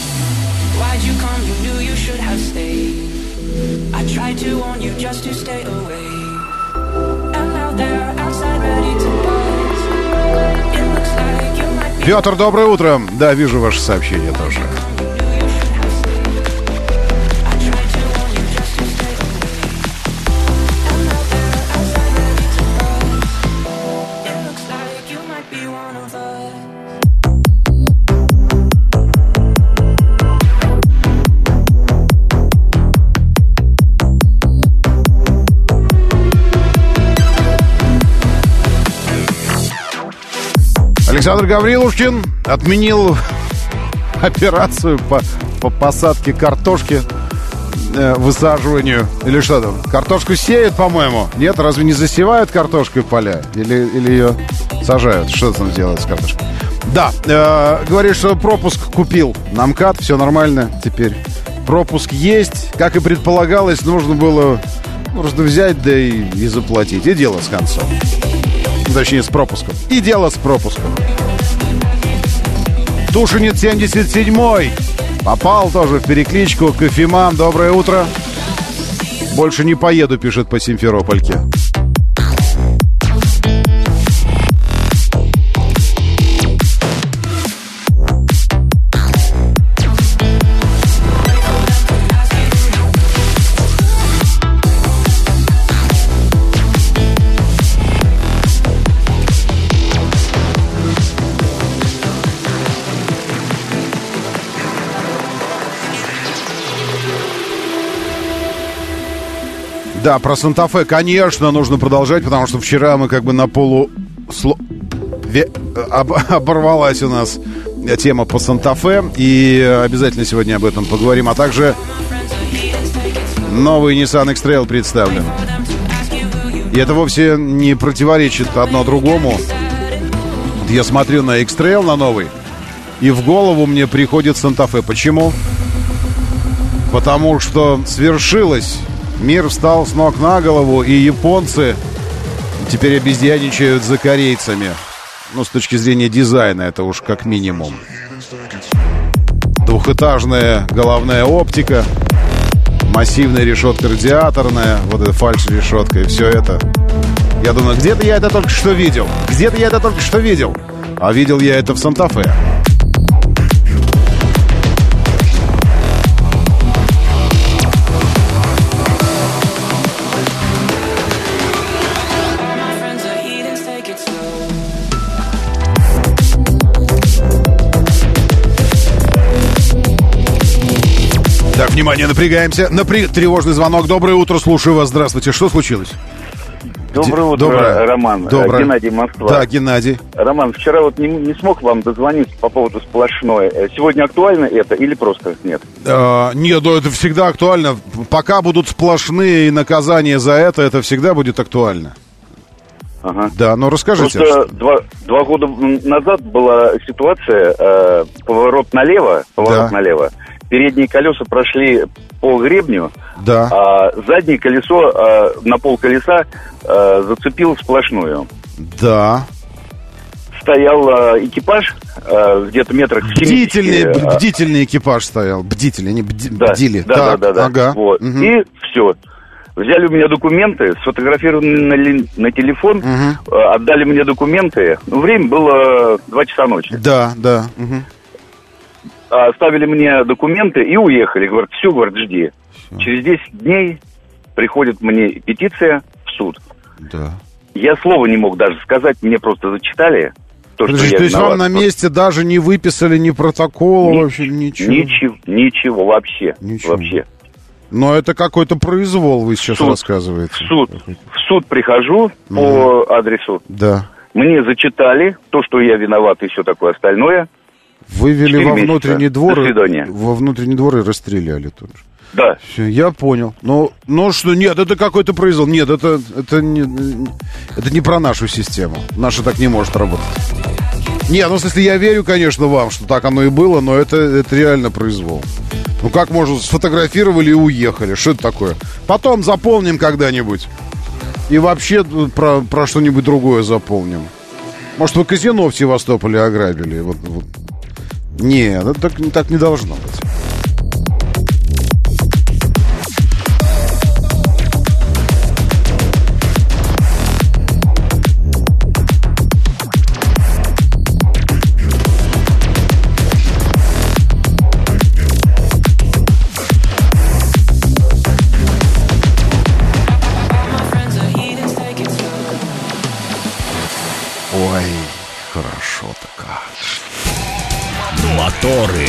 [SPEAKER 2] Петр, доброе утро. Да, вижу ваше сообщение тоже. Александр Гаврилушкин отменил операцию по, по посадке картошки, э, высаживанию. Или что там? Картошку сеют, по-моему. Нет, разве не засевают картошкой поля? Или, или ее сажают? Что там делают с картошкой? Да, э, говорит, что пропуск купил на МКАД, все нормально теперь. Пропуск есть. Как и предполагалось, нужно было просто взять, да и, и заплатить. И дело с концом. Точнее, с пропуском. И дело с пропуском. Тушинец семьдесят седьмой попал тоже в перекличку. Кофеман, доброе утро. Больше не поеду, пишет по Симферопольке. Да, про Санта-Фе, конечно, нужно продолжать, потому что вчера мы как бы на полу... Сло... Ве... Об... Оборвалась у нас тема по Санта-Фе, и обязательно сегодня об этом поговорим. А также новый Nissan X-Trail представлен. И это вовсе не противоречит одно другому. Я смотрю на X-Trail, на новый, и в голову мне приходит Санта-Фе. Почему? Потому что свершилось... Мир встал с ног на голову, и японцы теперь обезьяничают за корейцами. Ну, с точки зрения дизайна, это уж как минимум. Двухэтажная головная оптика, массивная решетка радиаторная, вот эта фальш-решетка и все это. Я думаю, где-то я это только что видел. Где-то я это только что видел. А видел я это в Санта-Фе. Так, внимание, напрягаемся. Напря... Тревожный звонок. Доброе утро, слушаю вас. Здравствуйте. Что случилось?
[SPEAKER 15] Доброе утро,
[SPEAKER 2] Доброе.
[SPEAKER 15] Роман.
[SPEAKER 2] Доброе.
[SPEAKER 15] Геннадий, Москва.
[SPEAKER 2] Да, Геннадий.
[SPEAKER 15] Роман, вчера вот не, не смог вам дозвониться по поводу сплошной. Сегодня актуально это или просто нет?
[SPEAKER 2] А, нет, да, это всегда актуально. Пока будут сплошные наказания за это, это всегда будет актуально.
[SPEAKER 15] Ага.
[SPEAKER 2] Да, ну расскажите.
[SPEAKER 15] Просто два, два года назад была ситуация, э, поворот налево, поворот
[SPEAKER 2] да.
[SPEAKER 15] налево. Передние колеса прошли по гребню,
[SPEAKER 2] да.
[SPEAKER 15] а заднее колесо э, на пол колеса э, зацепило сплошную.
[SPEAKER 2] Да.
[SPEAKER 15] Стоял э, экипаж э, где-то метрах в семидесяти.
[SPEAKER 2] Бдительный,
[SPEAKER 15] э,
[SPEAKER 2] бдительный экипаж стоял. Бдительный, они бди,
[SPEAKER 15] да,
[SPEAKER 2] бдили.
[SPEAKER 15] Да,
[SPEAKER 2] так,
[SPEAKER 15] да, да, да.
[SPEAKER 2] Ага.
[SPEAKER 15] Вот.
[SPEAKER 2] Угу.
[SPEAKER 15] И все. Взяли у меня документы, сфотографировали на, на телефон,
[SPEAKER 2] угу.
[SPEAKER 15] э, отдали мне документы. Ну, время было два часа ночи.
[SPEAKER 2] Да, да. Угу.
[SPEAKER 15] Оставили мне документы и уехали. Говорят, все, говорят, жди. Все. Через десять дней приходит мне петиция в суд.
[SPEAKER 2] Да.
[SPEAKER 15] Я слова не мог даже сказать, мне просто зачитали. То,
[SPEAKER 2] Подожди,
[SPEAKER 15] что я
[SPEAKER 2] то есть
[SPEAKER 15] виноват.
[SPEAKER 2] вам на месте даже не выписали ни протокола,
[SPEAKER 15] Ни,
[SPEAKER 2] вообще ничего?
[SPEAKER 15] Ничего, ничего вообще.
[SPEAKER 2] Ничего.
[SPEAKER 15] Вообще.
[SPEAKER 2] Но это какой-то произвол, вы сейчас
[SPEAKER 15] суд,
[SPEAKER 2] рассказываете.
[SPEAKER 15] В суд, в суд прихожу mm. по адресу.
[SPEAKER 2] Да.
[SPEAKER 15] Мне зачитали то, что я виноват и все такое остальное.
[SPEAKER 2] Вывели во внутренний двор,
[SPEAKER 15] До свидания.
[SPEAKER 2] во внутренний двор и расстреляли тут же.
[SPEAKER 15] Да.
[SPEAKER 2] Все, я понял. Но, но что, нет, это какой-то произвол. Нет, это, это, не, это не про нашу систему. Наша так не может работать. Не, ну, в смысле, я верю, конечно, вам, что так оно и было, но это, это реально произвол. Ну, как можно, сфотографировали и уехали. Что это такое? Потом заполним когда-нибудь. И вообще про, про что-нибудь другое заполним. Может, вы казино в Севастополе ограбили? Вот, вот. Нет, это так, так не должно быть. Ой, хорошо-то как.
[SPEAKER 1] Моторы.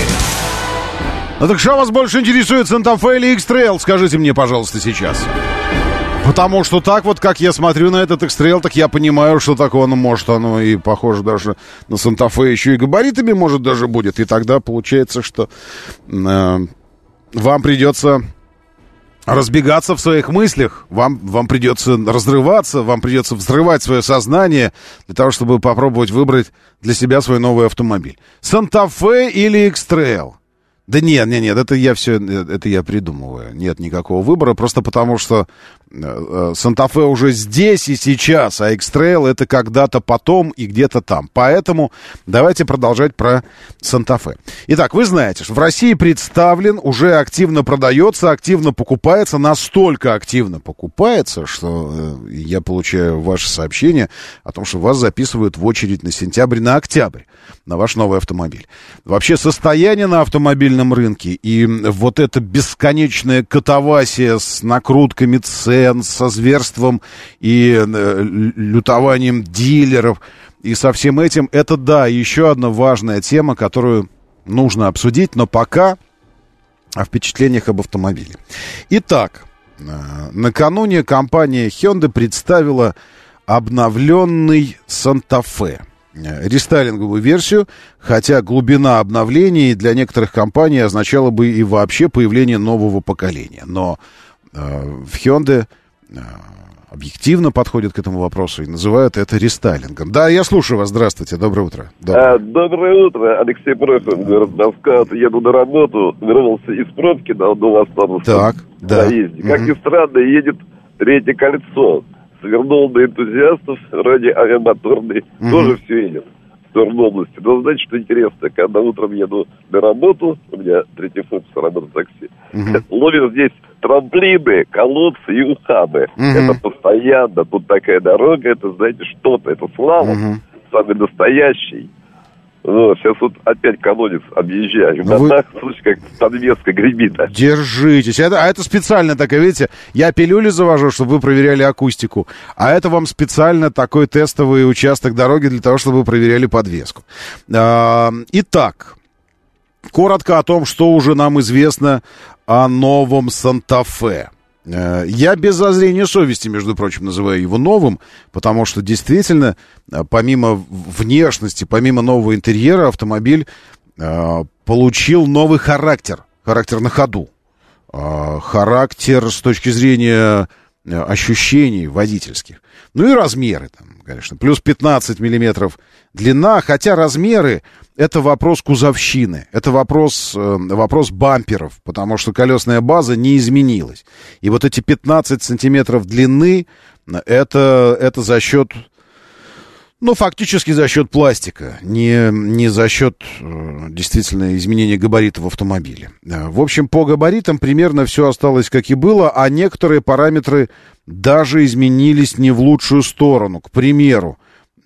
[SPEAKER 2] Ну так что вас больше интересует, Санта-Фе или X-Trail? Скажите мне, пожалуйста, сейчас. Потому что так вот, как я смотрю на этот X-Trail, так я понимаю, что такое оно может, оно и похоже даже на Санта-Фе, еще и габаритами, может, даже будет. И тогда получается, что э, вам придется разбегаться в своих мыслях, вам, вам придется разрываться, вам придется взрывать свое сознание для того, чтобы попробовать выбрать для себя свой новый автомобиль. Санта-Фе или X-Trail? Да нет, нет, нет, это я все, это я придумываю. Нет никакого выбора, просто потому что Санта-Фе уже здесь и сейчас, а X-Trail это когда-то потом и где-то там. Поэтому давайте продолжать про Санта-Фе. Итак, вы знаете, что в России представлен, уже активно продается, активно покупается, настолько активно покупается, что я получаю ваше сообщение о том, что вас записывают в очередь на сентябрь, на октябрь, на ваш новый автомобиль. Вообще состояние на автомобильном рынке и вот эта бесконечная катавасия с накрутками цен, со зверством и э, лютованием дилеров и со всем этим, это, да, еще одна важная тема, которую нужно обсудить, но пока о впечатлениях об автомобиле. Итак, э, накануне компания Hyundai представила обновленный Санта-Фе, рестайлинговую версию, хотя глубина обновлений для некоторых компаний означала бы и вообще появление нового поколения. Но в Hyundai объективно подходят к этому вопросу и называют это рестайлингом. Да, я слушаю вас. Здравствуйте. Доброе утро.
[SPEAKER 16] Доброе, а, доброе утро. Алексей Прохоров, город Москва. Еду на работу, вернулся из пробки на Новостану.
[SPEAKER 2] Так, да.
[SPEAKER 16] Наезде. Как ни странно, едет третье кольцо. Свернул на энтузиастов ради авиамоторной. Mm-hmm. Тоже все едет в сторону области. Но знаете, что интересно? Когда утром еду на работу, у меня третья функция работы такси, mm-hmm. ловят здесь трамплины, колодцы и ухабы. Mm-hmm. Это постоянно. Тут такая дорога, это, знаете, что-то. Это слава. Mm-hmm. Самый настоящий. Ну, сейчас вот опять колодец объезжаю.
[SPEAKER 2] Вы...
[SPEAKER 16] Так, слушай, как подвеска гремит.
[SPEAKER 2] Держитесь. Это, а это специально такая, видите, я пилюли завожу, чтобы вы проверяли акустику. А это вам специально такой тестовый участок дороги для того, чтобы вы проверяли подвеску. А, итак, коротко о том, что уже нам известно о новом Санта-Фе. Я без зазрения совести, между прочим, называю его новым, потому что действительно, помимо внешности, помимо нового интерьера, автомобиль э, получил новый характер, характер на ходу, э, характер с точки зрения ощущений водительских. Ну и размеры, там, конечно, плюс пятнадцать миллиметров длина, хотя размеры — это вопрос кузовщины, это вопрос, э, вопрос бамперов, потому что колесная база не изменилась. И вот эти пятнадцать сантиметров длины — это, это за счет, ну, фактически за счет пластика, не, не за счет э, действительно изменения габаритов в автомобиле. В общем, по габаритам примерно все осталось как и было, а некоторые параметры даже изменились не в лучшую сторону. К примеру,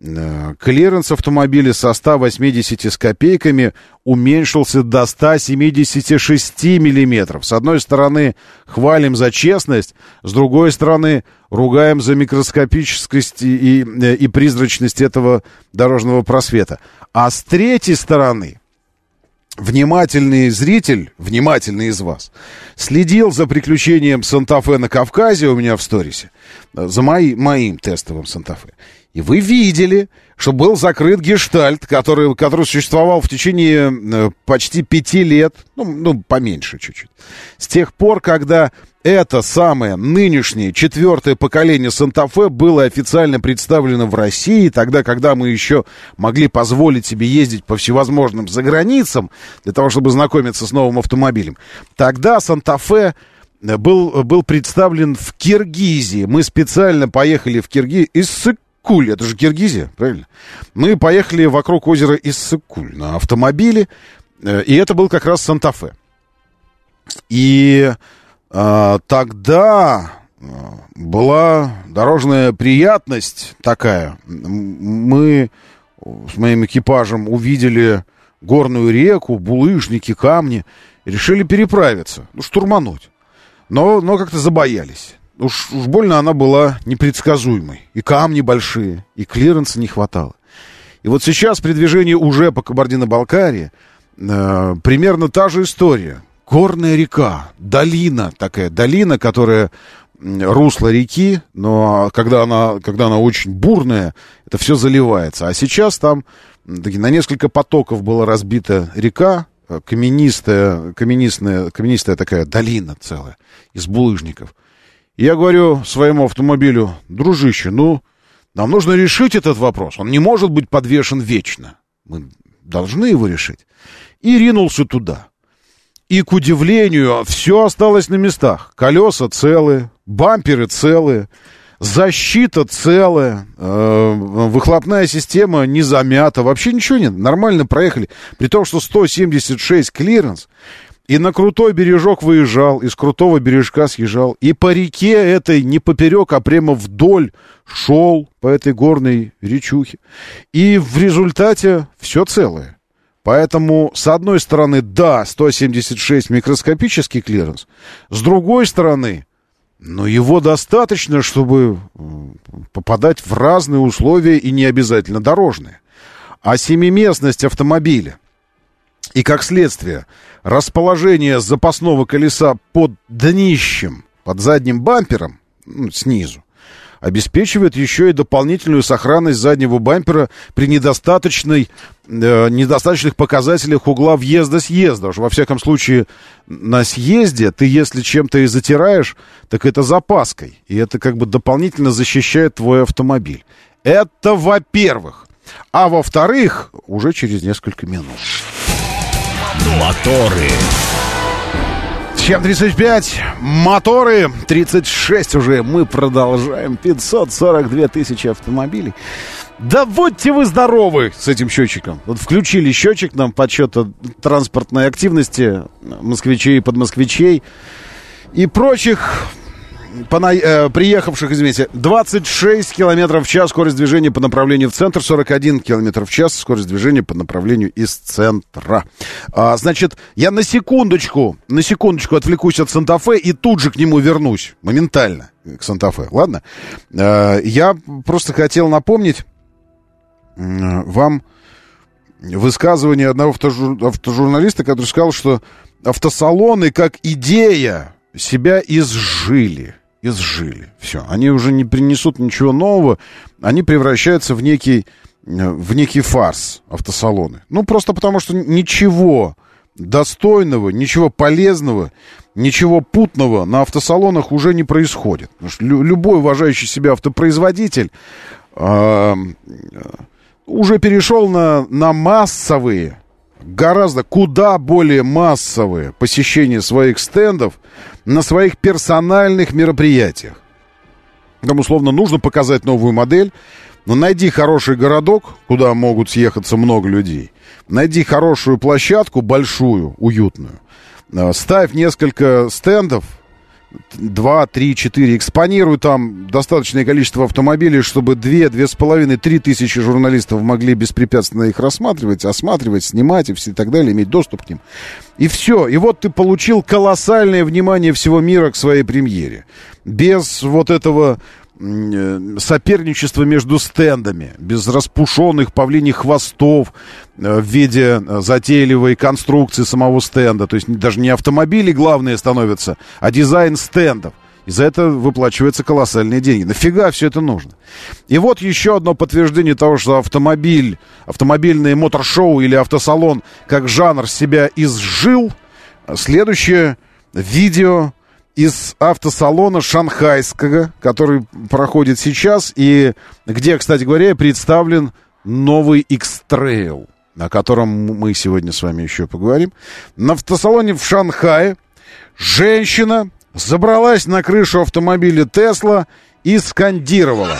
[SPEAKER 2] клиренс автомобиля со ста восьмидесяти с копейками уменьшился до ста семидесяти шести миллиметров. С одной стороны, хвалим за честность, с другой стороны, ругаем за микроскопическость и, и, и призрачность этого дорожного просвета. А с третьей стороны, внимательный зритель, внимательный из вас, следил за приключением Санта-Фе на Кавказе у меня в сторисе, за мои, моим тестовым Санта-Фе. И вы видели, что был закрыт гештальт, который, который существовал в течение э, почти пяти лет, ну, ну, поменьше чуть-чуть. С тех пор, когда это самое нынешнее четвертое поколение Санта-Фе было официально представлено в России, тогда, когда мы еще могли позволить себе ездить по всевозможным заграницам, для того, чтобы знакомиться с новым автомобилем, тогда Санта-Фе был, был представлен в Киргизии. Мы специально поехали в Киргизию из Иссык-Куль, это же Киргизия, правильно? Мы поехали вокруг озера Иссык-Куль на автомобиле, и это был как раз Санта-Фе. И а, тогда была дорожная приятность такая. Мы с моим экипажем увидели горную реку, булыжники, камни, решили переправиться, ну, штурмануть. Но, но как-то забоялись. Уж, уж больно она была непредсказуемой. И камни большие, и клиренса не хватало. И вот сейчас при движении уже по Кабардино-Балкарии э, примерно та же история. Горная река, долина такая, долина, которая русло реки, но когда она, когда она очень бурная, это все заливается. А сейчас там на несколько потоков была разбита река, каменистая, каменистая, каменистая такая долина целая из булыжников. И я говорю своему автомобилю: дружище, ну, нам нужно решить этот вопрос. Он не может быть подвешен вечно. Мы должны его решить. И ринулся туда. И, к удивлению, все осталось на местах. Колеса целые, бамперы целые, защита целая, э, выхлопная система не замята, вообще ничего нет, нормально проехали. При том, что сто семьдесят шесть клиренс, и на крутой бережок выезжал, и с крутого бережка съезжал, и по реке этой не поперек, а прямо вдоль шел по этой горной речухе. И в результате все целое. Поэтому, с одной стороны, да, сто семьдесят шесть микроскопический клиренс, с другой стороны, ну, его достаточно, чтобы попадать в разные условия и не обязательно дорожные. А семиместность автомобиля и, как следствие, расположение запасного колеса под днищем, под задним бампером, ну, снизу, обеспечивает еще и дополнительную сохранность заднего бампера при недостаточной, э, недостаточных показателях угла въезда-съезда. Во всяком случае, на съезде ты, если чем-то и затираешь, так это запаской. И это как бы дополнительно защищает твой автомобиль. Это во-первых. А во-вторых, уже через несколько минут.
[SPEAKER 1] Моторы.
[SPEAKER 2] Чем тридцать пять, моторы, тридцать шесть уже, мы продолжаем, пятьсот сорок две тысячи автомобилей. Да будьте вы здоровы с этим счетчиком. Вот включили счетчик нам подсчета транспортной активности москвичей и подмосквичей и прочих пона... э, приехавших, извините, двадцать шесть километров в час скорость движения по направлению в центр, сорок один километр в час скорость движения по направлению из центра. А, значит, я на секундочку, на секундочку отвлекусь от Санта-Фе и тут же к нему вернусь, моментально к Санта-Фе, ладно? А, я просто хотел напомнить вам высказывание одного автожур... автожурналиста, который сказал, что автосалоны как идея себя изжили. Изжили. Все. Они уже не принесут ничего нового. Они превращаются в некий, в некий фарс, автосалоны. Ну, просто потому, что ничего достойного, ничего полезного, ничего путного на автосалонах уже не происходит. Потому что лю- любой уважающий себя автопроизводитель э- уже перешел на, на массовые, гораздо, куда более массовые посещения своих стендов на своих персональных мероприятиях. Там, условно, нужно показать новую модель, но найди хороший городок, куда могут съехаться много людей, найди хорошую площадку, большую, уютную, ставь несколько стендов, два, три, четыре, экспонируй там достаточное количество автомобилей, чтобы две, две с половиной, три тысячи журналистов могли беспрепятственно их рассматривать, осматривать, снимать и все и так далее, иметь доступ к ним. И все. И вот ты получил колоссальное внимание всего мира к своей премьере. Без вот этого соперничества между стендами, без распушенных павлиних хвостов в виде затейливой конструкции самого стенда. То есть даже не автомобили главные становятся, а дизайн стендов. И за это выплачиваются колоссальные деньги. Нафига все это нужно? И вот еще одно подтверждение того, что автомобиль, автомобильное мотор-шоу или автосалон как жанр себя изжил. Следующее видео из автосалона шанхайского, который проходит сейчас, и где, кстати говоря, представлен новый X-Trail, о котором мы сегодня с вами еще поговорим. На автосалоне в Шанхае женщина забралась на крышу автомобиля Tesla и скандировала.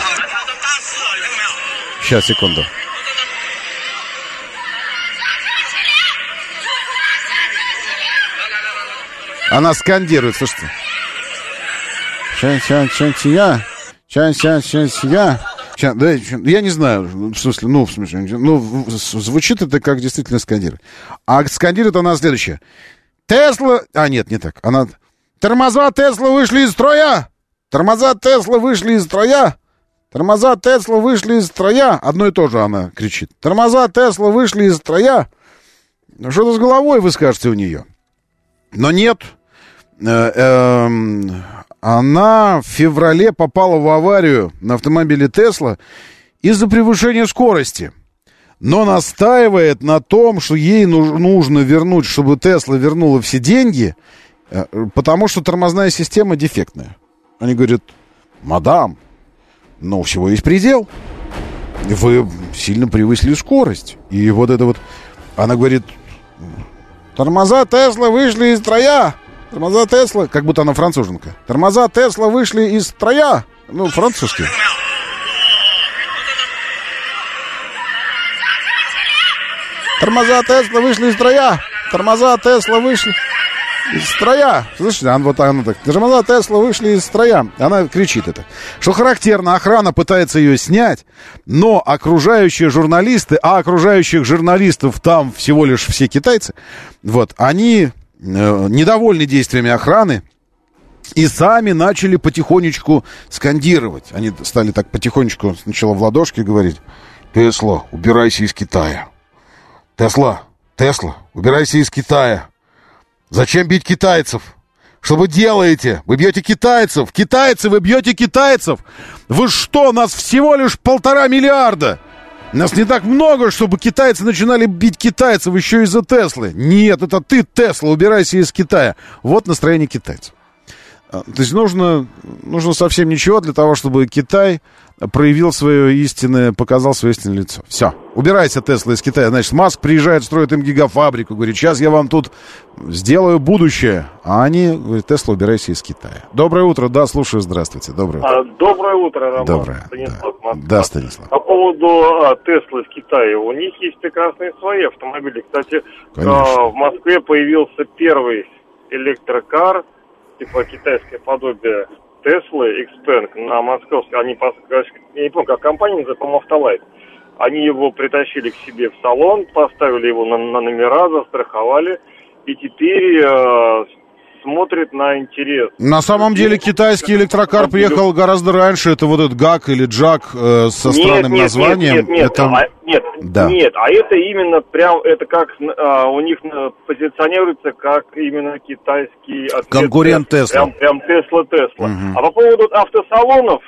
[SPEAKER 2] Сейчас, секунду. Она скандирует, слушайте. Чан-чан-чан-чия, чан-чан-чан-чия. Да, я не знаю, в смысле, ну, в смысле, ну, звучит это как действительно скандировать. А скандирует она следующее. Тесла... А, нет, не так. Она... Тормоза Тесла вышли из строя! Тормоза Тесла вышли из строя! Тормоза Тесла вышли из строя! Одно и то же она кричит. Тормоза Тесла вышли из строя! Что-то с головой, вы скажете, у нее. Но нет... она в феврале попала в аварию на автомобиле Tesla из-за превышения скорости. Но настаивает на том, что ей нужно вернуть, чтобы Tesla вернула все деньги, потому что тормозная система дефектная. Они говорят: мадам, но у всего есть предел. Вы сильно превысили скорость. И вот это вот... Она говорит: тормоза Tesla вышли из строя. Тормоза Tesla... Как будто она француженка. Тормоза Tesla вышли из строя. Ну, французский. Тормоза Tesla вышли из строя. Тормоза Tesla вышли из строя. Слышите, она вот она так. Тормоза Tesla вышли из строя. Она кричит это. Что характерно, охрана пытается ее снять, но окружающие журналисты, а окружающих журналистов там всего лишь все китайцы, вот, они э, недовольны действиями охраны и сами начали потихонечку скандировать. Они стали так потихонечку сначала в ладошки говорить: Tesla, убирайся из Китая. Тесла, Тесла, убирайся из Китая. Зачем бить китайцев? Что вы делаете? Вы бьете китайцев. Китайцы, вы бьете китайцев. Вы что, нас всего лишь полтора миллиарда. Нас не так много, чтобы китайцы начинали бить китайцев еще из-за Теслы. Нет, это ты, Тесла, убирайся из Китая. Вот настроение китайцев. То есть нужно, нужно совсем ничего для того, чтобы Китай проявил свое истинное, показал свое истинное лицо. Все, убирайся, Тесла, из Китая. Значит, Маск приезжает, строит им гигафабрику, говорит: сейчас я вам тут сделаю будущее. А они говорят: Тесла, убирайся из Китая. Доброе утро, да, слушаю, здравствуйте. Доброе утро.
[SPEAKER 17] А, доброе утро, Роман.
[SPEAKER 2] Доброе,
[SPEAKER 17] Станислав,
[SPEAKER 2] да. Да, Станислав.
[SPEAKER 17] По поводу а, Теслы в Китае. У них есть прекрасные свои автомобили. Кстати, а, в Москве появился первый электрокар, типа китайское подобие Теслы, Xpeng, на московской, они, я не помню, как компания называется, по-моему, Автолайт. Они его притащили к себе в салон, поставили его на, на номера, застраховали, и теперь э, смотрит на интерес.
[SPEAKER 2] На самом деле китайский электрокар приехал гораздо раньше. Это вот этот ГАК или Джак э, со
[SPEAKER 17] нет,
[SPEAKER 2] странным
[SPEAKER 17] нет,
[SPEAKER 2] названием.
[SPEAKER 17] Нет, нет,
[SPEAKER 2] это...
[SPEAKER 17] а, нет,
[SPEAKER 2] да.
[SPEAKER 17] нет, а это именно прям, это как а, у них позиционируется как именно китайский ответ.
[SPEAKER 2] Конкурент Тесла.
[SPEAKER 17] Прям, прям Тесла-Тесла.
[SPEAKER 2] Угу.
[SPEAKER 17] А по поводу автосалонов,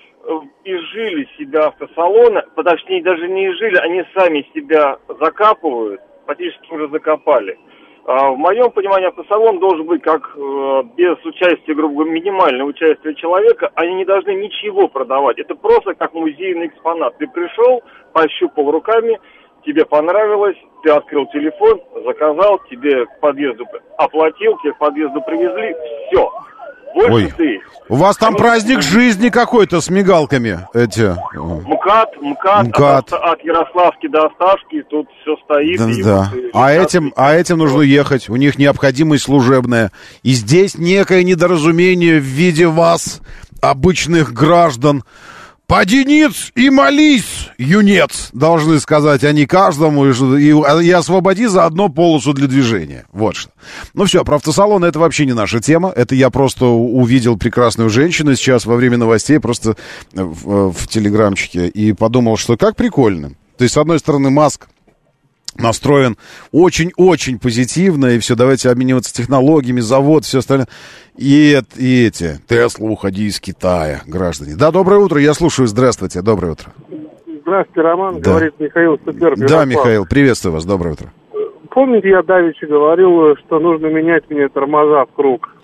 [SPEAKER 17] изжили себя автосалоны, точнее даже не изжили, они сами себя закапывают, практически уже закопали. В моем понимании автосалон должен быть как без участия, грубо говоря, минимальное участие человека. Они не должны ничего продавать. Это просто как музейный экспонат. Ты пришел, пощупал руками, тебе понравилось, ты открыл телефон, заказал, тебе к подъезду оплатил, тебе к подъезду привезли, все. Больше
[SPEAKER 2] Ой,
[SPEAKER 17] ты.
[SPEAKER 2] У вас там
[SPEAKER 17] Они...
[SPEAKER 2] праздник жизни какой-то с мигалками эти.
[SPEAKER 17] МКАД, МКАД,
[SPEAKER 2] МКАД.
[SPEAKER 17] От, от Ярославки до Осташки, тут все стоит.
[SPEAKER 2] Да,
[SPEAKER 17] и
[SPEAKER 2] да.
[SPEAKER 17] вот, и
[SPEAKER 2] А, этим, а этим нужно ехать. У них необходимость служебная. И здесь некое недоразумение в виде вас, обычных граждан. «Поди ниц и молись, юнец», должны сказать они каждому, и, и, и освободи заодно полосу для движения. Вот что. Ну все, про автосалоны это вообще не наша тема. Это я просто увидел прекрасную женщину сейчас во время новостей, просто в, в телеграмчике, и подумал, что как прикольно. То есть, с одной стороны, Маск настроен очень-очень позитивно, и все, давайте обмениваться технологиями, завод, все остальное. И, и эти, Тесла, уходи из Китая, граждане. Да, доброе утро, я слушаю, здравствуйте, доброе утро.
[SPEAKER 18] Здравствуйте, Роман,
[SPEAKER 2] да.
[SPEAKER 18] Говорит Михаил Суперб.
[SPEAKER 2] Да, Михаил, приветствую вас, доброе утро.
[SPEAKER 18] Помните, я давеча говорил, что нужно менять мне тормоза в круг?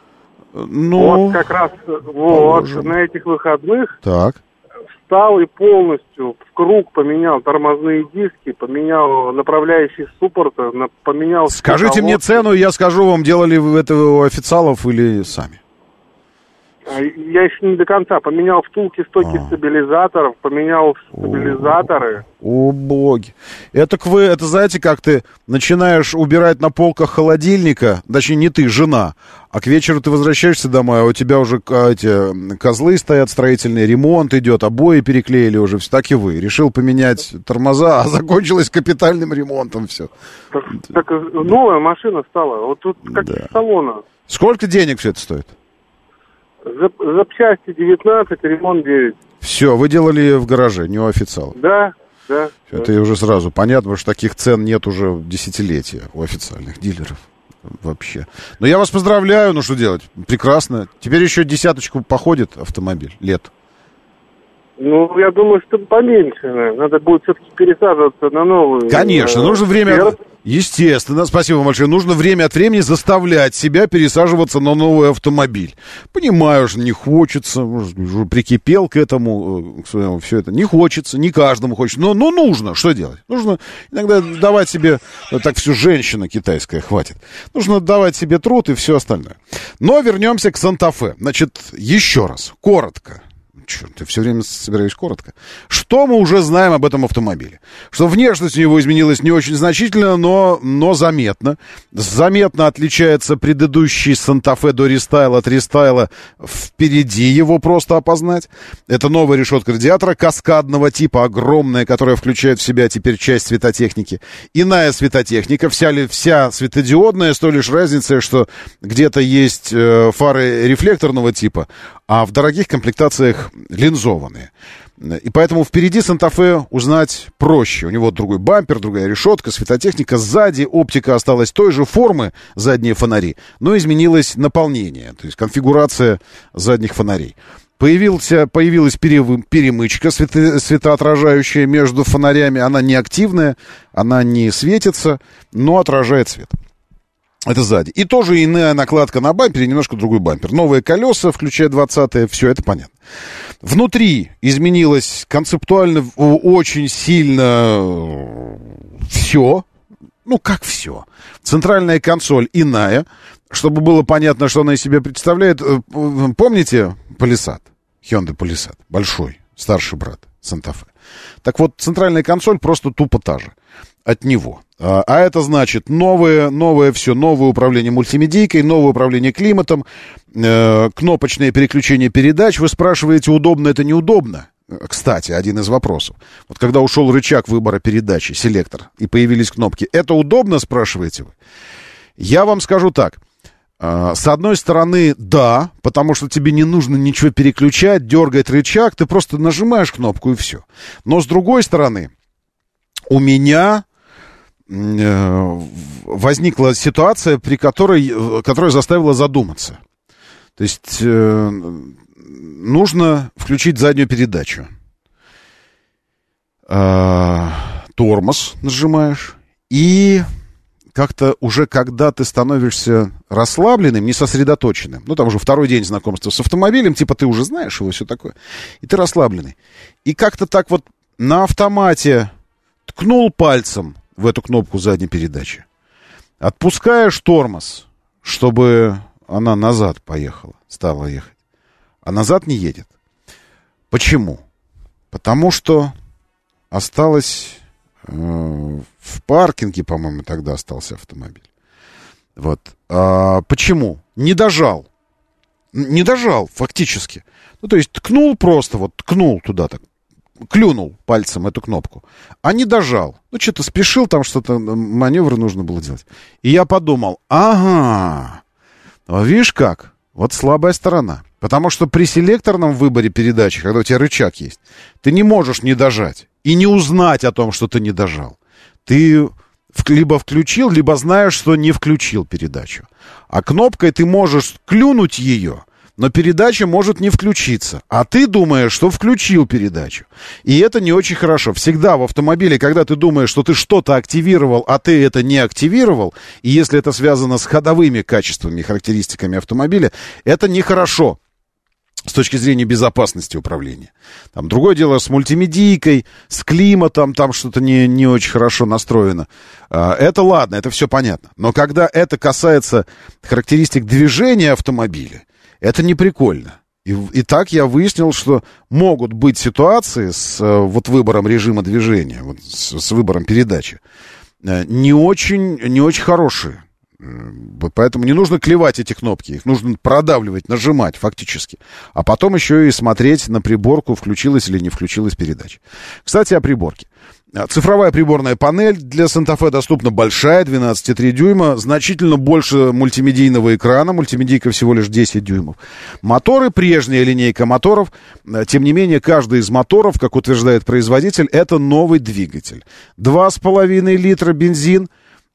[SPEAKER 2] Ну,
[SPEAKER 18] вот как раз вот, на этих выходных
[SPEAKER 2] так.
[SPEAKER 18] встал и полностью в круг поменял тормозные диски, поменял направляющий суппорт, поменял...
[SPEAKER 2] Скажите мне цену, я скажу вам, делали вы это у официалов или сами?
[SPEAKER 18] Я еще не до конца. Поменял втулки, стойки а. стабилизаторов, поменял стабилизаторы.
[SPEAKER 2] О, боги. Это вы, это знаете, как ты начинаешь убирать на полках холодильника, точнее, не ты, жена, а к вечеру ты возвращаешься домой, а у тебя уже эти козлы стоят строительные, ремонт идет, обои переклеили уже, все так и вы. Решил поменять тормоза, а закончилось капитальным ремонтом все.
[SPEAKER 18] Так, так новая машина стала, вот тут как да. из салона.
[SPEAKER 2] Сколько денег все это стоит?
[SPEAKER 18] Запчасти девятнадцать, ремонт девять.
[SPEAKER 2] Все, вы делали в гараже, не у официалов?
[SPEAKER 18] Да, да.
[SPEAKER 2] Это да. уже сразу понятно, потому что таких цен нет уже десятилетия у официальных дилеров. вообще. Но я вас поздравляю, ну что делать? Прекрасно. Теперь еще десяточку походит автомобиль лет.
[SPEAKER 18] Ну, я думаю, что поменьше. Надо будет все-таки пересаживаться на новую.
[SPEAKER 2] Конечно, нужно время... От... Естественно, спасибо вам большое. Нужно время от времени заставлять себя пересаживаться на новый автомобиль. Понимаю, что не хочется, уже прикипел к этому, к своему, все это. Не хочется, не каждому хочется, но, но нужно. Что делать? Нужно иногда давать себе... Так все, женщина китайская, хватит. Нужно давать себе труд и все остальное. Но вернемся к Санта-Фе. Значит, еще раз, коротко. Черт, ты все время собираешь коротко. Что мы уже знаем об этом автомобиле? Что внешность у него изменилась не очень значительно, но, но заметно. Заметно отличается предыдущий Санта-Фе до рестайла от рестайла. Впереди его просто опознать. Это новая решетка радиатора каскадного типа, огромная, которая включает в себя теперь часть светотехники. Иная светотехника, вся, вся светодиодная, с той лишь разницей, что где-то есть э, фары рефлекторного типа, а в дорогих комплектациях линзованные. И поэтому впереди Санта-Фе узнать проще. У него другой бампер, другая решетка, светотехника. Сзади оптика осталась той же формы, задние фонари, но изменилось наполнение, то есть конфигурация задних фонарей. Появился, появилась перемычка свето, светоотражающая между фонарями. Она не активная, она не светится, но отражает свет. Это сзади. И тоже иная накладка на бампере, немножко другой бампер. Новые колеса, включая двадцатые, все это понятно. Внутри изменилось концептуально очень сильно все. Ну, как все. Центральная консоль иная, чтобы было понятно, что она из себя представляет. Помните Palisade? Hyundai Palisade. Большой, старший брат Санта-Фе. Так вот, центральная консоль просто тупо та же. От него. А, а это значит новое, новое все, новое управление мультимедийкой, новое управление климатом, э, кнопочное переключение передач. Вы спрашиваете, удобно это, неудобно? Кстати, один из вопросов. Вот когда ушел рычаг выбора передачи, селектор, и появились кнопки, это удобно, спрашиваете вы? Я вам скажу так. Э, с одной стороны, да, потому что тебе не нужно ничего переключать, дергать рычаг, ты просто нажимаешь кнопку и все. Но с другой стороны, у меня... возникла ситуация, при которой, которая заставила задуматься. То есть э, нужно включить заднюю передачу. Э, тормоз нажимаешь. И как-то уже когда ты становишься расслабленным, не сосредоточенным, ну там уже второй день знакомства с автомобилем, типа ты уже знаешь его, все такое, и ты расслабленный. И как-то так вот на автомате ткнул пальцем в эту кнопку задней передачи. Отпускаешь тормоз, чтобы она назад поехала, стала ехать. А назад не едет. Почему? Потому что осталось э, в паркинге, по-моему, тогда остался автомобиль. Вот. А почему? Не дожал. Не дожал, фактически. Ну, то есть ткнул просто, вот ткнул туда так. Клюнул пальцем эту кнопку, а не дожал. Ну, что-то спешил, там что-то, маневр нужно было делать. И я подумал, ага, видишь как, вот слабая сторона. Потому что при селекторном выборе передачи, когда у тебя рычаг есть, ты не можешь не дожать и не узнать о том, что ты не дожал. Ты либо включил, либо знаешь, что не включил передачу. А кнопкой ты можешь клюнуть ее, но передача может не включиться. А ты думаешь, что включил передачу. И это не очень хорошо. Всегда в автомобиле, когда ты думаешь, что ты что-то активировал, а ты это не активировал, и если это связано с ходовыми качествами, характеристиками автомобиля, это нехорошо с точки зрения безопасности управления. Там другое дело с мультимедийкой, с климатом, там что-то не, не очень хорошо настроено. Это ладно, это все понятно. Но когда это касается характеристик движения автомобиля, это не прикольно. И, и так я выяснил, что могут быть ситуации с вот выбором режима движения, вот, с, с выбором передачи, не очень, не очень хорошие. Поэтому не нужно клевать эти кнопки, их нужно продавливать, нажимать фактически. А потом еще и смотреть на приборку, включилась или не включилась передача. Кстати, о приборке. Цифровая приборная панель для Санта-Фе доступна большая, двенадцать целых три дюйма, значительно больше мультимедийного экрана, мультимедийка всего лишь десять дюймов. Моторы, прежняя линейка моторов, тем не менее, каждый из моторов, как утверждает производитель, это новый двигатель. два с половиной литра бензин,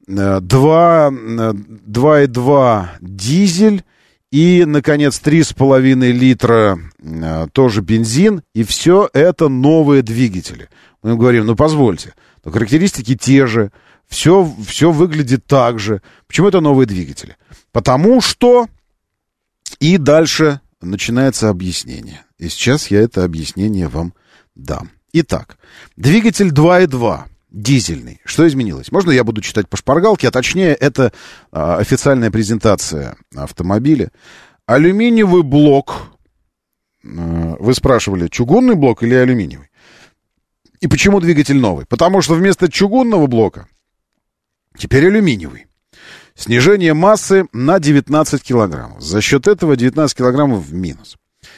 [SPEAKER 2] два и два дизель и, наконец, три с половиной литра тоже бензин. И все это новые двигатели. Мы им говорим, ну, позвольте, но характеристики те же, все, все выглядит так же. Почему это новые двигатели? Потому что... И дальше начинается объяснение. И сейчас я это объяснение вам дам. Итак, двигатель два и два. Дизельный. Что изменилось? Можно я буду читать по шпаргалке, а точнее, это а, официальная презентация автомобиля. Алюминиевый блок. А, вы спрашивали, чугунный блок или алюминиевый? И почему двигатель новый? Потому что вместо чугунного блока теперь алюминиевый. Снижение массы на девятнадцать килограммов. За счет этого девятнадцать килограммов в минус.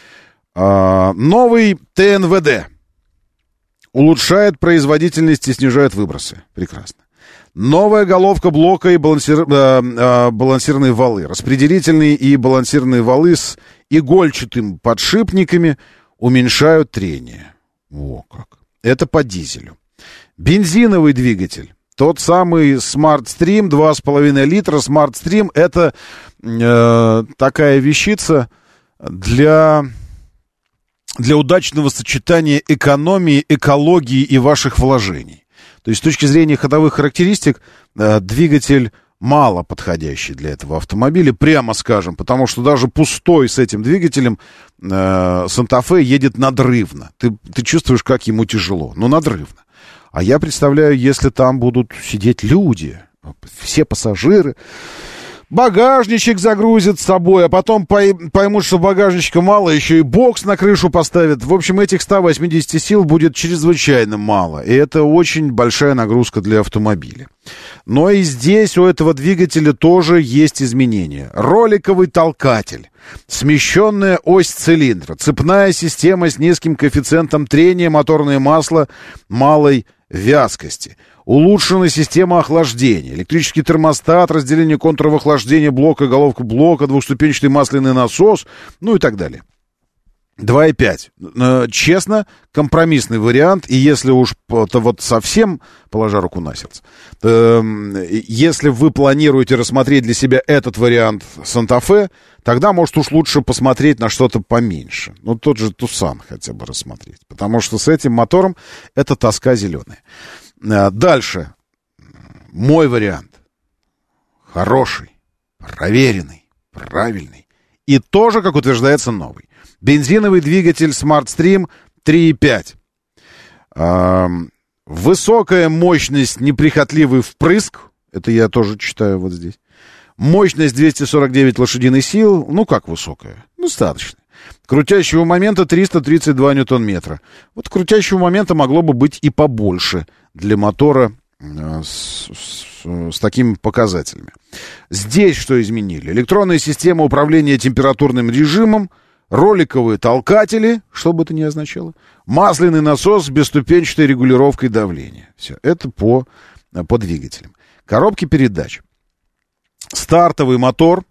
[SPEAKER 2] А, новый ТНВД. Улучшает производительность и снижает выбросы. Прекрасно. Новая головка блока и балансир... э, э, балансирные валы. Распределительные и балансирные валы с игольчатыми подшипниками уменьшают трение. О, как. Это по дизелю. Бензиновый двигатель. Тот самый SmartStream, два с половиной литра. SmartStream — это э, такая вещица для... для удачного сочетания экономии, экологии и ваших вложений. То есть с точки зрения ходовых характеристик э, двигатель мало подходящий для этого автомобиля, прямо скажем, потому что даже пустой с этим двигателем э, Санта-Фе едет надрывно. Ты, ты чувствуешь, как ему тяжело, но надрывно. А я представляю, если там будут сидеть люди, все пассажиры, багажничек загрузят с собой, а потом поймут, что багажничка мало, еще и бокс на крышу поставят. В общем, этих ста восьмидесяти сил будет чрезвычайно мало. И это очень большая нагрузка для автомобиля. Но и здесь у этого двигателя тоже есть изменения. Роликовый толкатель, смещенная ось цилиндра, цепная система с низким коэффициентом трения, моторное масло малой вязкости. Улучшена система охлаждения, электрический термостат, разделение контуров охлаждения блока, головка блока, двухступенчатый масляный насос, ну и так далее. два и пять. Честно, компромиссный вариант, и если уж это вот совсем, положа руку на сердце, если вы планируете рассмотреть для себя этот вариант Санта-Фе, тогда, может, уж лучше посмотреть на что-то поменьше. Ну, тот же Тусан хотя бы рассмотреть, потому что с этим мотором это тоска зеленая. Дальше. Мой вариант. Хороший, проверенный, правильный. И тоже, как утверждается, новый. Бензиновый двигатель SmartStream три и пять. Эм, высокая мощность, неприхотливый впрыск. Это я тоже читаю вот здесь. Мощность двести сорок девять лошадиных сил. Ну, как высокая? Достаточно. Крутящего момента триста тридцать два ньютон-метра. Вот крутящего момента могло бы быть и побольше для мотора э, с, с, с такими показателями. Здесь что изменили? Электронная система управления температурным режимом, роликовые толкатели, что бы это ни означало, масляный насос с бесступенчатой регулировкой давления. Все, это по, по двигателям. Коробки передач. Стартовый мотор,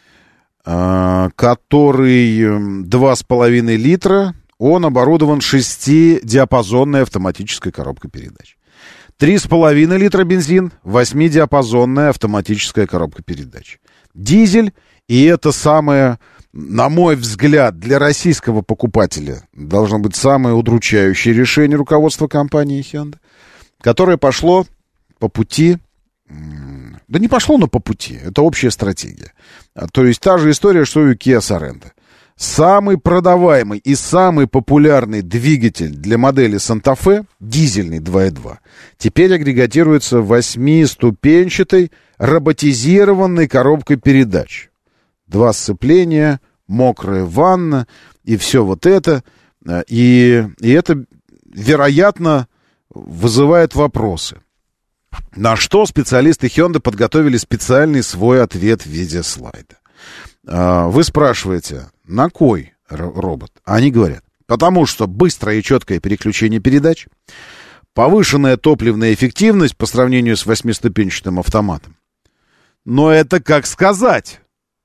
[SPEAKER 2] э, который два с половиной литра, он оборудован шестидиапазонной автоматической коробкой передач. три с половиной литра бензин, восьмидиапазонная автоматическая коробка передач. Дизель, и это самое, на мой взгляд, для российского покупателя должно быть самое удручающее решение руководства компании Hyundai, которое пошло по пути... Да не пошло, но по пути. Это общая стратегия. То есть та же история, что и у Kia Sorento. Самый продаваемый и самый популярный двигатель для модели Санта-Фе, дизельный два и два, теперь агрегатируется восьмиступенчатой роботизированной коробкой передач. Два сцепления, мокрая ванна и все вот это. И, и это, вероятно, вызывает вопросы. На что специалисты Hyundai подготовили специальный свой ответ в виде слайда. Вы спрашиваете, на кой робот? Они говорят, потому что быстрое и четкое переключение передач, повышенная топливная эффективность по сравнению с восьмиступенчатым автоматом. Но это как сказать?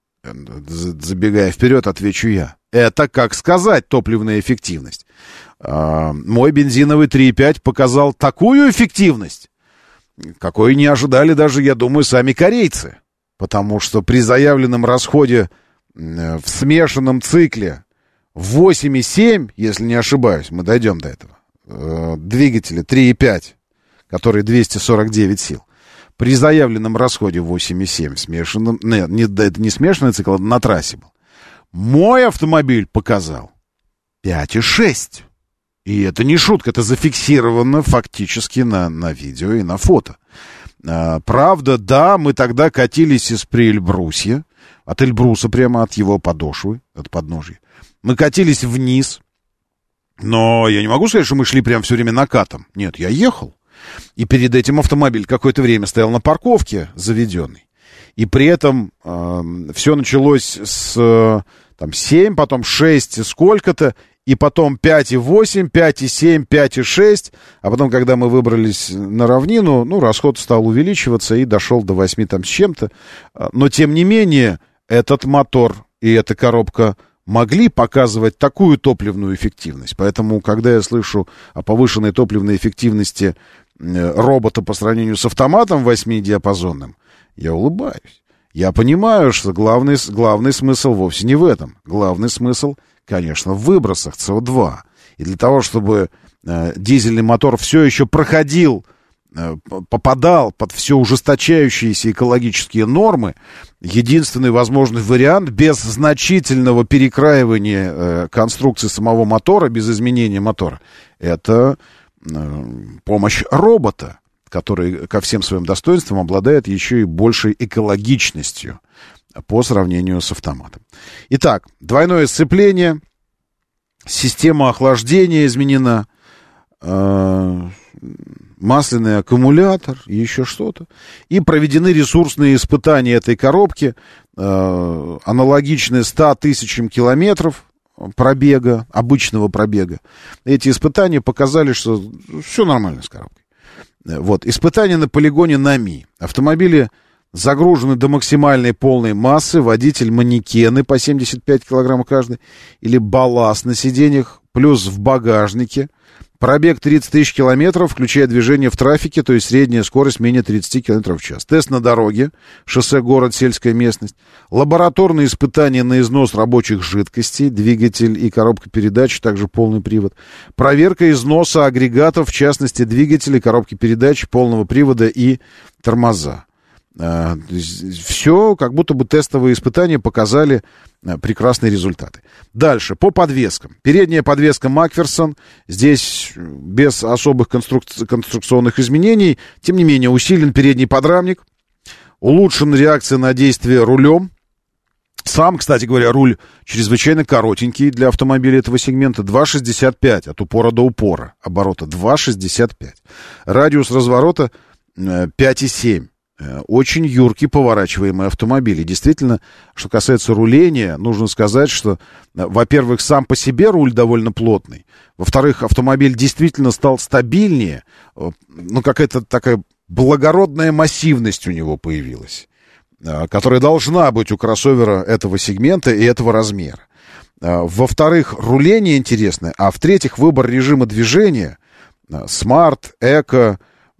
[SPEAKER 2] Забегая вперед, отвечу я. Это как сказать топливная эффективность? Мой бензиновый три и пять показал такую эффективность, какой не ожидали даже, я думаю, сами корейцы. Потому что при заявленном расходе в смешанном цикле восемь и семь, если не ошибаюсь, мы дойдем до этого, двигатели три и пять, которые двести сорок девять сил, при заявленном расходе восемь и семь в смешанном... Нет, не, это не смешанный цикл, это на трассе был. Мой автомобиль показал пять и шесть. И это не шутка, это зафиксировано фактически на, на видео и на фото. А, правда, да, мы тогда катились из Эльбрусья, от Эльбруса прямо от его подошвы, от подножья. Мы катились вниз, но я не могу сказать, что мы шли прям все время накатом. Нет, я ехал. И перед этим автомобиль какое-то время стоял на парковке заведенный. И при этом э, все началось с э, там, семь, потом шесть, сколько-то, и потом пять и восемь, пять и семь, пять и шесть. А потом, когда мы выбрались на равнину, ну, расход стал увеличиваться и дошел до восьми там с чем-то. Но, тем не менее, этот мотор и эта коробка могли показывать такую топливную эффективность. Поэтому, когда я слышу о повышенной топливной эффективности робота по сравнению с автоматом восьмидиапазонным, я улыбаюсь. Я понимаю, что главный, главный смысл вовсе не в этом. Главный смысл, конечно, в выбросах Си О два. И для того, чтобы э, дизельный мотор все еще проходил, э, попадал под все ужесточающиеся экологические нормы, единственный возможный вариант без значительного перекраивания э, конструкции самого мотора, без изменения мотора, это э, помощь робота, который ко всем своим достоинствам обладает еще и большей экологичностью по сравнению с автоматом. Итак, двойное сцепление, система охлаждения изменена, э, масляный аккумулятор, еще что-то. И проведены ресурсные испытания этой коробки, э, аналогичные ста тысячам километров пробега, обычного пробега. Эти испытания показали, что все нормально с коробкой. Вот, испытания на полигоне НАМИ. Автомобили загружены до максимальной полной массы, водитель манекены по семьдесят пять килограммов каждый, или балласт на сиденьях, плюс в багажнике. Пробег тридцать тысяч километров, включая движение в трафике, то есть средняя скорость менее тридцать километров в час. Тест на дороге, шоссе, город, сельская местность. Лабораторные испытания на износ рабочих жидкостей, двигатель и коробка передач, также полный привод. Проверка износа агрегатов, в частности двигатели, коробки передач, полного привода и тормоза. Все, как будто бы тестовые испытания показали прекрасные результаты. Дальше, по подвескам. Передняя подвеска Макферсон. Здесь без особых конструк... конструкционных изменений. Тем не менее, усилен передний подрамник. Улучшена реакция на действие рулем. Сам, кстати говоря, руль чрезвычайно коротенький для автомобиля этого сегмента. два шестьдесят пять от упора до упора. Оборота два шестьдесят пять. Радиус разворота пять и семь. Очень юркий поворачиваемый автомобиль. И действительно, что касается руления, нужно сказать, что, во-первых, сам по себе руль довольно плотный. Во-вторых, автомобиль действительно стал стабильнее. Ну, какая-то такая благородная массивность у него появилась, которая должна быть у кроссовера этого сегмента и этого размера. Во-вторых, руление интересное. А в-третьих, выбор режима движения. Смарт, эко,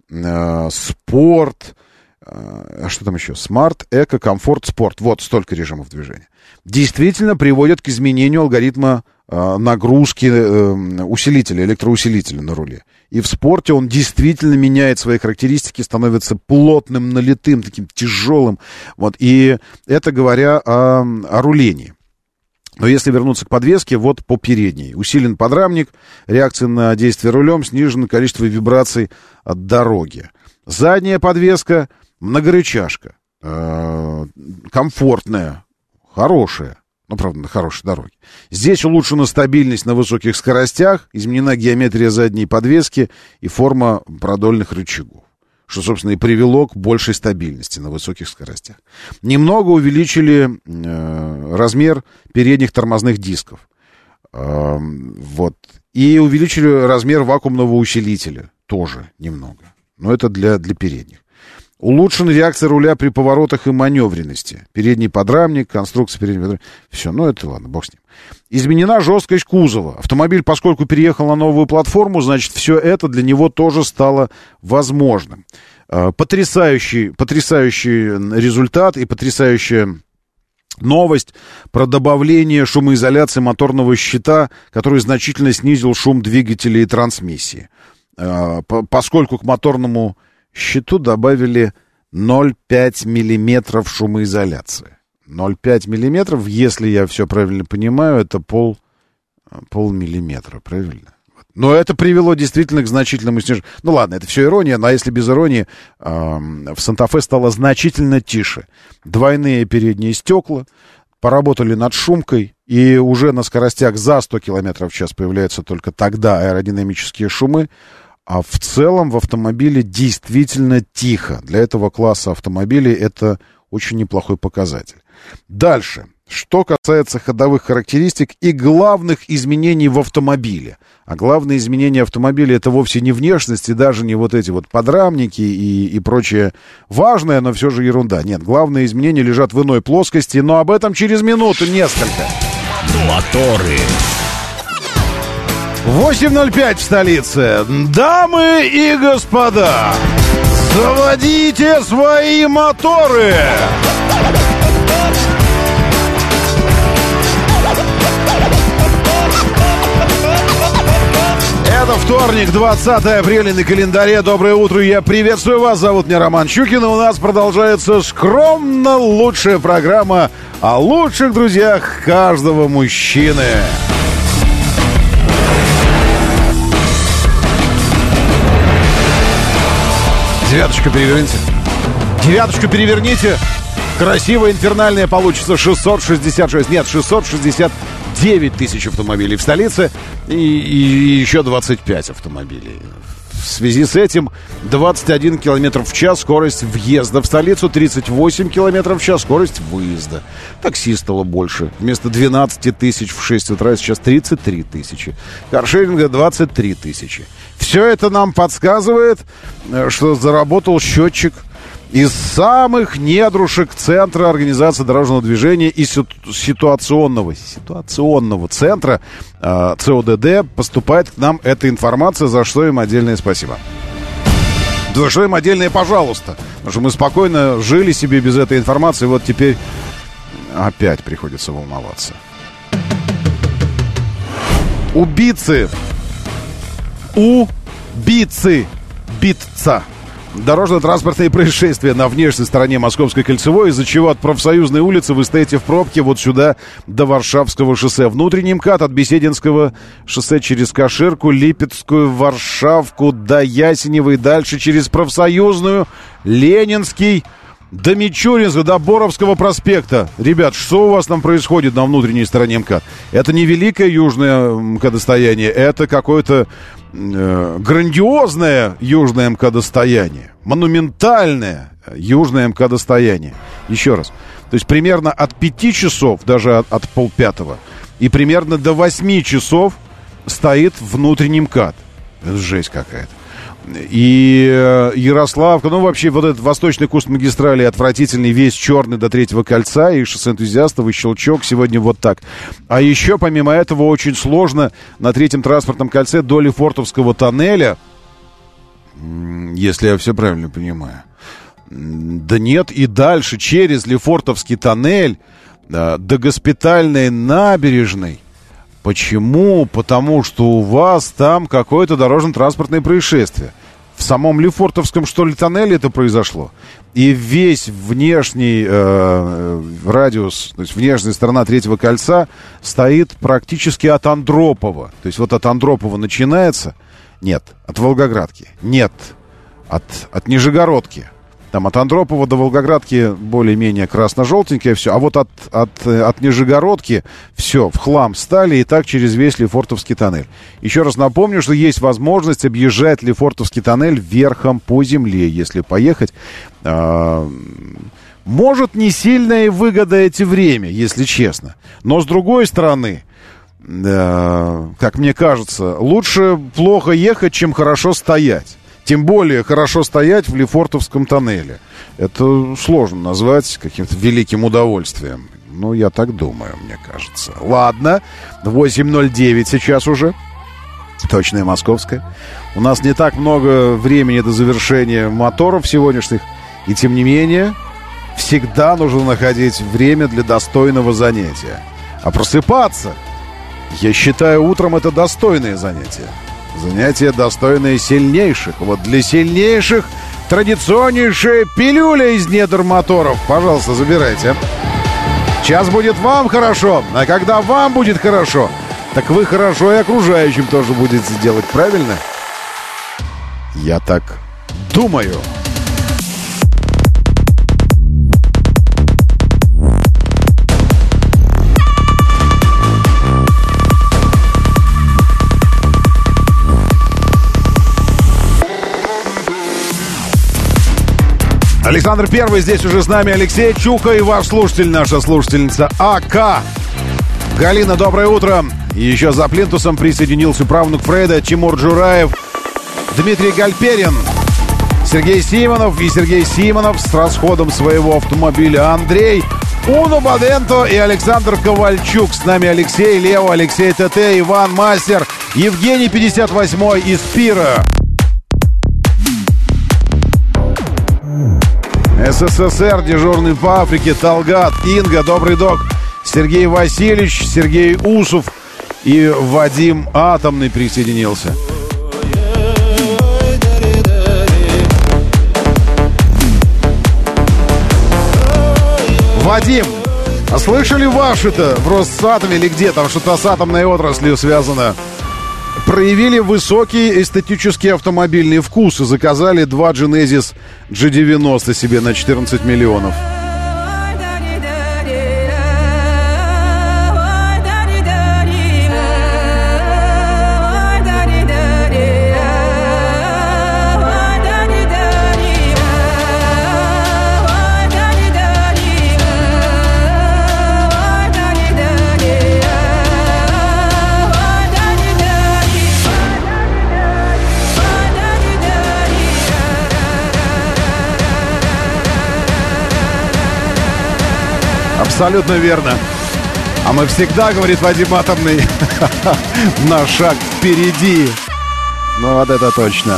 [SPEAKER 2] спорт... А что там еще? Смарт, эко, комфорт, спорт. Вот столько режимов движения. Действительно приводят к изменению алгоритма э, нагрузки э, усилителя, электроусилителя на руле. И в спорте он действительно меняет свои характеристики, становится плотным, налитым, таким тяжелым. Вот. И это говоря о, о рулении. Но если вернуться к подвеске, вот по передней. Усилен подрамник, реакция на действие рулем, снижено количество вибраций от дороги. Задняя подвеска, многорычажка, э, комфортная, хорошая, ну, правда, на хорошей дороге. Здесь улучшена стабильность на высоких скоростях, изменена геометрия задней подвески и форма продольных рычагов, что, собственно, и привело к большей стабильности на высоких скоростях. Немного увеличили э, размер передних тормозных дисков. Э, вот. И увеличили размер вакуумного усилителя, тоже немного. Но это для, для передних. Улучшена реакция руля при поворотах и маневренности. Передний подрамник, конструкция переднего подрамника. Все, ну это ладно, бог с ним. Изменена жесткость кузова. Автомобиль, поскольку переехал на новую платформу, значит, все это для него тоже стало возможным. Потрясающий, потрясающий результат и потрясающая новость про добавление шумоизоляции моторного щита, который значительно снизил шум двигателей и трансмиссии. Поскольку к моторному щиту добавили ноль целых пять десятых миллиметров шумоизоляции. ноль целых пять десятых миллиметров, если я все правильно понимаю, это пол, полмиллиметра, правильно? Но это привело действительно к значительному снижению. Ну ладно, это все ирония, но если без иронии, э, в Санта-Фе стало значительно тише. Двойные передние стекла, поработали над шумкой, и уже на скоростях за сто километров в час появляются только тогда аэродинамические шумы, а в целом в автомобиле действительно тихо. Для этого класса автомобилей это очень неплохой показатель. Дальше. Что касается ходовых характеристик и главных изменений в автомобиле. А главные изменения автомобиля — это вовсе не внешность и даже не вот эти вот подрамники и, и прочее важное, но все же ерунда. Нет, главные изменения лежат в иной плоскости, но об этом через минуту несколько.
[SPEAKER 1] Моторы.
[SPEAKER 2] восемь ноль пять в столице. Дамы и господа, заводите свои моторы! Это вторник, двадцатое апреля на календаре. Доброе утро, я приветствую вас. Зовут меня Роман Щукин, и у нас продолжается скромно лучшая программа о лучших друзьях каждого мужчины. Девяточку переверните. Девяточку переверните. Красивая, инфернальная получится шестьсот шестьдесят шесть. Нет, шестьсот шестьдесят девять тысяч автомобилей в столице и, и еще двадцать пять автомобилей. В связи с этим двадцать один километр в час скорость въезда в столицу, тридцать восемь километров в час скорость выезда. Такси стало больше. Вместо двенадцать тысяч в шесть утра сейчас тридцать три тысячи. Каршеринга двадцать три тысячи. Все это нам подсказывает, что заработал счетчик из самых недрушек Центра организации дорожного движения и ситуационного, ситуационного центра э, ЦОДД поступает к нам эта информация, за что им отдельное спасибо. За что им отдельное пожалуйста. Потому что мы спокойно жили себе без этой информации, вот теперь опять приходится волноваться. Убийцы. Убийцы. Битца. Дорожно-транспортные происшествия на внешней стороне Московской кольцевой, из-за чего от Профсоюзной улицы вы стоите в пробке вот сюда до Варшавского шоссе. Внутренний МКАД от Бесединского шоссе через Каширку, Липецкую, Варшавку до Ясенева и дальше через Профсоюзную, Ленинский, до Мичуринска, до Боровского проспекта. Ребят, что у вас там происходит на внутренней стороне МКАД? Это не великое южное МКАДостояние, это какое-то э, грандиозное южное МКАДостояние, монументальное южное МКАДостояние. Еще раз. То есть примерно от пяти часов, даже от, от полпятого, и примерно до восьми часов стоит внутренний МКАД. Это жесть какая-то. И Ярославка, ну вообще вот этот восточный куст магистрали отвратительный, весь черный до Третьего кольца, и шоссе энтузиастов, и Щелчок сегодня вот так. А еще помимо этого очень сложно на Третьем транспортном кольце до Лефортовского тоннеля, если я все правильно понимаю. Да нет, и дальше через Лефортовский тоннель до Госпитальной набережной. Почему? Потому что у вас там какое-то дорожно-транспортное происшествие. В самом Лефортовском, что ли, тоннеле это произошло. И весь внешний э, радиус, то есть внешняя сторона Третьего кольца стоит практически от Андропова. То есть вот от Андропова начинается. Нет, от Волгоградки. Нет, от, от Нижегородки. Там от Андропова до Волгоградки более-менее красно-желтенькое все. А вот от, от, от Нижегородки все в хлам стали, и так через весь Лефортовский тоннель. Еще раз напомню, что есть возможность объезжать Лефортовский тоннель верхом по земле, если поехать. А, может, не сильно и выгодаете время, если честно. Но с другой стороны, а, как мне кажется, лучше плохо ехать, чем хорошо стоять. Тем более хорошо стоять в Лефортовском тоннеле. Это сложно назвать каким-то великим удовольствием. Ну, я так думаю, мне кажется. Ладно, восемь ноль девять сейчас уже. Точное московское. У нас не так много времени до завершения моторов сегодняшних. И тем не менее, всегда нужно находить время для достойного занятия. А просыпаться, я считаю, утром это достойное занятие. Занятие, достойное сильнейших. Вот для сильнейших традиционнейшая пилюля из недр моторов. Пожалуйста, забирайте. Сейчас будет вам хорошо, а когда вам будет хорошо, так вы хорошо и окружающим тоже будете делать, правильно? Я так думаю. Александр Первый здесь уже с нами, Алексей Чука и ваш слушатель, наша слушательница АК. Галина, доброе утро. И еще за плинтусом присоединился правнук Фрейда Тимур Джураев, Дмитрий Гальперин, Сергей Симонов и Сергей Симонов с расходом своего автомобиля Андрей, Уно Баденто и Александр Ковальчук. С нами Алексей Лео, Алексей ТТ, Иван Мастер, Евгений пятьдесят восьмой из Пира. СССР, дежурный по Африке, Талгат, Инга, добрый док, Сергей Васильевич, Сергей Усов и Вадим Атомный присоединился. Вадим, а слышали ваши-то в Росатоме или где там что-то с атомной отраслью связано? Проявили высокие эстетические автомобильные вкусы. Заказали два Genesis джи девяносто себе на четырнадцать миллионов. Абсолютно верно. А мы всегда, говорит Вадим Атомный, на шаг впереди. Ну вот это точно.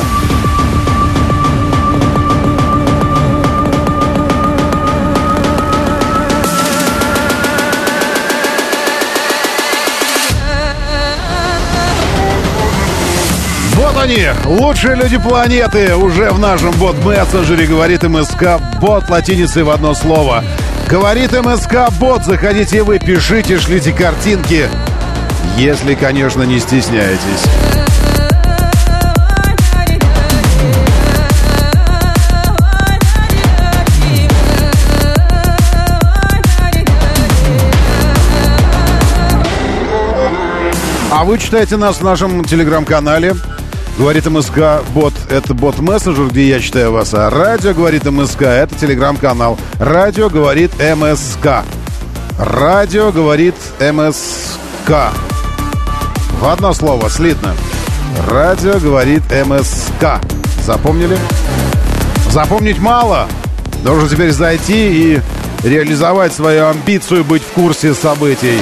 [SPEAKER 2] Вот они, лучшие люди планеты, уже в нашем бот-мессенджере, говорит МСК Бот, латиницей в одно слово. Говорит МСК Бот, заходите вы, пишите, шлите картинки, если, конечно, не стесняетесь. А вы читаете нас в нашем телеграм-канале. Говорит МСК Бот, это бот-мессенджер, где я читаю вас. А радио говорит МСК, это телеграм-канал. Радио говорит МСК. Радио говорит МСК. В одно слово, слитно. Радио говорит МСК. Запомнили? Запомнить мало. Нужно теперь зайти и реализовать свою амбицию быть в курсе событий.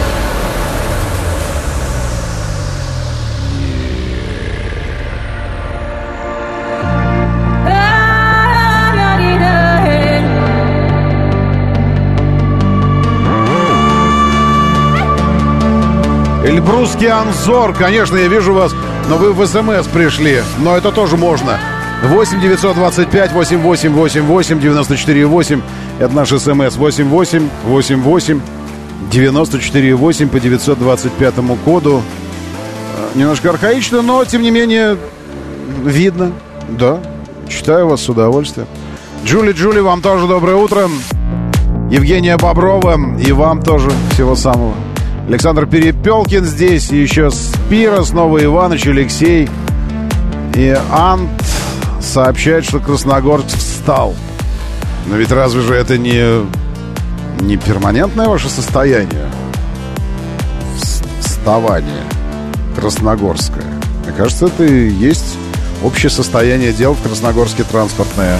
[SPEAKER 2] Эльбрусский Анзор, конечно, я вижу вас, но вы в СМС пришли, но это тоже можно. восемь девятьсот двадцать пять восемь восемь восемь восемь девяносто четыре восемь, это наш СМС, восемь восемь восемь восемь девяносто четыре восемь по девятьсот двадцать пятому коду. Немножко архаично, но, тем не менее, видно, да, читаю вас с удовольствием. Джули, Джули, вам тоже доброе утро. Евгения Боброва, и вам тоже всего самого. Александр Перепелкин здесь, и еще Спира, снова Иваныч, Алексей. И Ант сообщает, что Красногорск встал. Но ведь разве же это не, не перманентное ваше состояние? Вставание красногорское. Мне кажется, это и есть общее состояние дел в Красногорске транспортное.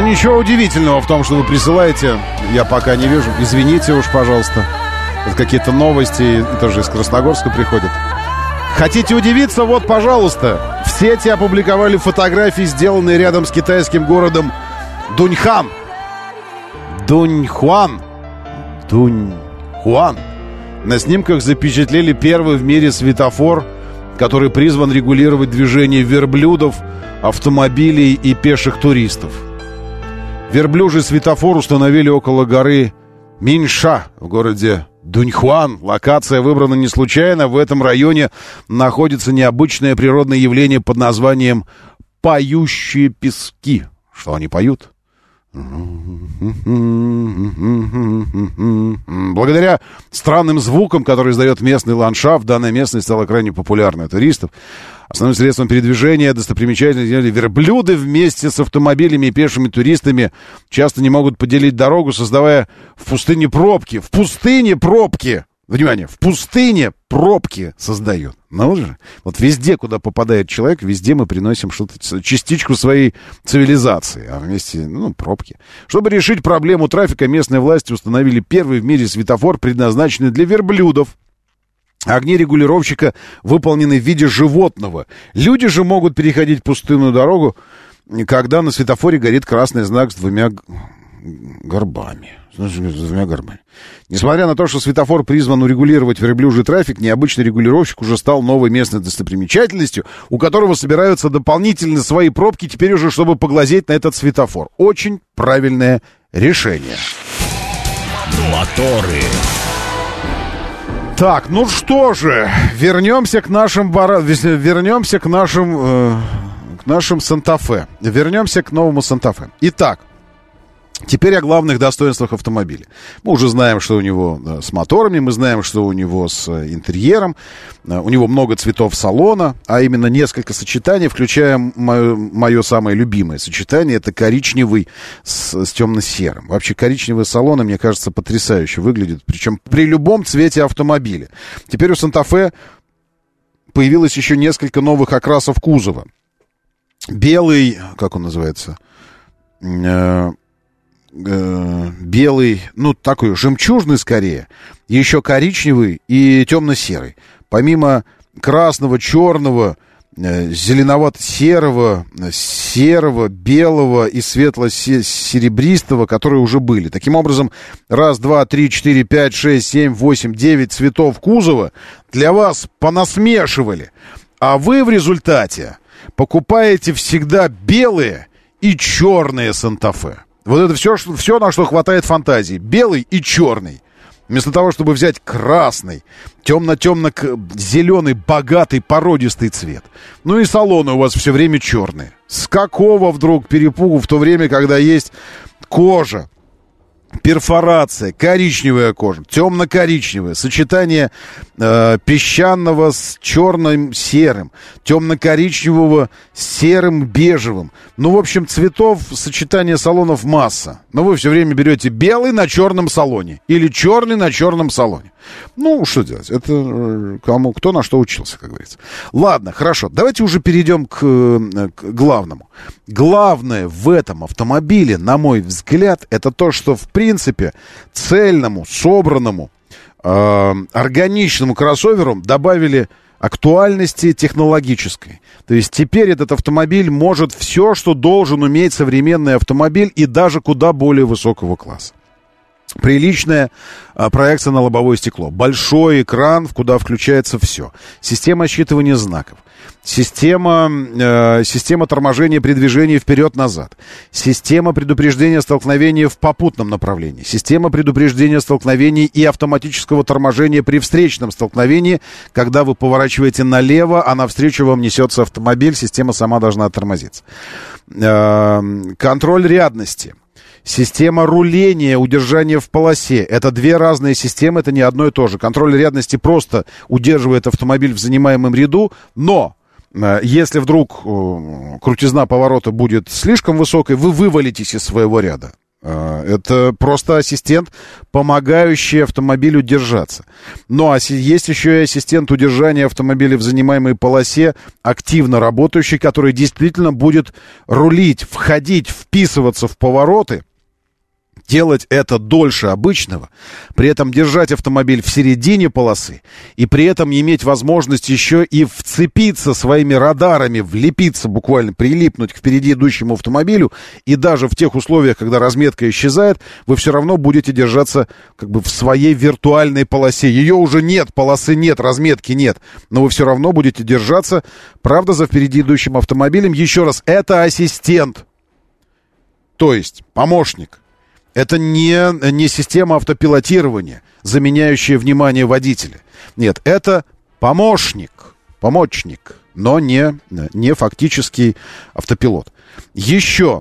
[SPEAKER 2] ничего удивительного в том, что вы присылаете, я пока не вижу. Извините уж, пожалуйста. Это какие-то новости, тоже из Красногорска приходят. Хотите удивиться? Вот, пожалуйста. В сети опубликовали фотографии, сделанные рядом с китайским городом Дуньхан. Дуньхуан. Дуньхуан. На снимках запечатлели первый в мире светофор, который призван регулировать движение верблюдов, автомобилей и пеших туристов. Верблюжий светофор установили около горы Минша в городе Дуньхуан. Локация выбрана не случайно. В этом районе находится необычное природное явление под названием «поющие пески». Что они поют? Благодаря странным звукам, которые издает местный ландшафт, данная местность стала крайне популярной у туристов. Основным средством передвижения достопримечательности верблюды вместе с автомобилями и пешими туристами часто не могут поделить дорогу, создавая в пустыне пробки. В пустыне пробки! Внимание, в пустыне пробки создают. Ну же, вот везде, куда попадает человек, везде мы приносим что-то, частичку своей цивилизации, а вместе, ну, пробки. Чтобы решить проблему трафика, местные власти установили первый в мире светофор, предназначенный для верблюдов. Огни регулировщика выполнены в виде животного. Люди же могут переходить пустынную дорогу, когда на светофоре горит красный знак с двумя горбами. С двумя горбами. Несмотря на то, что светофор призван урегулировать верблюжий трафик, необычный регулировщик уже стал новой местной достопримечательностью, у которого собираются дополнительно свои пробки, теперь уже, чтобы поглазеть на этот светофор. Очень правильное решение.
[SPEAKER 1] Моторы.
[SPEAKER 2] Так, ну что же, вернемся к нашим бара... вернемся к нашим, э, к нашим Санта-Фе. Вернемся к новому Санта-Фе. Итак, теперь о главных достоинствах автомобиля. Мы уже знаем, что у него да, с моторами, мы знаем, что у него с интерьером. У него много цветов салона, а именно несколько сочетаний, включая мое, мое самое любимое сочетание. Это коричневый с, с темно-серым. Вообще коричневые салоны, мне кажется, потрясающе выглядят. Причем при любом цвете автомобиля. Теперь у Санта-Фе появилось еще несколько новых окрасов кузова. Белый, как он называется? Белый, ну, такой жемчужный скорее, еще коричневый и темно-серый. Помимо красного, черного, зеленовато-серого, серого, белого и светло-серебристого, которые уже были. Таким образом, раз, два, три, четыре, пять, шесть, семь, восемь, девять цветов кузова для вас понасмешивали. А вы в результате покупаете всегда белые и черные Санта-Фе. Вот это все, все, на что хватает фантазии. Белый и черный. Вместо того, чтобы взять красный, темно-темно-зеленый, богатый, породистый цвет. Ну и салоны у вас все время черные. С какого вдруг перепугу в то время, когда есть кожа, перфорация, коричневая кожа, темно-коричневая, сочетание э, песчаного с черным серым, темно-коричневого с серым бежевым. Ну, в общем, цветов сочетания салонов масса. Но вы все время берете белый на черном салоне или черный на черном салоне. Ну, что делать? Это э, кому кто на что учился, как говорится. Ладно, хорошо. Давайте уже перейдем к, к главному. Главное в этом автомобиле, на мой взгляд, это то, что в принципе цельному, собранному, э, органичному кроссоверу добавили актуальности технологической. То есть теперь этот автомобиль может все, что должен уметь современный автомобиль, и даже куда более высокого класса. Приличная а, проекция на лобовое стекло. Большой экран, куда включается все. Система считывания знаков. Система, э, система торможения при движении вперед-назад. Система предупреждения столкновения в попутном направлении. Система предупреждения столкновений и автоматического торможения при встречном столкновении. Когда вы поворачиваете налево, а навстречу вам несется автомобиль, система сама должна тормозиться. Э, контроль рядности. Система руления, удержания в полосе. Это две разные системы, это не одно и то же. Контроль рядности просто удерживает автомобиль в занимаемом ряду, но э, если вдруг э, крутизна поворота будет слишком высокой, вы вывалитесь из своего ряда. Это просто ассистент, помогающий автомобилю держаться. Ну, а есть еще и ассистент удержания автомобиля в занимаемой полосе, активно работающий, который действительно будет рулить, входить, вписываться в повороты, делать это дольше обычного, при этом держать автомобиль в середине полосы и при этом иметь возможность еще и вцепиться своими радарами, влепиться, буквально прилипнуть к впереди идущему автомобилю, и даже в тех условиях, когда разметка исчезает, вы все равно будете держаться как бы в своей виртуальной полосе. Ее уже нет, полосы нет, разметки нет, но вы все равно будете держаться, правда, за впереди идущим автомобилем. Еще раз, это ассистент, то есть помощник. Это не, не система автопилотирования, заменяющая внимание водителя. Нет, это помощник, помощник, но не, не фактический автопилот. Еще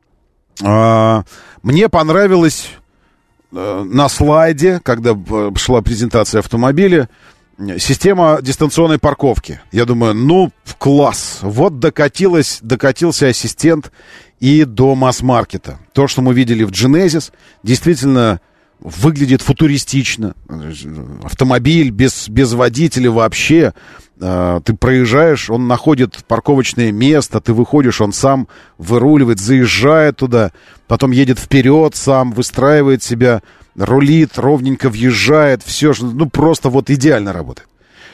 [SPEAKER 2] э, мне понравилось э, на слайде, когда шла презентация автомобиля, система дистанционной парковки. Я думаю, ну, класс. Вот докатилась, докатился ассистент и до масс-маркета. То, что мы видели в Genesis, действительно выглядит футуристично. Автомобиль без, без водителя вообще. Ты проезжаешь, он находит парковочное место, ты выходишь, он сам выруливает, заезжает туда, потом едет вперед сам, выстраивает себя, рулит, ровненько въезжает, все, ну, просто вот идеально работает.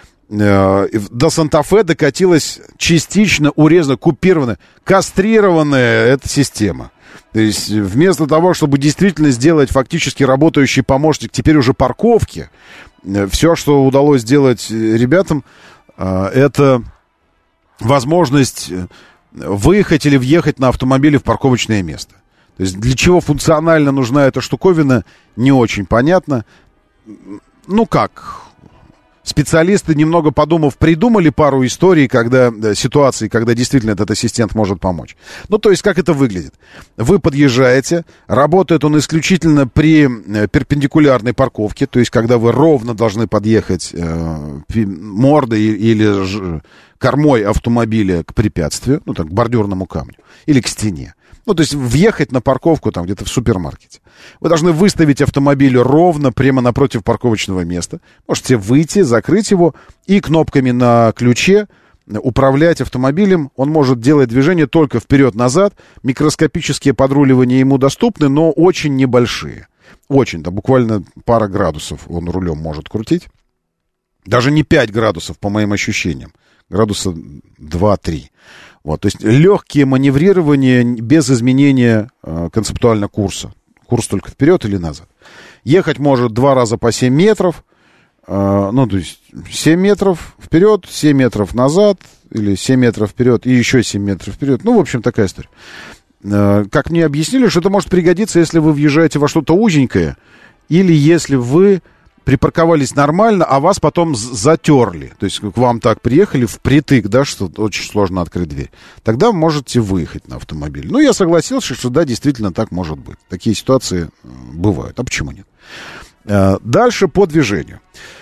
[SPEAKER 2] До Санта-Фе докатилась частично урезанная, купированная, кастрированная эта система. То есть вместо того, чтобы действительно сделать фактически работающий помощник теперь уже парковки, все, что удалось сделать ребятам, это возможность выехать или въехать на автомобиле в парковочное место. То есть для чего функционально нужна эта штуковина, не очень понятно. Ну как... Специалисты, немного подумав, придумали пару историй, когда, ситуаций, когда действительно этот ассистент может помочь. Ну, то есть, как это выглядит? Вы подъезжаете, работает он исключительно при перпендикулярной парковке, то есть, когда вы ровно должны подъехать э, мордой или ж, кормой автомобиля к препятствию, ну, так, к бордюрному камню или к стене. Ну, то есть, въехать на парковку там где-то в супермаркете. Вы должны выставить автомобиль ровно прямо напротив парковочного места. Можете выйти, закрыть его и кнопками на ключе управлять автомобилем. Он может делать движение только вперед-назад. Микроскопические подруливания ему доступны, но очень небольшие. Очень, да, буквально пара градусов он рулем может крутить. Даже не пять градусов, по моим ощущениям. Градуса два-три. Вот, то есть легкие маневрирования без изменения э, концептуально курса. Курс только вперед или назад. Ехать может два раза по семь метров. Э, ну, то есть семь метров вперед, семь метров назад. Или семь метров вперед и еще семь метров вперед. Ну, в общем, такая история. Э, как мне объяснили, что это может пригодиться, если вы въезжаете во что-то узенькое. Или если вы припарковались нормально, а вас потом затерли. То есть к вам так приехали впритык, да, что очень сложно открыть дверь. Тогда можете выехать на автомобиль. Ну, я согласился, что да, действительно так может быть. Такие ситуации бывают. А почему нет? Дальше по движению.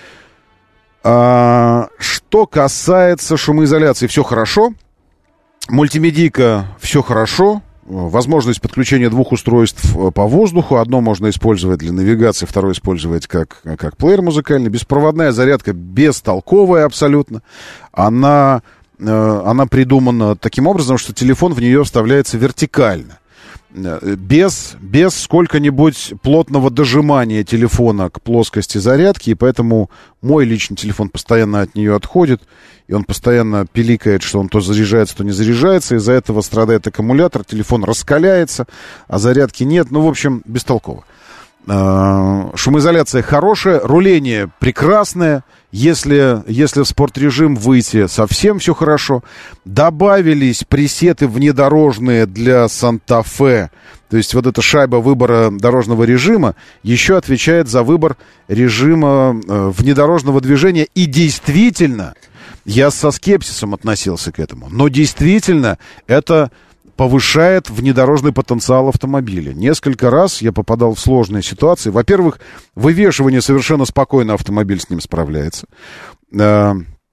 [SPEAKER 2] Что касается шумоизоляции, все хорошо. Мультимедийка, все хорошо. Возможность подключения двух устройств по воздуху. Одно можно использовать для навигации, второе использовать как, как плеер музыкальный. Беспроводная зарядка бестолковая абсолютно. Она, она придумана таким образом, что телефон в нее вставляется вертикально. Без, без сколько-нибудь плотного дожимания телефона к плоскости зарядки. И поэтому мой личный телефон постоянно от нее отходит. И он постоянно пиликает, что он то заряжается, то не заряжается. Из-за этого страдает аккумулятор, телефон раскаляется, а зарядки нет. Ну, в общем, бестолково. Шумоизоляция хорошая, руление прекрасное. Если, если в спортрежим выйти, совсем все хорошо. Добавились пресеты внедорожные для Санта-Фе. То есть вот эта шайба выбора дорожного режима еще отвечает за выбор режима э, внедорожного движения. И действительно, я со скепсисом относился к этому, но действительно это повышает внедорожный потенциал автомобиля. Несколько раз я попадал в сложные ситуации. Во-первых, вывешивание совершенно спокойно автомобиль с ним справляется.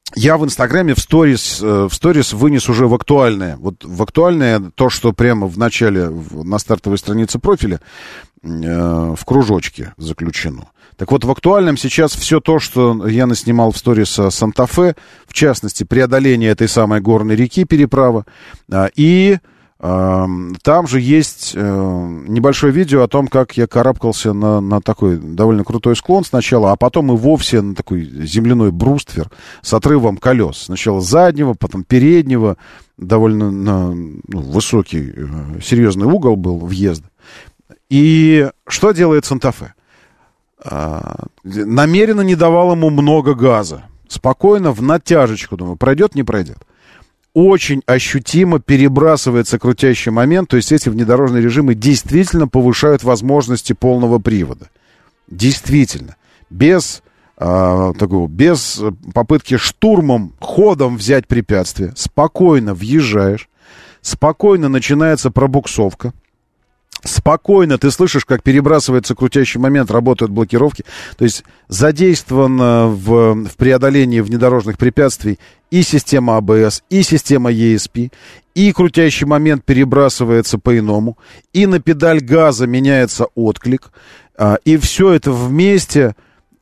[SPEAKER 2] я в Инстаграме в сторис, в сторис вынес уже в актуальное. Вот в актуальное то, что прямо в начале, на стартовой странице профиля в кружочке заключено. Так вот, в актуальном сейчас все то, что я наснимал в сторис Санта-Фе, в частности, преодоление этой самой горной реки, переправа, и там же есть небольшое видео о том, как я карабкался на, на такой довольно крутой склон сначала, а потом и вовсе на такой земляной бруствер с отрывом колес. Сначала заднего, потом переднего, довольно на, ну, высокий, серьезный угол был въезда. И что делает Санта-Фе? Намеренно не давал ему много газа. Спокойно, в натяжечку, думаю, пройдет, не пройдет. Очень ощутимо перебрасывается крутящий момент, то есть эти внедорожные режимы действительно повышают возможности полного привода. Действительно. Без, э, такого, без попытки штурмом, ходом взять препятствие. Спокойно въезжаешь, спокойно начинается пробуксовка. Спокойно ты слышишь, как перебрасывается крутящий момент, работают блокировки. То есть задействована в, в преодолении внедорожных препятствий и система АБС, и система и эс пи, и крутящий момент перебрасывается по-иному, и на педаль газа меняется отклик, и все это вместе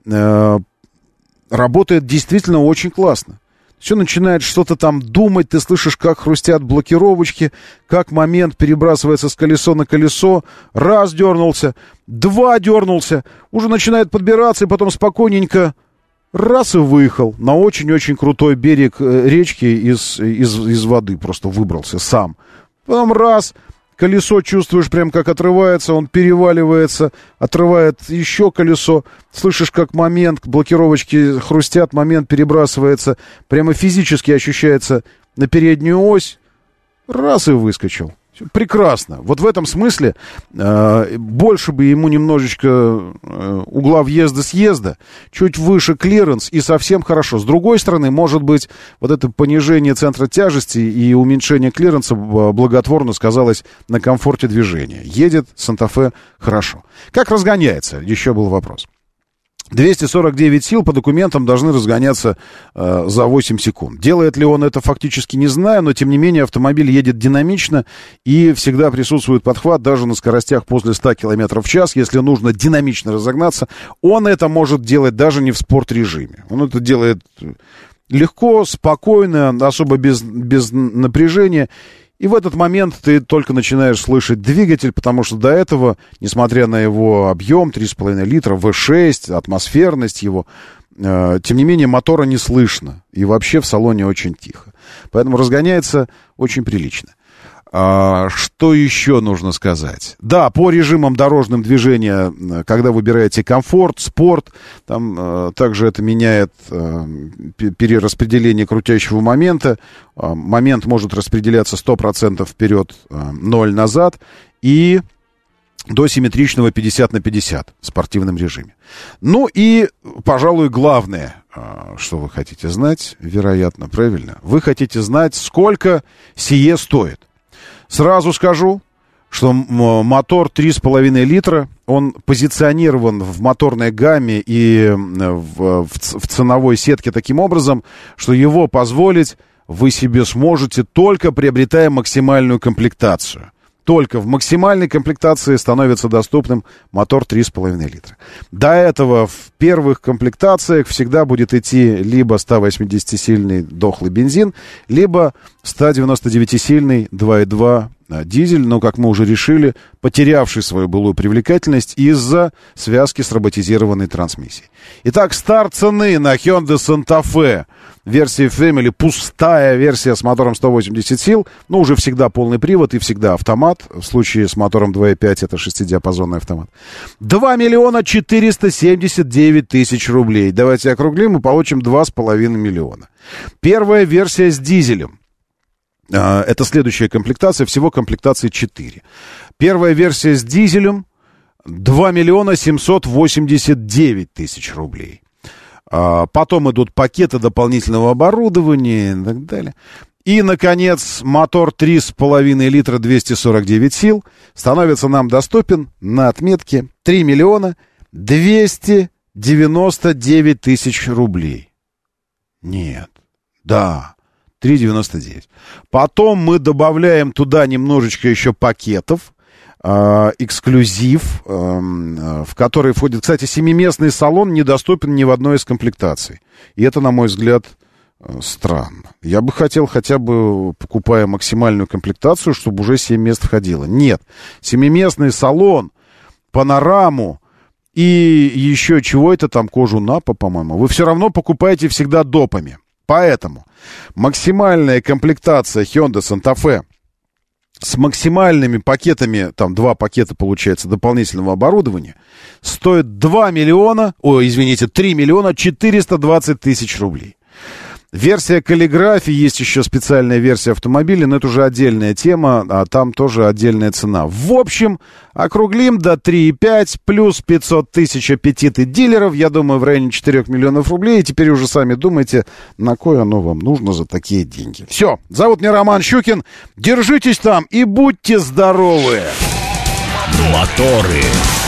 [SPEAKER 2] работает действительно очень классно. Все начинает что-то там думать, ты слышишь, как хрустят блокировочки, как момент перебрасывается с колесо на колесо. Раз дернулся, два дернулся, уже начинает подбираться, и потом спокойненько раз и выехал на очень-очень крутой берег речки из, из, из воды, просто выбрался сам. Потом раз... Колесо чувствуешь прям, как отрывается, он переваливается, отрывает еще колесо. Слышишь, как момент, блокировочки хрустят, момент перебрасывается. Прямо физически ощущается на переднюю ось. Раз и выскочил. Прекрасно. Вот в этом смысле э, больше бы ему немножечко э, угла въезда-съезда, чуть выше клиренс, и совсем хорошо. С другой стороны, может быть, вот это понижение центра тяжести и уменьшение клиренса благотворно сказалось на комфорте движения. Едет Санта-Фе хорошо. Как разгоняется? Еще был вопрос. двести сорок девять сил по документам должны разгоняться э, за восемь секунд. Делает ли он это, фактически не знаю, но тем не менее автомобиль едет динамично и всегда присутствует подхват даже на скоростях после ста километров в час. Если нужно динамично разогнаться, он это может делать даже не в спорт-режиме. Он это делает легко, спокойно, особо без, без напряжения. И в этот момент ты только начинаешь слышать двигатель, потому что до этого, несмотря на его объем, три с половиной литра, вэ шесть, атмосферность его, э, тем не менее мотора не слышно. И вообще в салоне очень тихо. Поэтому разгоняется очень прилично. А, что еще нужно сказать? Да, по режимам дорожным движения, когда выбираете комфорт, спорт, там а, также это меняет а, перераспределение крутящего момента. А, момент может распределяться сто процентов вперед, а, ноль назад. И до симметричного пятьдесят на пятьдесят в спортивном режиме. Ну и, пожалуй, главное, а, что вы хотите знать, вероятно, правильно, вы хотите знать, сколько сие стоит. Сразу скажу, что мотор три с половиной литра, он позиционирован в моторной гамме и в, в, в ценовой сетке таким образом, что его позволить вы себе сможете, только приобретая максимальную комплектацию. Только в максимальной комплектации становится доступным мотор три с половиной литра. До этого в первых комплектациях всегда будет идти либо сто восьмидесятисильный дохлый бензин, либо сто девяностодевятисильный два и два дизель, но, как мы уже решили, потерявший свою былую привлекательность из-за связки с роботизированной трансмиссией. Итак, старт цены на Hyundai Santa Fe версии Family, пустая версия с мотором сто восемьдесят сил, но уже всегда полный привод и всегда автомат. В случае с мотором два и пять это шестидиапазонный автомат. два миллиона четыреста семьдесят девять тысяч рублей. Давайте округлим и получим два с половиной миллиона. Первая версия с дизелем. Это следующая комплектация, всего комплектации четыре. Первая версия с дизелем два миллиона семьсот восемьдесят девять тысяч рублей. Потом идут пакеты дополнительного оборудования и так далее. И, наконец, мотор три с половиной литра двести сорок девять сил становится нам доступен на отметке три миллиона двести девяносто девять тысяч рублей. Нет, Да, три девяносто девять. Потом мы добавляем туда немножечко еще пакетов, э, эксклюзив, э, в который входит, кстати, семиместный салон недоступен ни в одной из комплектаций. И это, на мой взгляд, э, странно. Я бы хотел хотя бы, покупая максимальную комплектацию, чтобы уже семь мест входило. Нет, семиместный салон, панораму, и еще чего это там, кожу Напа, по-моему, вы все равно покупаете всегда допами. Поэтому максимальная комплектация Hyundai Santa Fe с максимальными пакетами, там два пакета получается дополнительного оборудования, стоит два миллиона, ой, извините, три миллиона четыреста двадцать тысяч рублей. Версия каллиграфии, есть еще специальная версия автомобиля, но это уже отдельная тема, а там тоже отдельная цена. В общем, округлим до три и пять, плюс пятьсот тысяч аппетиты дилеров, я думаю, в районе четырех миллионов рублей. И теперь уже сами думайте, на кое оно вам нужно за такие деньги. Все, зовут меня Роман Щукин, держитесь там и будьте здоровы!
[SPEAKER 1] Моторы.